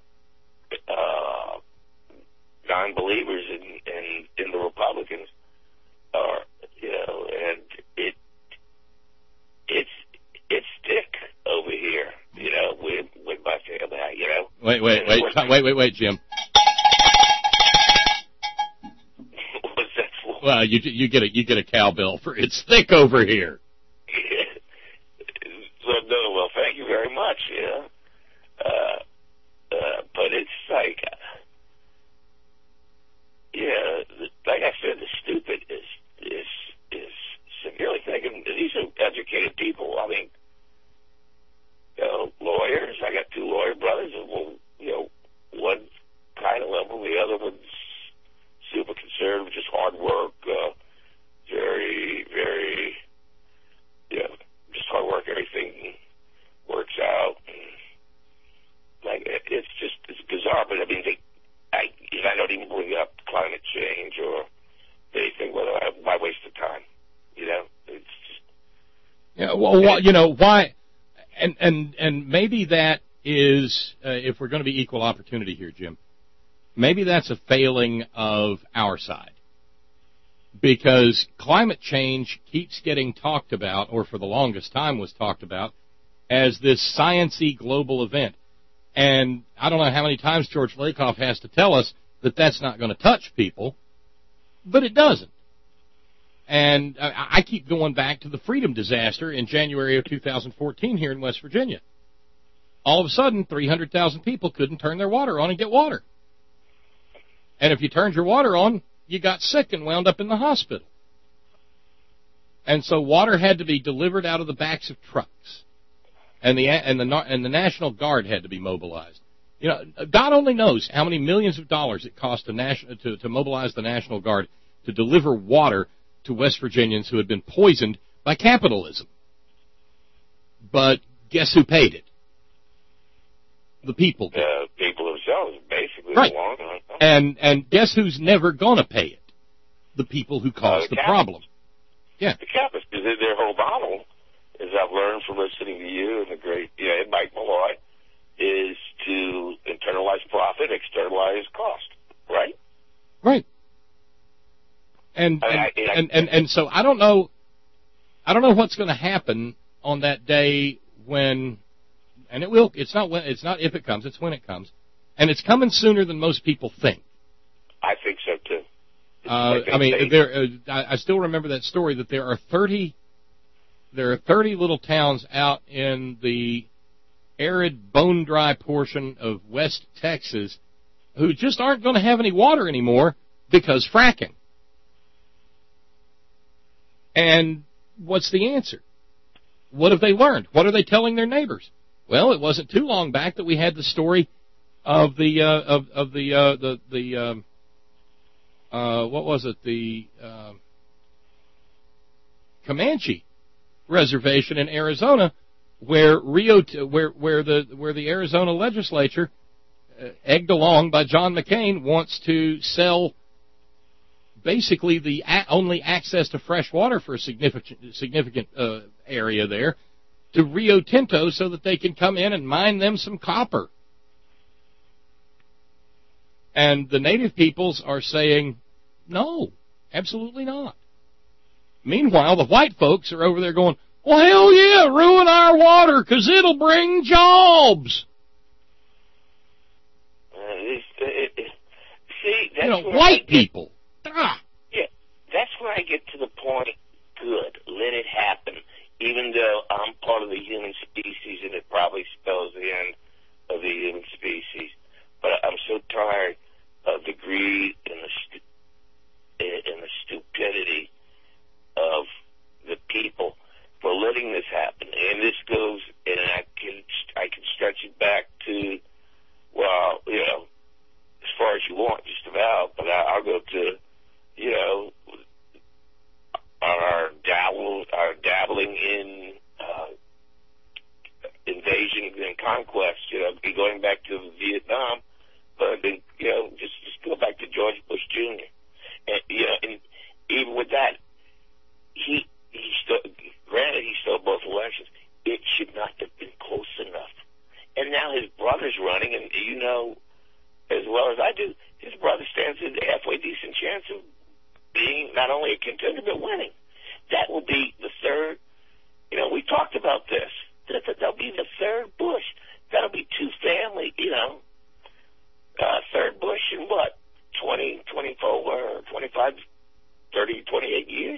non-believers in the Republicans. You know, and it's thick over here, you know, with my family, you know. Wait, Jim. What's that for? Well, you get a cowbell for it's thick over here. So, no, well, thank you very much, you know. But it's like, yeah, like I said, the stupid is severely thinking. These are educated people. I mean, you know, lawyers. I got 2 lawyer brothers. Well, you know, one kind of level, the other one's super conservative, just hard work, very, very, you know, just hard work. Everything works out. Like it's bizarre. But I mean, I don't even bring up climate change or anything. Why waste the time? You know, it's just. Yeah, well, you know why, and maybe that is if we're going to be equal opportunity here, Jim. Maybe that's a failing of our side, because climate change keeps getting talked about, or for the longest time was talked about, as this sciencey global event. And I don't know how many times George Lakoff has to tell us that that's not going to touch people, but it doesn't. And I keep going back to the Freedom disaster in January of 2014 here in West Virginia. All of a sudden, 300,000 people couldn't turn their water on and get water. And if you turned your water on, you got sick and wound up in the hospital. And so water had to be delivered out of the backs of trucks. And the National Guard had to be mobilized. You know, God only knows how many millions of dollars it cost to mobilize the National Guard to deliver water to West Virginians who had been poisoned by capitalism. But guess who paid it? The people. The people themselves, basically. Right. And guess who's never going to pay it? The people who caused the problem. Yeah. The capitalists. Their whole model, as I've learned from listening to you and the great, Mike Malloy, is to internalize profit, externalize cost. Right? Right. And so I don't know what's going to happen on that day when, and it's not if it comes, it's when it comes. And it's coming sooner than most people think. I think so too. I still remember that story that there are 30 little towns out in the arid, bone-dry portion of West Texas who just aren't going to have any water anymore because fracking. And what's the answer? What have they learned? What are they telling their neighbors? Well, it wasn't too long back that we had the story of the Comanche reservation in Arizona, where the Arizona legislature, egged along by John McCain, wants to sell basically the only access to fresh water for a significant area there to Rio Tinto so that they can come in and mine them some copper. And the native peoples are saying, no, absolutely not. Meanwhile, the white folks are over there going, well, hell yeah, ruin our water because it'll bring jobs. See, that's white people. Yeah, that's where I get to the point. Good, let it happen. Even though I'm part of the human species, and it probably spells the end of the human species, but I'm so tired of the greed and the stupidity of the people for letting this happen. And this goes, and I can stretch it back to, well, as far as you want, just about. But I'll go to, our dabbling in invasion and conquest. Going back to Vietnam, but just go back to George Bush Jr. And even with that, he stole both elections. It should not have been close enough. And now his brother's running, and as well as I do, his brother stands a halfway decent chance of being not only a contender but winning. That will be the third. We talked about this. That'll be the third Bush. That'll be two family. Third Bush in what? 20, 24, or 25, 30, 28 years.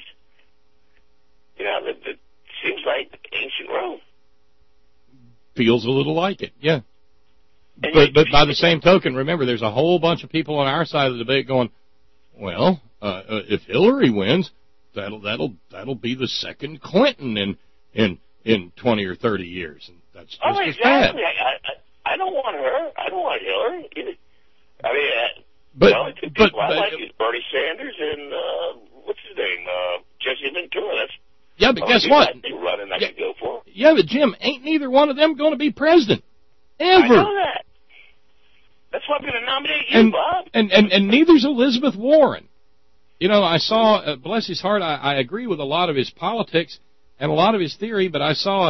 That seems like ancient Rome. Feels a little like it, yeah. But by the same token, remember, there's a whole bunch of people on our side of the debate going, well, if Hillary wins, that'll be the second Clinton in 20 or 30 years, and that's just as bad. I don't want her. I don't want Hillary. I mean, but I like Bernie Sanders and what's his name, Jesse Ventura. Yeah, but guess what? I could go for. Yeah, but Jim, ain't neither one of them going to be president ever. I know that. That's why I'm going to nominate you, Bob. And neither's Elizabeth Warren. I saw, bless his heart, I agree with a lot of his politics and a lot of his theory, but I saw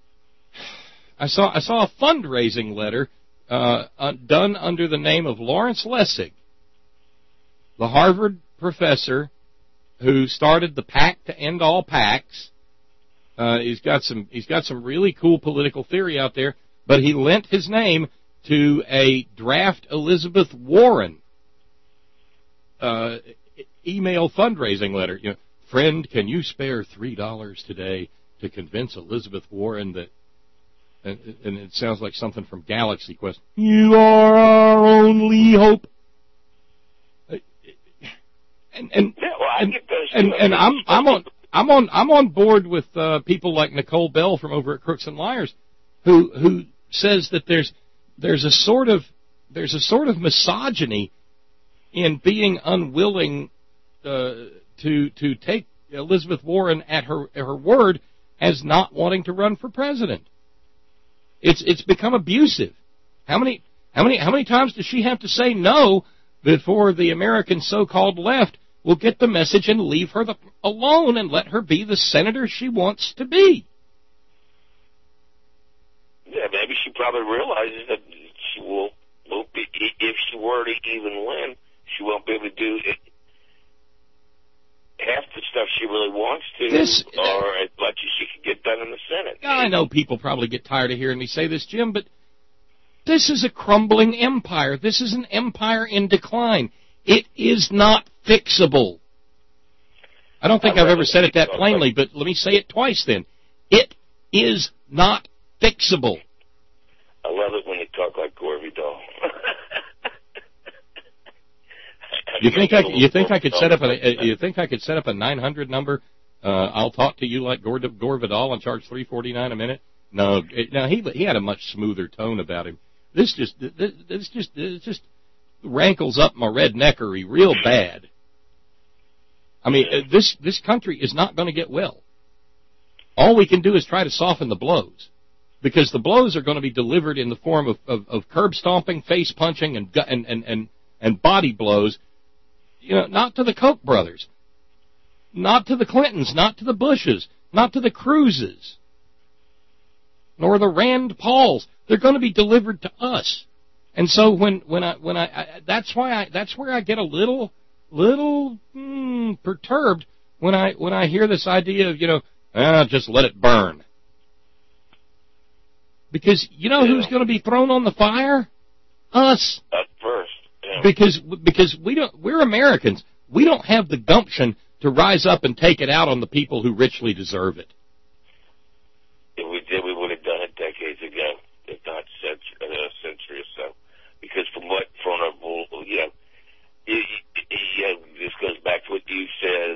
a fundraising letter done under the name of Lawrence Lessig, the Harvard professor who started the PAC to End All PACs. He's got some really cool political theory out there, but he lent his name to a draft Elizabeth Warren email fundraising letter. Friend, can you spare $3 today to convince Elizabeth Warren that? And it sounds like something from Galaxy Quest. You are our only hope. And I'm on board with people like Nicole Bell from over at Crooks and Liars, who says that there's a sort of misogyny in being unwilling to take Elizabeth Warren at her word as not wanting to run for president. It's become abusive. How many times does she have to say no before the American so-called left will get the message and leave her alone and let her be the senator she wants to be? Yeah, maybe she probably realizes that she won't be, if she were to even win, she won't be able to do it, half the stuff she really wants to, or as much as she can get done in the Senate. I know people probably get tired of hearing me say this, Jim, but this is a crumbling empire. This is an empire in decline. It is not fixable. I don't think I've ever said it that plainly, but let me say it twice then. It is not fixable. I love it when you talk like Gore Vidal. You think I could set up a 900 number? I'll talk to you like Gore Vidal and charge $3.49 a minute. No, he had a much smoother tone about him. This just rankles up my redneckery real bad. I mean, this country is not going to get well. All we can do is try to soften the blows, because the blows are going to be delivered in the form of curb stomping, face punching, and body blows. Not to the Koch brothers, not to the Clintons, not to the Bushes, not to the Cruzes, nor the Rand Pauls. They're going to be delivered to us. And so that's where I get a little perturbed when I hear this idea of, just let it burn. Because you know who's going to be thrown on the fire? Us. At first. Yeah. Because we're Americans. We don't have the gumption to rise up and take it out on the people who richly deserve it. If we did, we would have done it decades ago, if not a century or so. Because this goes back to what you said.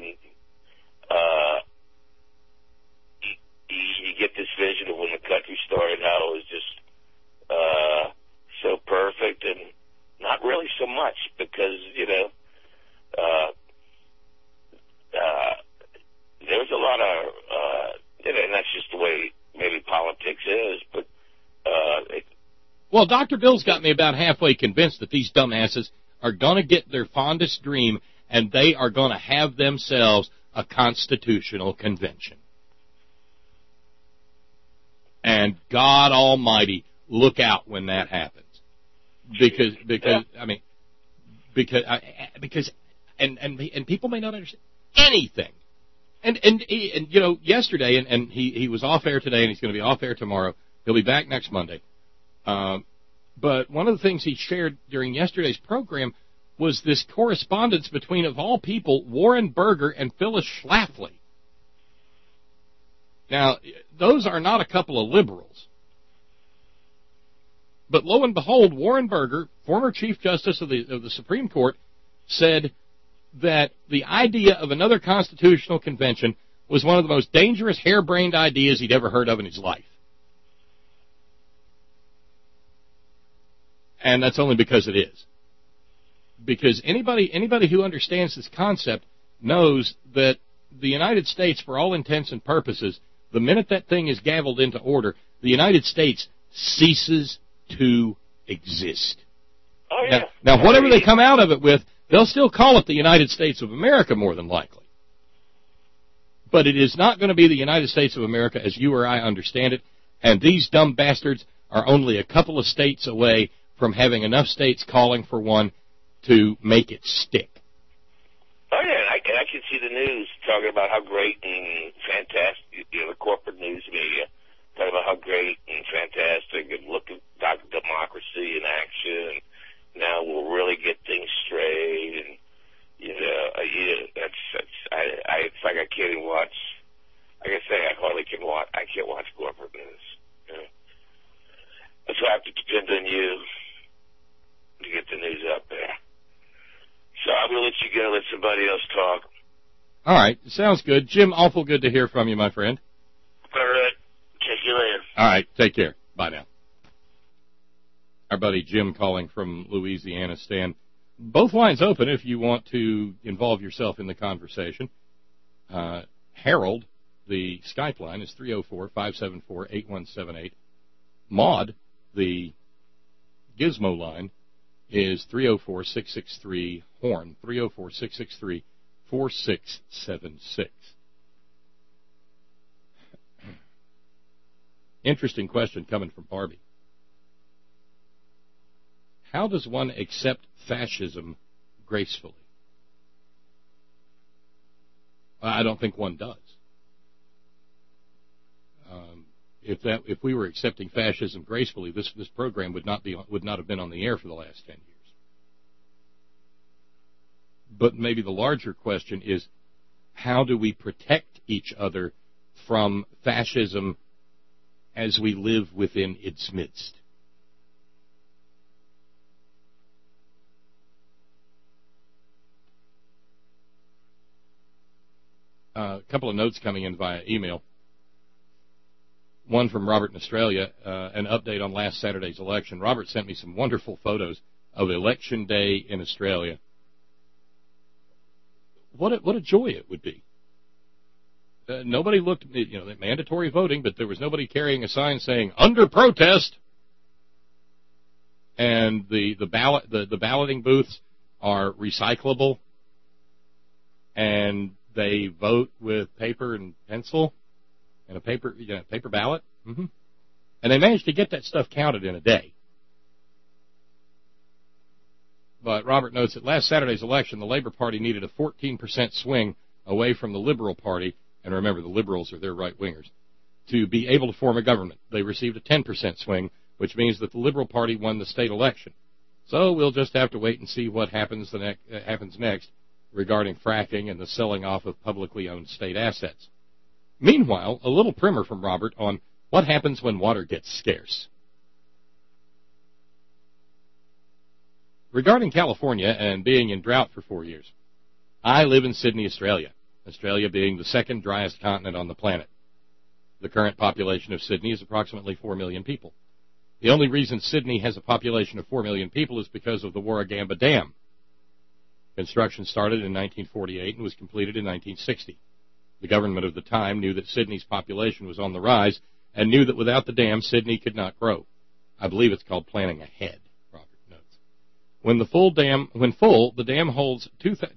You get this vision of when the country started, how it was just so perfect, and not really so much, because there's a lot of and that's just the way maybe politics is. But well, Dr. Bill's got me about halfway convinced that these dumbasses are going to get their fondest dream, and they are going to have themselves a constitutional convention. And God Almighty, look out when that happens, because people may not understand anything. And yesterday, and he was off air today, and he's going to be off air tomorrow. He'll be back next Monday. But one of the things he shared during yesterday's program was this correspondence between, of all people, Warren Burger and Phyllis Schlafly. Now, those are not a couple of liberals. But lo and behold, Warren Burger, former Chief Justice of the Supreme Court, said that the idea of another constitutional convention was one of the most dangerous, harebrained ideas he'd ever heard of in his life. And that's only because it is. Because anybody who understands this concept knows that the United States, for all intents and purposes, the minute that thing is gavelled into order, the United States ceases to exist. Oh, yeah. Now, whatever they come out of it with, they'll still call it the United States of America, more than likely. But it is not going to be the United States of America as you or I understand it, and these dumb bastards are only a couple of states away from having enough states calling for one to make it stick. Oh, yeah, and I can see the news talking about how great and fantastic, the corporate news media, talking about how great and fantastic, and look at democracy in action, and now we'll really get things straight, and, it's like I can't even watch, like I say, I can't watch corporate news, That's why I have to depend on you to get the news out there. So I'm going to let you go, let somebody else talk. All right, sounds good. Jim, awful good to hear from you, my friend. All right, check you later. All right, take care. Bye now. Our buddy Jim calling from Louisiana. Stan, both lines open if you want to involve yourself in the conversation. Harold, the Skype line, is 304-574-8178. Maud, the Gizmo line, is 304-663-HORN, 304-663-4676. Interesting question coming from Barbie. How does one accept fascism gracefully? I don't think one does. If we were accepting fascism gracefully, this program would not have been on the air for the last 10 years. But maybe the larger question is, how do we protect each other from fascism as we live within its midst? A couple of notes coming in via email. One from Robert in Australia, an update on last Saturday's election. Robert sent me some wonderful photos of Election Day in Australia. What a joy it would be. Nobody looked, mandatory voting, but there was nobody carrying a sign saying, under protest. And the balloting booths are recyclable. And they vote with paper and pencil and a paper ballot. Mm-hmm. And they managed to get that stuff counted in a day. But Robert notes that last Saturday's election, the Labour Party needed a 14% swing away from the Liberal Party, and remember, the Liberals are their right-wingers, to be able to form a government. They received a 10% swing, which means that the Liberal Party won the state election. So we'll just have to wait and see what happens next regarding fracking and the selling off of publicly owned state assets. Meanwhile, a little primer from Robert on what happens when water gets scarce. Regarding California and being in drought for 4 years, I live in Sydney, Australia, Australia being the second driest continent on the planet. The current population of Sydney is approximately 4 million people. The only reason Sydney has a population of 4 million people is because of the Warragamba Dam. Construction started in 1948 and was completed in 1960. The government of the time knew that Sydney's population was on the rise and knew that without the dam, Sydney could not grow. I believe it's called planning ahead, Robert notes. When full, the dam holds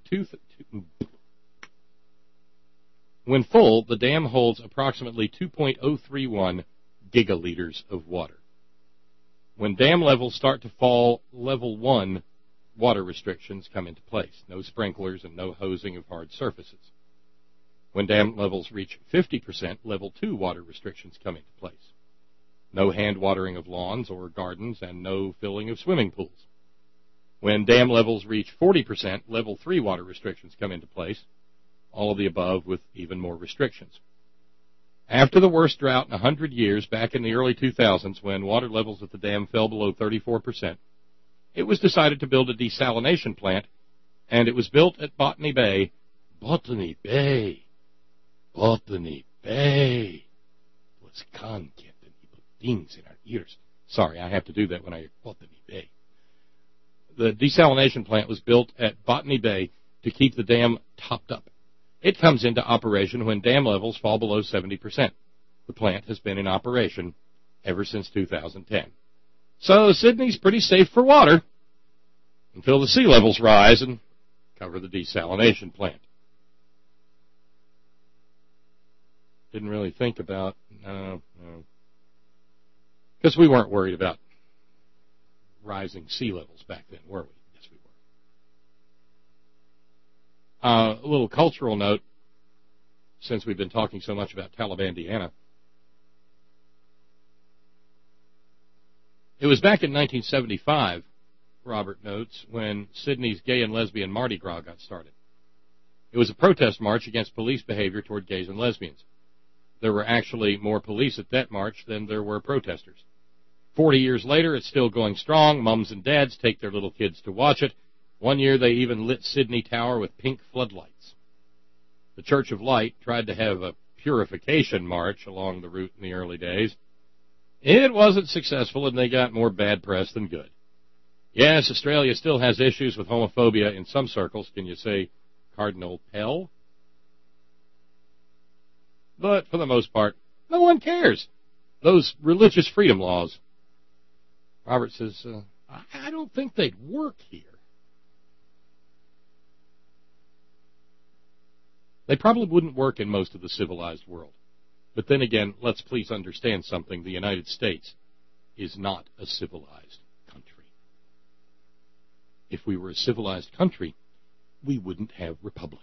2.031 gigaliters of water. When dam levels start to fall, level 1 water restrictions come into place. No sprinklers and no hosing of hard surfaces. When dam levels reach 50%, level 2 water restrictions come into place. No hand watering of lawns or gardens and no filling of swimming pools. When dam levels reach 40%, level 3 water restrictions come into place. All of the above with even more restrictions. After the worst drought in 100 years, back in the early 2000s, when water levels at the dam fell below 34%, it was decided to build a desalination plant, and it was built at Botany Bay. Botany Bay. Botany Bay. Was can't get any things in our ears. Sorry, I have to do that when I hear Botany Bay. The desalination plant was built at Botany Bay to keep the dam topped up. It comes into operation when dam levels fall below 70%. The plant has been in operation ever since 2010. So Sydney's pretty safe for water until the sea levels rise and cover the desalination plant. Didn't really think about, no. Because we weren't worried about rising sea levels back then, were we? Yes, we were. A little cultural note, since we've been talking so much about Talibandiana. It was back in 1975, Robert notes, when Sydney's gay and lesbian Mardi Gras got started. It was a protest march against police behavior toward gays and lesbians. There were actually more police at that march than there were protesters. 40 years later, it's still going strong. Mums and dads take their little kids to watch it. One year, they even lit Sydney Tower with pink floodlights. The Church of Light tried to have a purification march along the route in the early days. It wasn't successful, and they got more bad press than good. Yes, Australia still has issues with homophobia in some circles. Can you say Cardinal Pell? But for the most part, no one cares. Those religious freedom laws. Robert says, I don't think they'd work here. They probably wouldn't work in most of the civilized world. But then again, let's please understand something. The United States is not a civilized country. If we were a civilized country, we wouldn't have Republicans.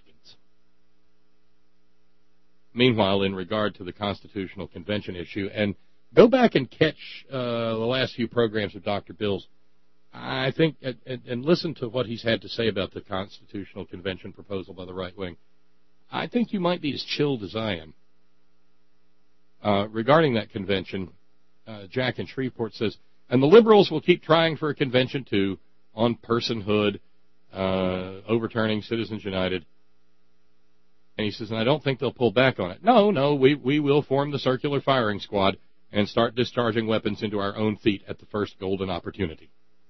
Meanwhile, in regard to the Constitutional Convention issue, and go back and catch the last few programs of Dr. Bill's, I think, and listen to what he's had to say about the Constitutional Convention proposal by the right wing. I think you might be as chilled as I am. Regarding that convention, Jack in Shreveport says, and the liberals will keep trying for a convention, too, on personhood, overturning Citizens United. And he says, and I don't think they'll pull back on it. No, we will form the circular firing squad and start discharging weapons into our own feet at the first golden opportunity.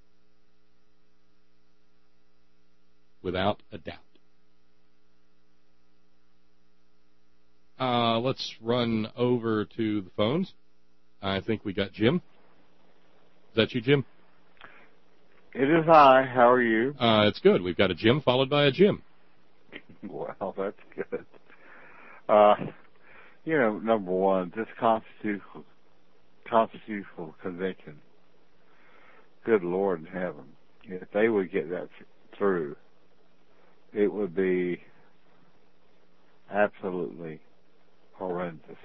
Without a doubt. Let's run over to the phones. I think we got Jim. Is that you, Jim? It is I. How are you? It's good. We've got a Jim followed by a Jim. Well, that's good. Number one, this constitutional convention, good Lord in heaven, if they would get that through, it would be Absolutely horrendous.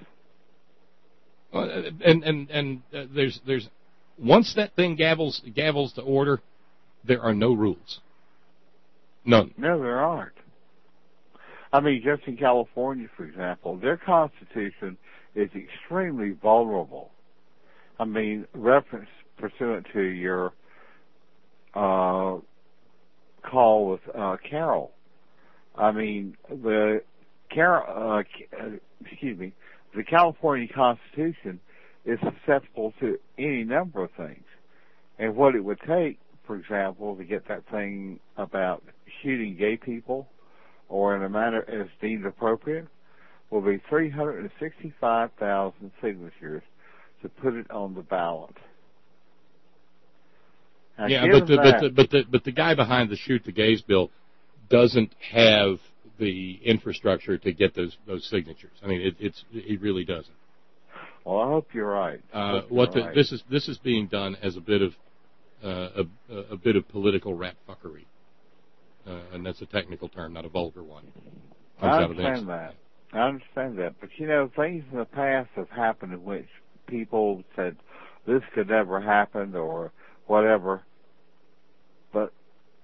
There's once that thing gavels to order, there are no rules. None. No, there aren't. I mean, just in California, for example, their Constitution is extremely vulnerable. I mean, reference pursuant to your call with Carol. I mean, the California Constitution is susceptible to any number of things. And what it would take, for example, to get that thing about shooting gay people or in a manner as deemed appropriate will be 365,000 signatures to put it on the ballot. Now, yeah, but the guy behind the Shoot the Gays bill doesn't have the infrastructure to get those signatures. I mean, it really doesn't. Well, I hope you're right. This is being done as a bit of political rat fuckery, and that's a technical term, not a vulgar one. I understand that. But you know, things in the past have happened in which people said this could never happen or whatever. But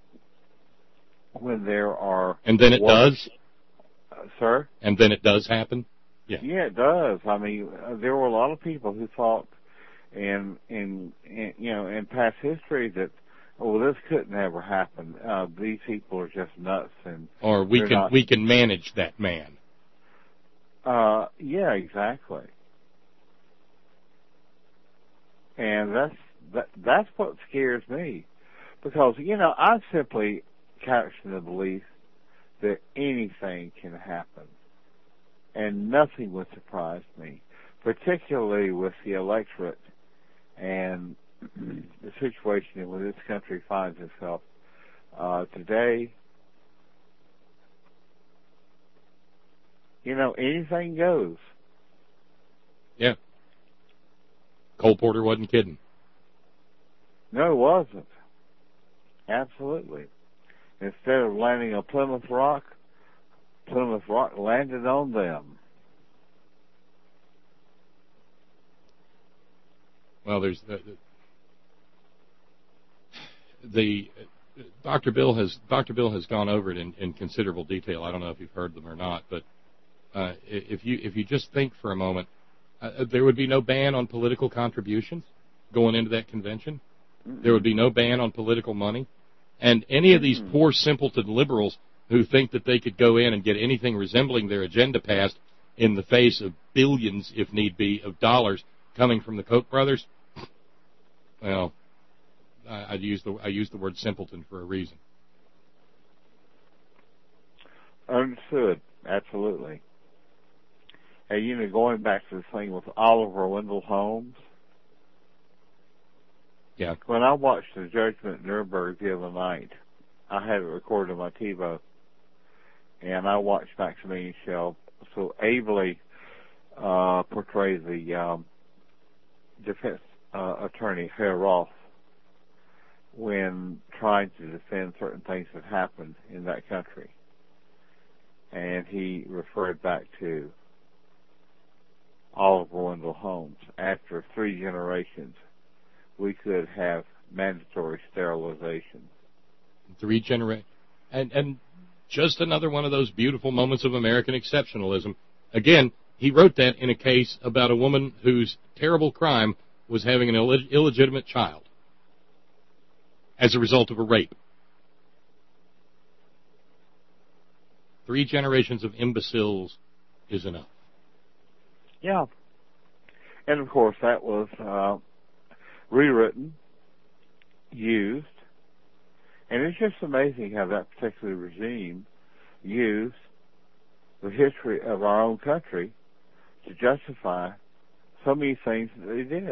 when there are and then it does, sir. And then it does happen. Yeah, it does. I mean, there were a lot of people who thought, in past history that, this couldn't ever happen. These people are just nuts, or we can manage that man. Yeah, exactly. And that's what scares me, because I simply couch in the belief that anything can happen. And nothing would surprise me, particularly with the electorate and the situation in which this country finds itself today. Anything goes. Yeah. Cole Porter wasn't kidding. No, it wasn't. Absolutely. Instead of landing on Plymouth Rock landed on them. Well, there's the Dr. Bill has gone over it in considerable detail. I don't know if you've heard them or not, but if you just think for a moment, there would be no ban on political contributions going into that convention. Mm-hmm. There would be no ban on political money, and any of these poor simpleton liberals who think that they could go in and get anything resembling their agenda passed in the face of billions, if need be, of dollars coming from the Koch brothers. Well, I use the word simpleton for a reason. Understood. Absolutely. And going back to the thing with Oliver Wendell Holmes. Yeah. When I watched the judgment at Nuremberg the other night, I had it recorded on my TiVo, and I watched Maximilian Schell so ably portray the defense attorney, Herr Roth, when trying to defend certain things that happened in that country. And he referred back to Oliver Wendell Holmes. After 3 generations, we could have mandatory sterilization. 3 generations. And just another one of those beautiful moments of American exceptionalism. Again, he wrote that in a case about a woman whose terrible crime was having an illegitimate child as a result of a rape. 3 generations of imbeciles is enough. Yeah. And, of course, that was rewritten, used, and it's just amazing how that particular regime used the history of our own country to justify so many things that they did.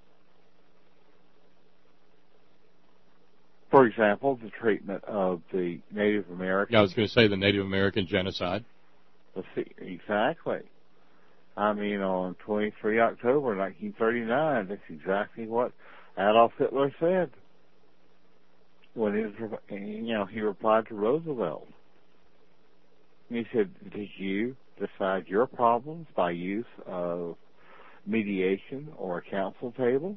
For example, the treatment of the Native Americans. Yeah, I was going to say the Native American genocide. Exactly. I mean, on 23 October 1939, that's exactly what Adolf Hitler said when he replied to Roosevelt. He said, did you, decide your problems by use of mediation or a council table.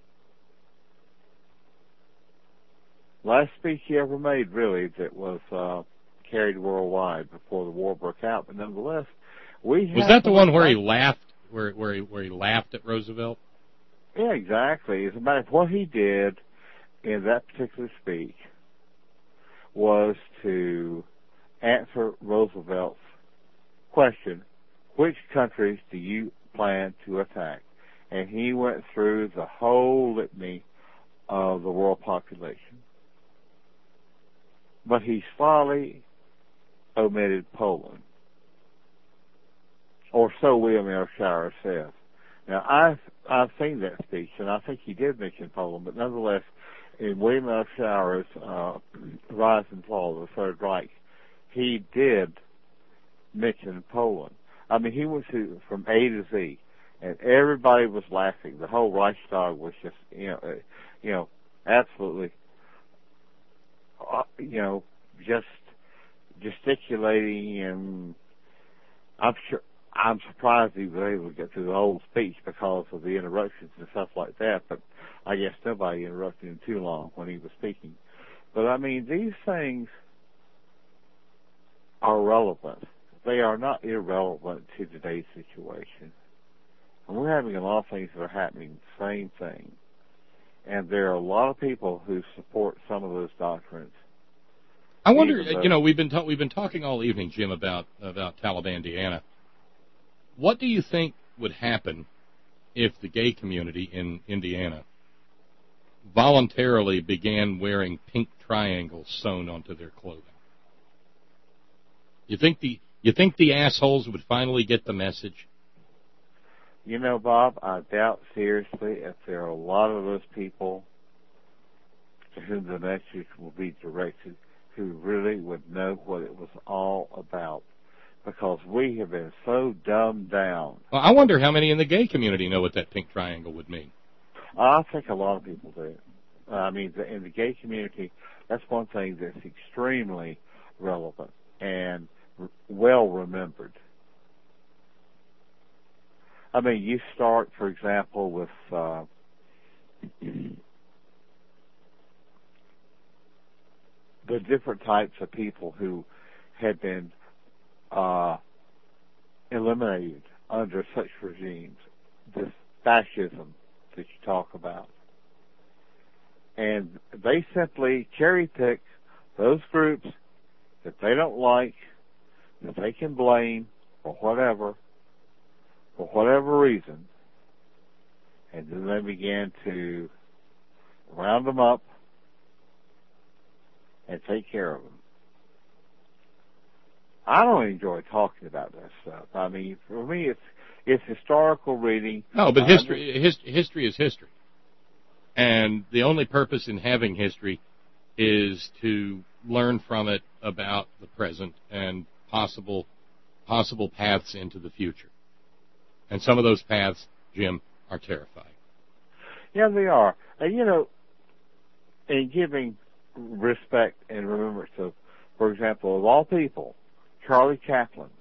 Last speech he ever made, really, that was carried worldwide before the war broke out. But nonetheless, was that the one where he laughed, where he laughed at Roosevelt? Yeah, exactly. As a matter of fact, what he did in that particular speech was to answer Roosevelt's question, which countries do you plan to attack? And he went through the whole litany of the world population. But he slyly omitted Poland. Or so William L. Shirer says. Now, I've seen that speech, and I think he did mention Poland, but nonetheless, in William L. Shirer's Rise and Fall of the Third Reich, he did mention Poland. I mean, he went from A to Z, and everybody was laughing. The whole Reichstag was just, absolutely, just gesticulating, and I'm surprised he was able to get through the whole speech because of the interruptions and stuff like that, but I guess nobody interrupted him too long when he was speaking. But I mean, these things are relevant. They are not irrelevant to today's situation. And we're having a lot of things that are happening, the same thing. And there are a lot of people who support some of those doctrines. I wonder, we've been talking all evening, Jim, about Talibandiana. What do you think would happen if the gay community in Indiana voluntarily began wearing pink triangles sewn onto their clothing? You think the assholes would finally get the message? Bob, I doubt seriously if there are a lot of those people to whom the message will be directed who really would know what it was all about, because we have been so dumbed down. Well, I wonder how many in the gay community know what that pink triangle would mean. I think a lot of people do. I mean, in the gay community, that's one thing that's extremely relevant and well remembered. I mean, you start, for example, with the different types of people who had been eliminated under such regimes, this fascism that you talk about. And they simply cherry-pick those groups that they don't like, that they can blame for whatever reason, and then they began to round them up and take care of them. I don't enjoy talking about that stuff. I mean, for me, it's historical reading. No, but history is history. And the only purpose in having history is to learn from it about the present and possible paths into the future. And some of those paths, Jim, are terrifying. Yeah, they are. And, in giving respect and remembrance of, for example, of all people, Charlie Chaplin.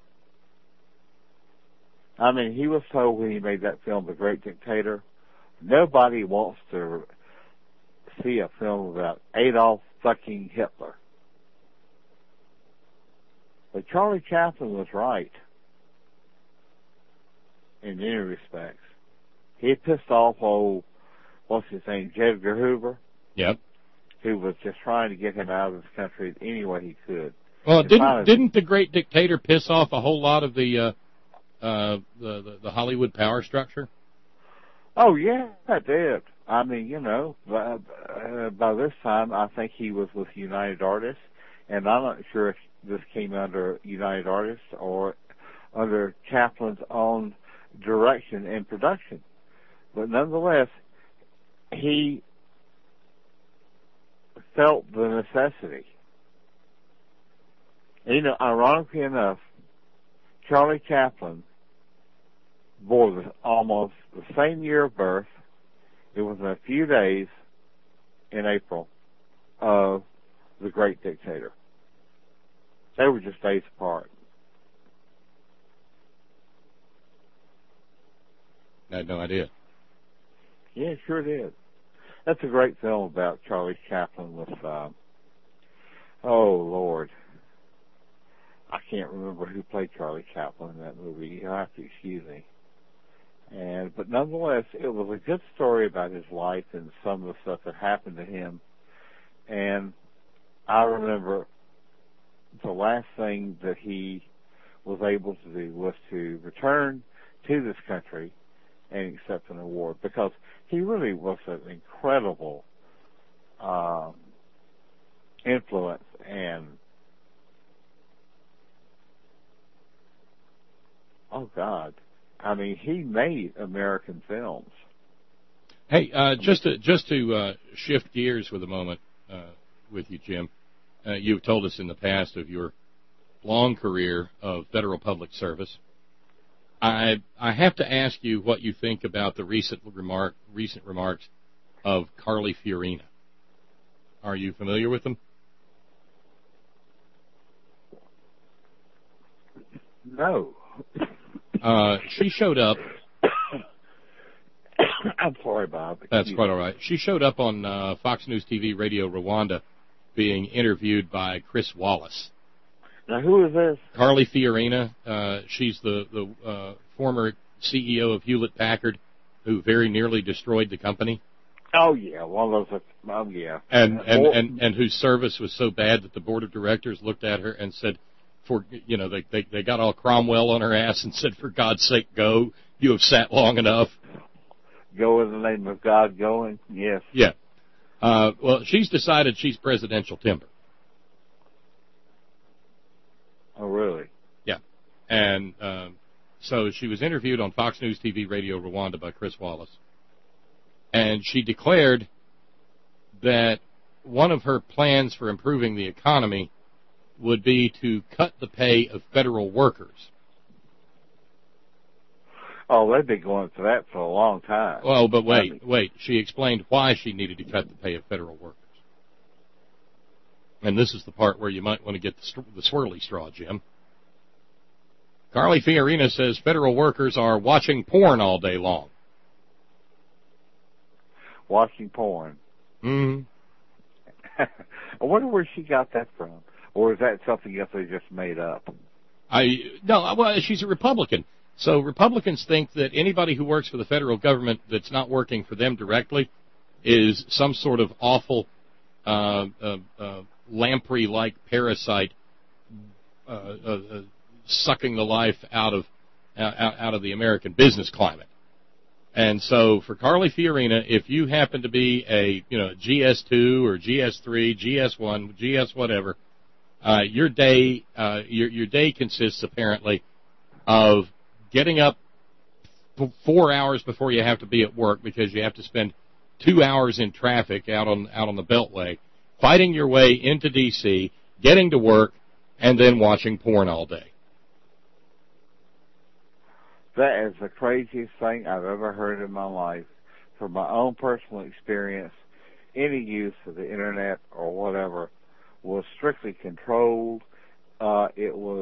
I mean, he was told when he made that film, The Great Dictator, nobody wants to see a film about Adolf fucking Hitler. But Charlie Chaplin was right in many respects. He pissed off old, what's his name, J. Edgar Hoover? Yep. Who was just trying to get him out of this country any way he could. Well, didn't the Great Dictator piss off a whole lot of the Hollywood power structure? Oh, yeah, it did. I mean, by this time, I think he was with United Artists, and I'm not sure if this came under United Artists or under Chaplin's own direction and production. But nonetheless, he felt the necessity. And, ironically enough, Charlie Chaplin bore almost the same year of birth. It was in a few days in April of The Great Dictator. They were just days apart. I had no idea. Yeah, sure did. That's a great film about Charlie Chaplin with, oh, Lord. I can't remember who played Charlie Chaplin in that movie. You'll have to excuse me. But nonetheless, it was a good story about his life and some of the stuff that happened to him. And I remember the last thing that he was able to do was to return to this country and accept an award, because he really was an incredible influence and, oh God, I mean, he made American films. Hey, just to shift gears with a moment with you, Jim. You've told us in the past of your long career of federal public service. I have to ask you what you think about the recent remarks of Carly Fiorina. Are you familiar with them? No. She showed up. I'm sorry, Bob. That's quite all right. She showed up on Fox News TV Radio Rwanda being interviewed by Chris Wallace. Now, who is this? Carly Fiorina. She's the former CEO of Hewlett-Packard, who very nearly destroyed the company. Oh, yeah. One of those. Oh, yeah. And whose service was so bad that the board of directors looked at her and said, they got all Cromwell on her ass and said, for God's sake, go. You have sat long enough. Go in the name of God, going. Yes. Yeah. Well, she's decided she's presidential timber. Oh, really? Yeah. And so she was interviewed on Fox News TV Radio Rwanda by Chris Wallace. And she declared that one of her plans for improving the economy would be to cut the pay of federal workers. Oh, they've been going for that for a long time. Well, but wait. She explained why she needed to cut the pay of federal workers. And this is the part where you might want to get the swirly straw, Jim. Carly Fiorina says federal workers are watching porn all day long. Watching porn. Mm-hmm. I wonder where she got that from. Or is that something else they just made up? Well, she's a Republican. So Republicans think that anybody who works for the federal government that's not working for them directly is some sort of awful lamprey-like parasite sucking the life out of the American business climate. And so for Carly Fiorina, if you happen to be a GS2 or GS3, GS1, GS whatever, your day consists apparently of getting up 4 hours before you have to be at work because you have to spend 2 hours in traffic out on the Beltway, fighting your way into D.C., getting to work, and then watching porn all day. That is the craziest thing I've ever heard in my life. From my own personal experience, any use of the Internet or whatever was strictly controlled. It was,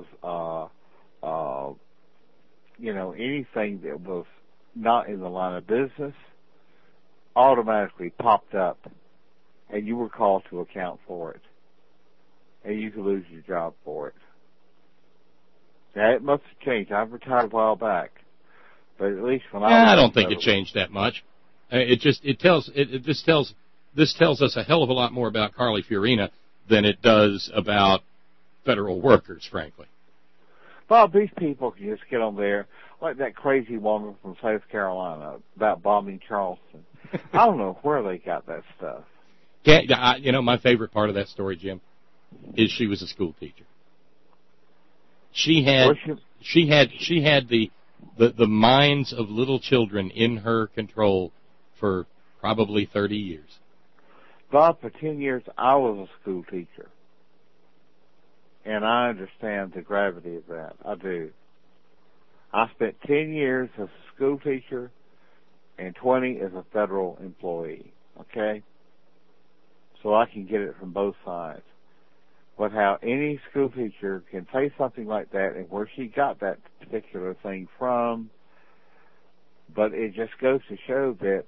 anything that was not in the line of business automatically popped up, and you were called to account for it, and you could lose your job for it. Now, it must have changed. I've retired a while back, but at least when I don't think it changed that much. This tells us a hell of a lot more about Carly Fiorina than it does about federal workers, frankly. Bob, these people can just get on there, like that crazy woman from South Carolina about bombing Charleston. I don't know where they got that stuff. My favorite part of that story, Jim, is she was a school teacher. She had the minds of little children in her control for probably 30 years. Bob, for 10 years, I was a school teacher. And I understand the gravity of that. I do. I spent 10 years as a school teacher and 20 as a federal employee. Okay? So I can get it from both sides. But how any school teacher can say something like that and where she got that particular thing from, But it just goes to show that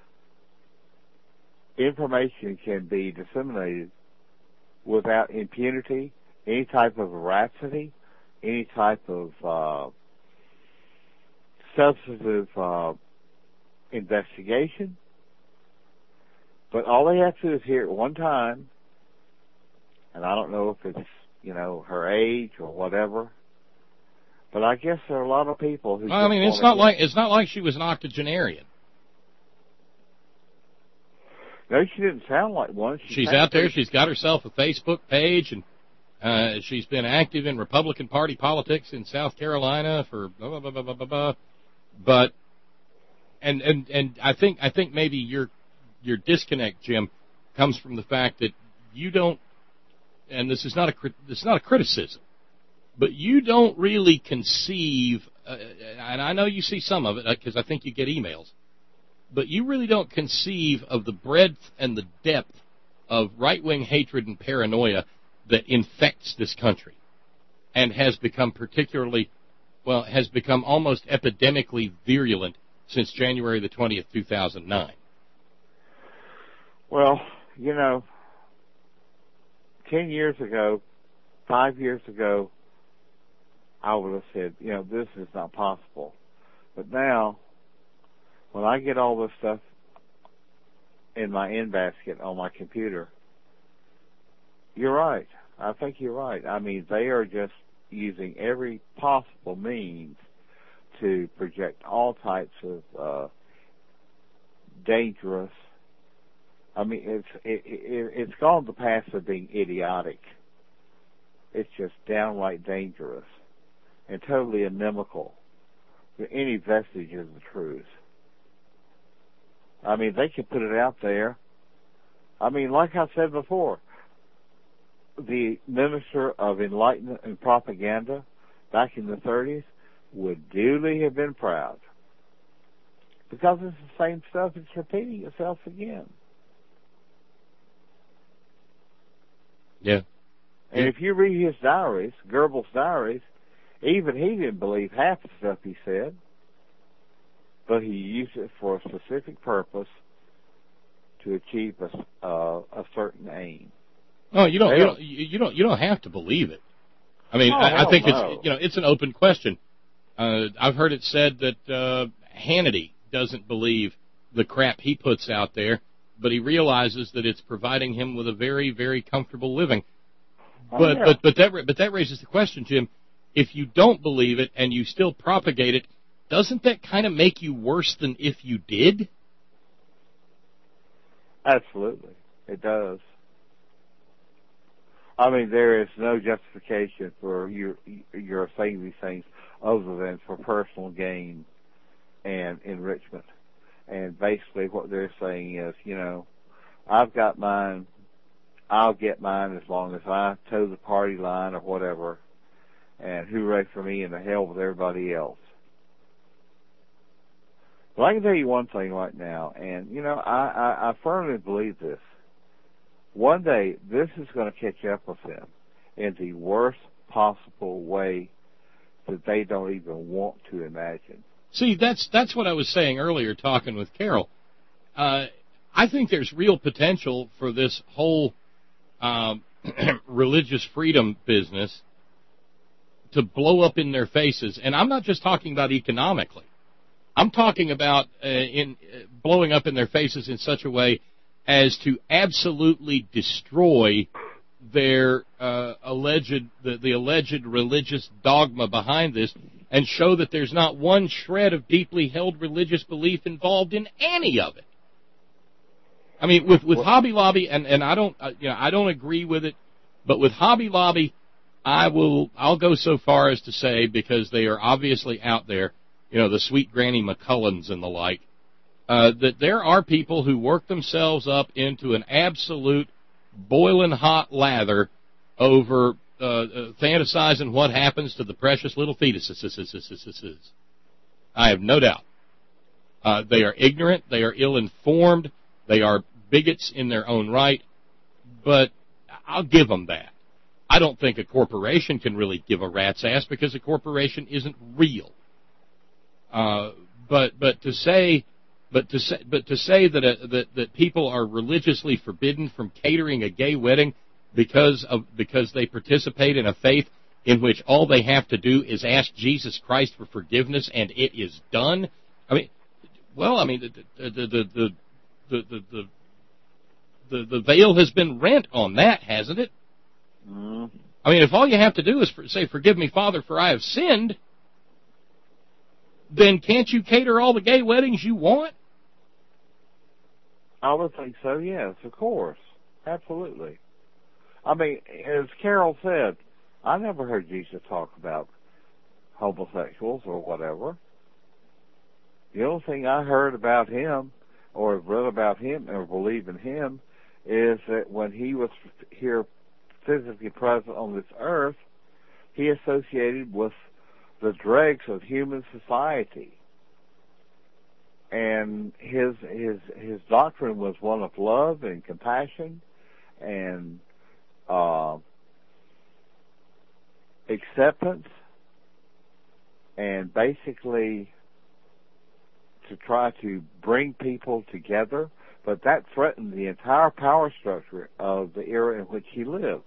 information can be disseminated without impunity, any type of veracity, any type of substantive investigation. But all they have to do is hear it one time, and I don't know if it's, her age or whatever, but I guess there are a lot of people who... Well, I mean, it's not like she was an octogenarian. No, she didn't sound like one. She's out there. She's got herself a Facebook page, and she's been active in Republican Party politics in South Carolina for blah, blah, blah, blah, blah, blah. But, and I think maybe your disconnect, Jim, comes from the fact that you don't, and this is not a criticism, but you don't really conceive, and I know you see some of it because I think you get emails, but you really don't conceive of the breadth and the depth of right-wing hatred and paranoia that infects this country and has become almost epidemically virulent since January the 20th, 2009. Well, 10 years ago, 5 years ago, I would have said, this is not possible. But now, when I get all this stuff in my in-basket on my computer, you're right. I think you're right. I mean, they are just using every possible means to project all types of dangerous. I mean, it's gone the path of being idiotic. It's just downright dangerous and totally inimical to any vestige of the truth. I mean, they can put it out there. I mean, like I said before, the Minister of Enlightenment and Propaganda back in the 30s would duly have been proud, because it's the same stuff that's repeating itself again. Yeah. And if you read his diaries, Goebbels' diaries, even he didn't believe half the stuff he said, but he used it for a specific purpose to achieve a certain aim. Oh, you don't have to believe it. I mean, I think it's an open question. I've heard it said that Hannity doesn't believe the crap he puts out there, but he realizes that it's providing him with a very, very comfortable living. But that raises the question, Jim. If you don't believe it and you still propagate it, doesn't that kind of make you worse than if you did? Absolutely, it does. I mean, there is no justification for your saying these things other than for personal gain and enrichment. And basically what they're saying is, I've got mine, I'll get mine as long as I toe the party line or whatever, and hooray for me and the hell with everybody else. Well, I can tell you one thing right now, and, I firmly believe this. One day, this is going to catch up with them in the worst possible way that they don't even want to imagine. See, that's what I was saying earlier, talking with Carol. I think there's real potential for this whole religious freedom business to blow up in their faces. And I'm not just talking about economically. I'm talking about blowing up in their faces in such a way as to absolutely destroy their alleged religious dogma behind this, and show that there's not one shred of deeply held religious belief involved in any of it. I mean, with Hobby Lobby, and I don't agree with it, but with Hobby Lobby, I'll go so far as to say, because they are obviously out there, the sweet Granny McCullens and the like, that there are people who work themselves up into an absolute boiling hot lather over fantasizing what happens to the precious little fetuses. I have no doubt. They are ignorant, they are ill-informed, they are bigots in their own right, but I'll give them that. I don't think a corporation can really give a rat's ass because a corporation isn't real. But to say that people are religiously forbidden from catering a gay wedding because they participate in a faith in which all they have to do is ask Jesus Christ for forgiveness and it is done. I mean, the veil has been rent on that, hasn't it? Mm. I mean, if all you have to do is say, "Forgive me, Father, for I have sinned," then can't you cater all the gay weddings you want? I would think so, yes, of course. Absolutely. I mean, as Carol said, I never heard Jesus talk about homosexuals or whatever. The only thing I heard about him or read about him or believe in him is that when he was here physically present on this earth, he associated with the dregs of human society. And his doctrine was one of love and compassion and acceptance, and basically to try to bring people together, but that threatened the entire power structure of the era in which he lived.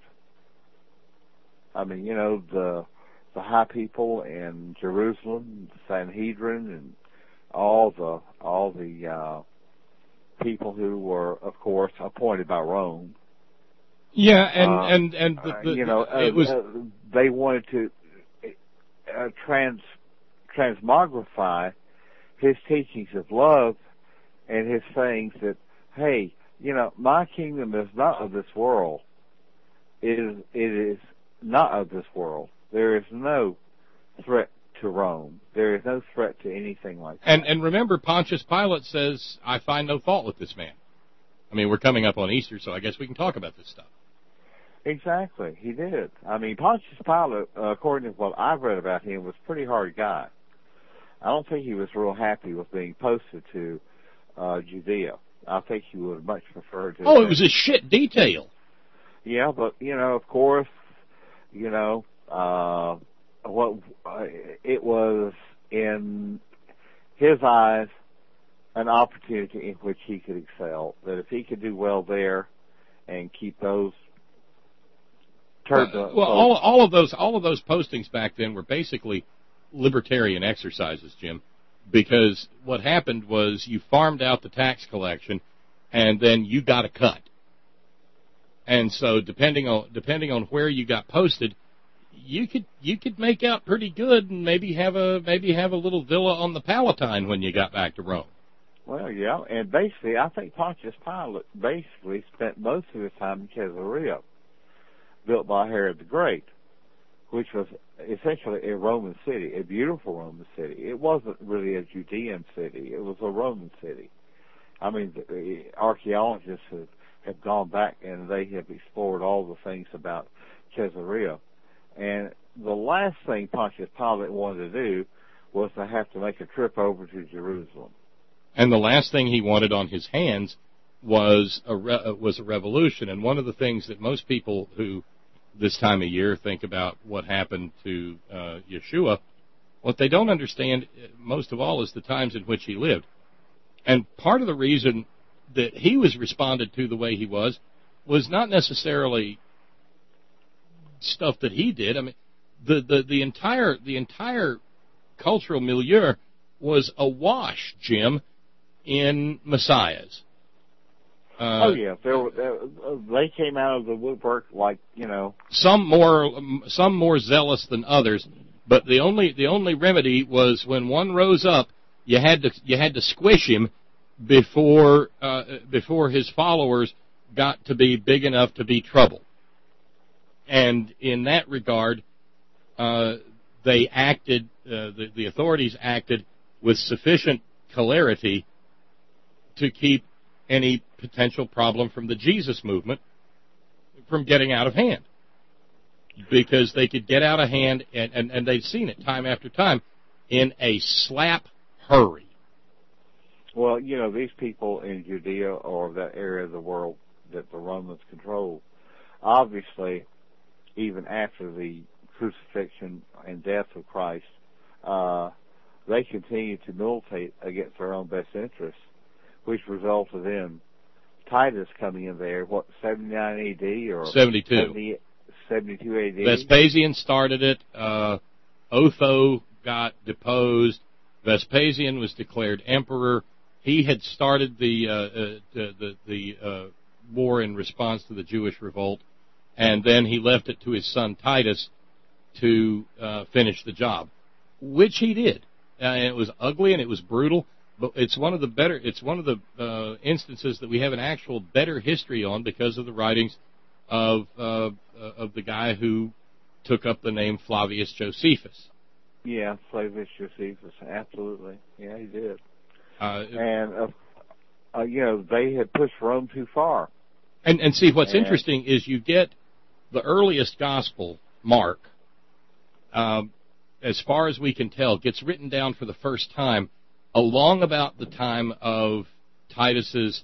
I mean, you know, the high people in Jerusalem, the Sanhedrin, and all the people who were, of course, appointed by Rome. Yeah, and it was they wanted to transmogrify his teachings of love and his sayings that, hey, you know, my kingdom is not of this world. It is not of this world. There is no threat to Rome. There is no threat to anything like that. And remember, Pontius Pilate says, "I find no fault with this man." I mean, we're coming up on Easter, so I guess we can talk about this stuff. Exactly, he did. I mean, Pontius Pilate, according to what I've read about him, was a pretty hard guy. I don't think he was real happy with being posted to Judea. I think he would much prefer to... Oh, it was a shit detail. Yeah, but, you know, of course, you know, it was, in his eyes, an opportunity in which he could excel. That if he could do well there and keep those turbulent... Well, all of those postings back then were basically libertarian exercises, Jim, because what happened was you farmed out the tax collection, and then you got a cut. And so, depending on where you got posted, you could make out pretty good, and maybe have a little villa on the Palatine when you got back to Rome. Well, yeah, and basically, I think Pontius Pilate basically spent most of his time in Caesarea, built by Herod the Great, which was essentially a Roman city, a beautiful Roman city. It wasn't really a Judean city. It was a Roman city. I mean, the archaeologists have gone back and they have explored all the things about Caesarea. And the last thing Pontius Pilate wanted to do was to have to make a trip over to Jerusalem. And the last thing he wanted on his hands was a revolution. And one of the things that most people who this time of year think about what happened to Yeshua, what they don't understand most of all is the times in which he lived. And part of the reason that he was responded to the way he was not necessarily stuff that he did. I mean, the entire cultural milieu was awash, Jim, in messiahs. Oh yeah, they came out of the woodwork like, you know. Some more zealous than others, but the only remedy was when one rose up, you had to squish him before his followers got to be big enough to be trouble. And in that regard, they acted. The authorities acted with sufficient celerity to keep any potential problem from the Jesus movement from getting out of hand, because they could get out of hand, and they'd seen it time after time in a slap hurry. Well, you know, these people in Judea or that area of the world that the Romans controlled, obviously, even after the crucifixion and death of Christ, they continued to militate against their own best interests, which resulted in Titus coming in there, 79 AD or 72. 72 AD. Vespasian started it. Otho got deposed. Vespasian was declared emperor. He had started the war in response to the Jewish revolt, and then he left it to his son Titus to finish the job, which he did. And it was ugly and it was brutal, but it's one of the instances that we have an actual better history on because of the writings of the guy who took up the name Flavius Josephus. Yeah, Flavius Josephus, absolutely. Yeah, he did. They had pushed Rome too far. And see, what's interesting is you get the earliest gospel, Mark, as far as we can tell, gets written down for the first time along about the time of Titus's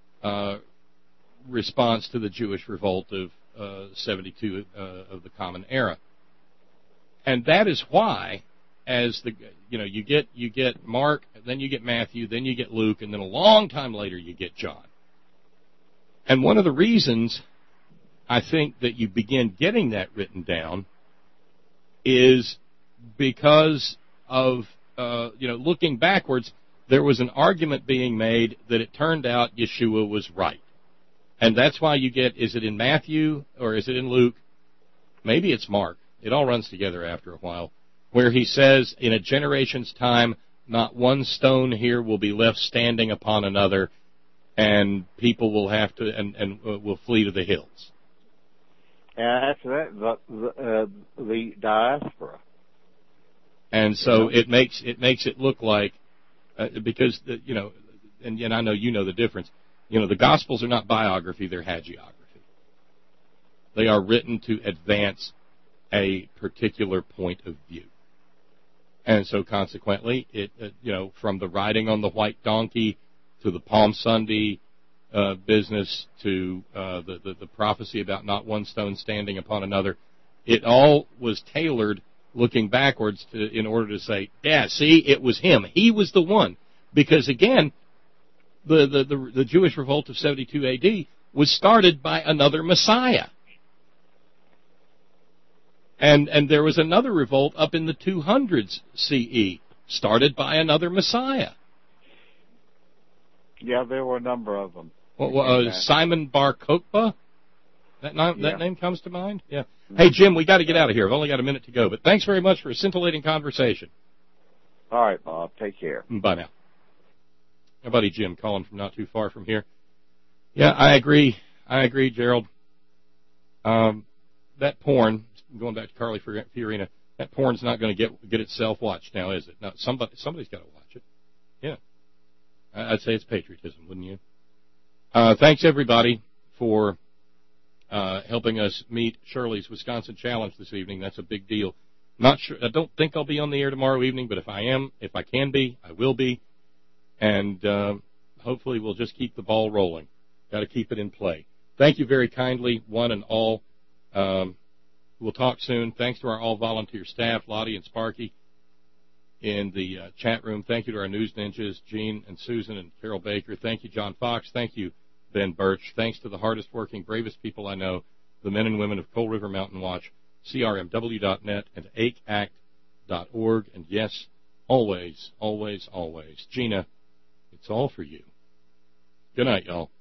response to the Jewish revolt of 72 of the Common Era. And that is why, as you get Mark, then you get Matthew, then you get Luke, and then a long time later you get John. And one of the reasons I think that you begin getting that written down is because of looking backwards. There was an argument being made that it turned out Yeshua was right. And that's why you get, is it in Matthew or is it in Luke? Maybe it's Mark. It all runs together after a while, where he says, in a generation's time, not one stone here will be left standing upon another, and people will have to, and will flee to the hills. And after that, the diaspora. And so it makes it look like, because, and I know you know the difference, the Gospels are not biography, they're hagiography. They are written to advance a particular point of view. And so consequently, it from the riding on the white donkey to the Palm Sunday business to the prophecy about not one stone standing upon another, it all was tailored looking backwards in order to say, yeah, see, it was him. He was the one. Because again, the Jewish revolt of 72 AD was started by another Messiah. And there was another revolt up in the 200s CE, started by another Messiah. Yeah, there were a number of them. Simon Bar Kokhba? That name comes to mind? Yeah. Hey, Jim, we got to get out of here. We've only got a minute to go. But thanks very much for a scintillating conversation. All right, Bob. Take care. Bye now. My buddy Jim calling from not too far from here. Yeah, I agree, Gerald. That porn, going back to Carly Fiorina, that porn's not going to get itself watched now, is it? No, somebody's got to watch it. Yeah. I'd say it's patriotism, wouldn't you? Thanks, everybody, for helping us meet Shirley's Wisconsin Challenge this evening. That's a big deal. Not sure. I don't think I'll be on the air tomorrow evening, but if I can be, I will be. And hopefully we'll just keep the ball rolling. Got to keep it in play. Thank you very kindly, one and all. We'll talk soon. Thanks to our all-volunteer staff, Lottie and Sparky, in the chat room. Thank you to our news ninjas, Gene and Susan and Carol Baker. Thank you, John Fox. Thank you, Ben Birch. Thanks to the hardest-working, bravest people I know, the men and women of Coal River Mountain Watch, CRMW.net, and ACACT.org. And yes, always, always, always, Gina, it's all for you. Good night, y'all.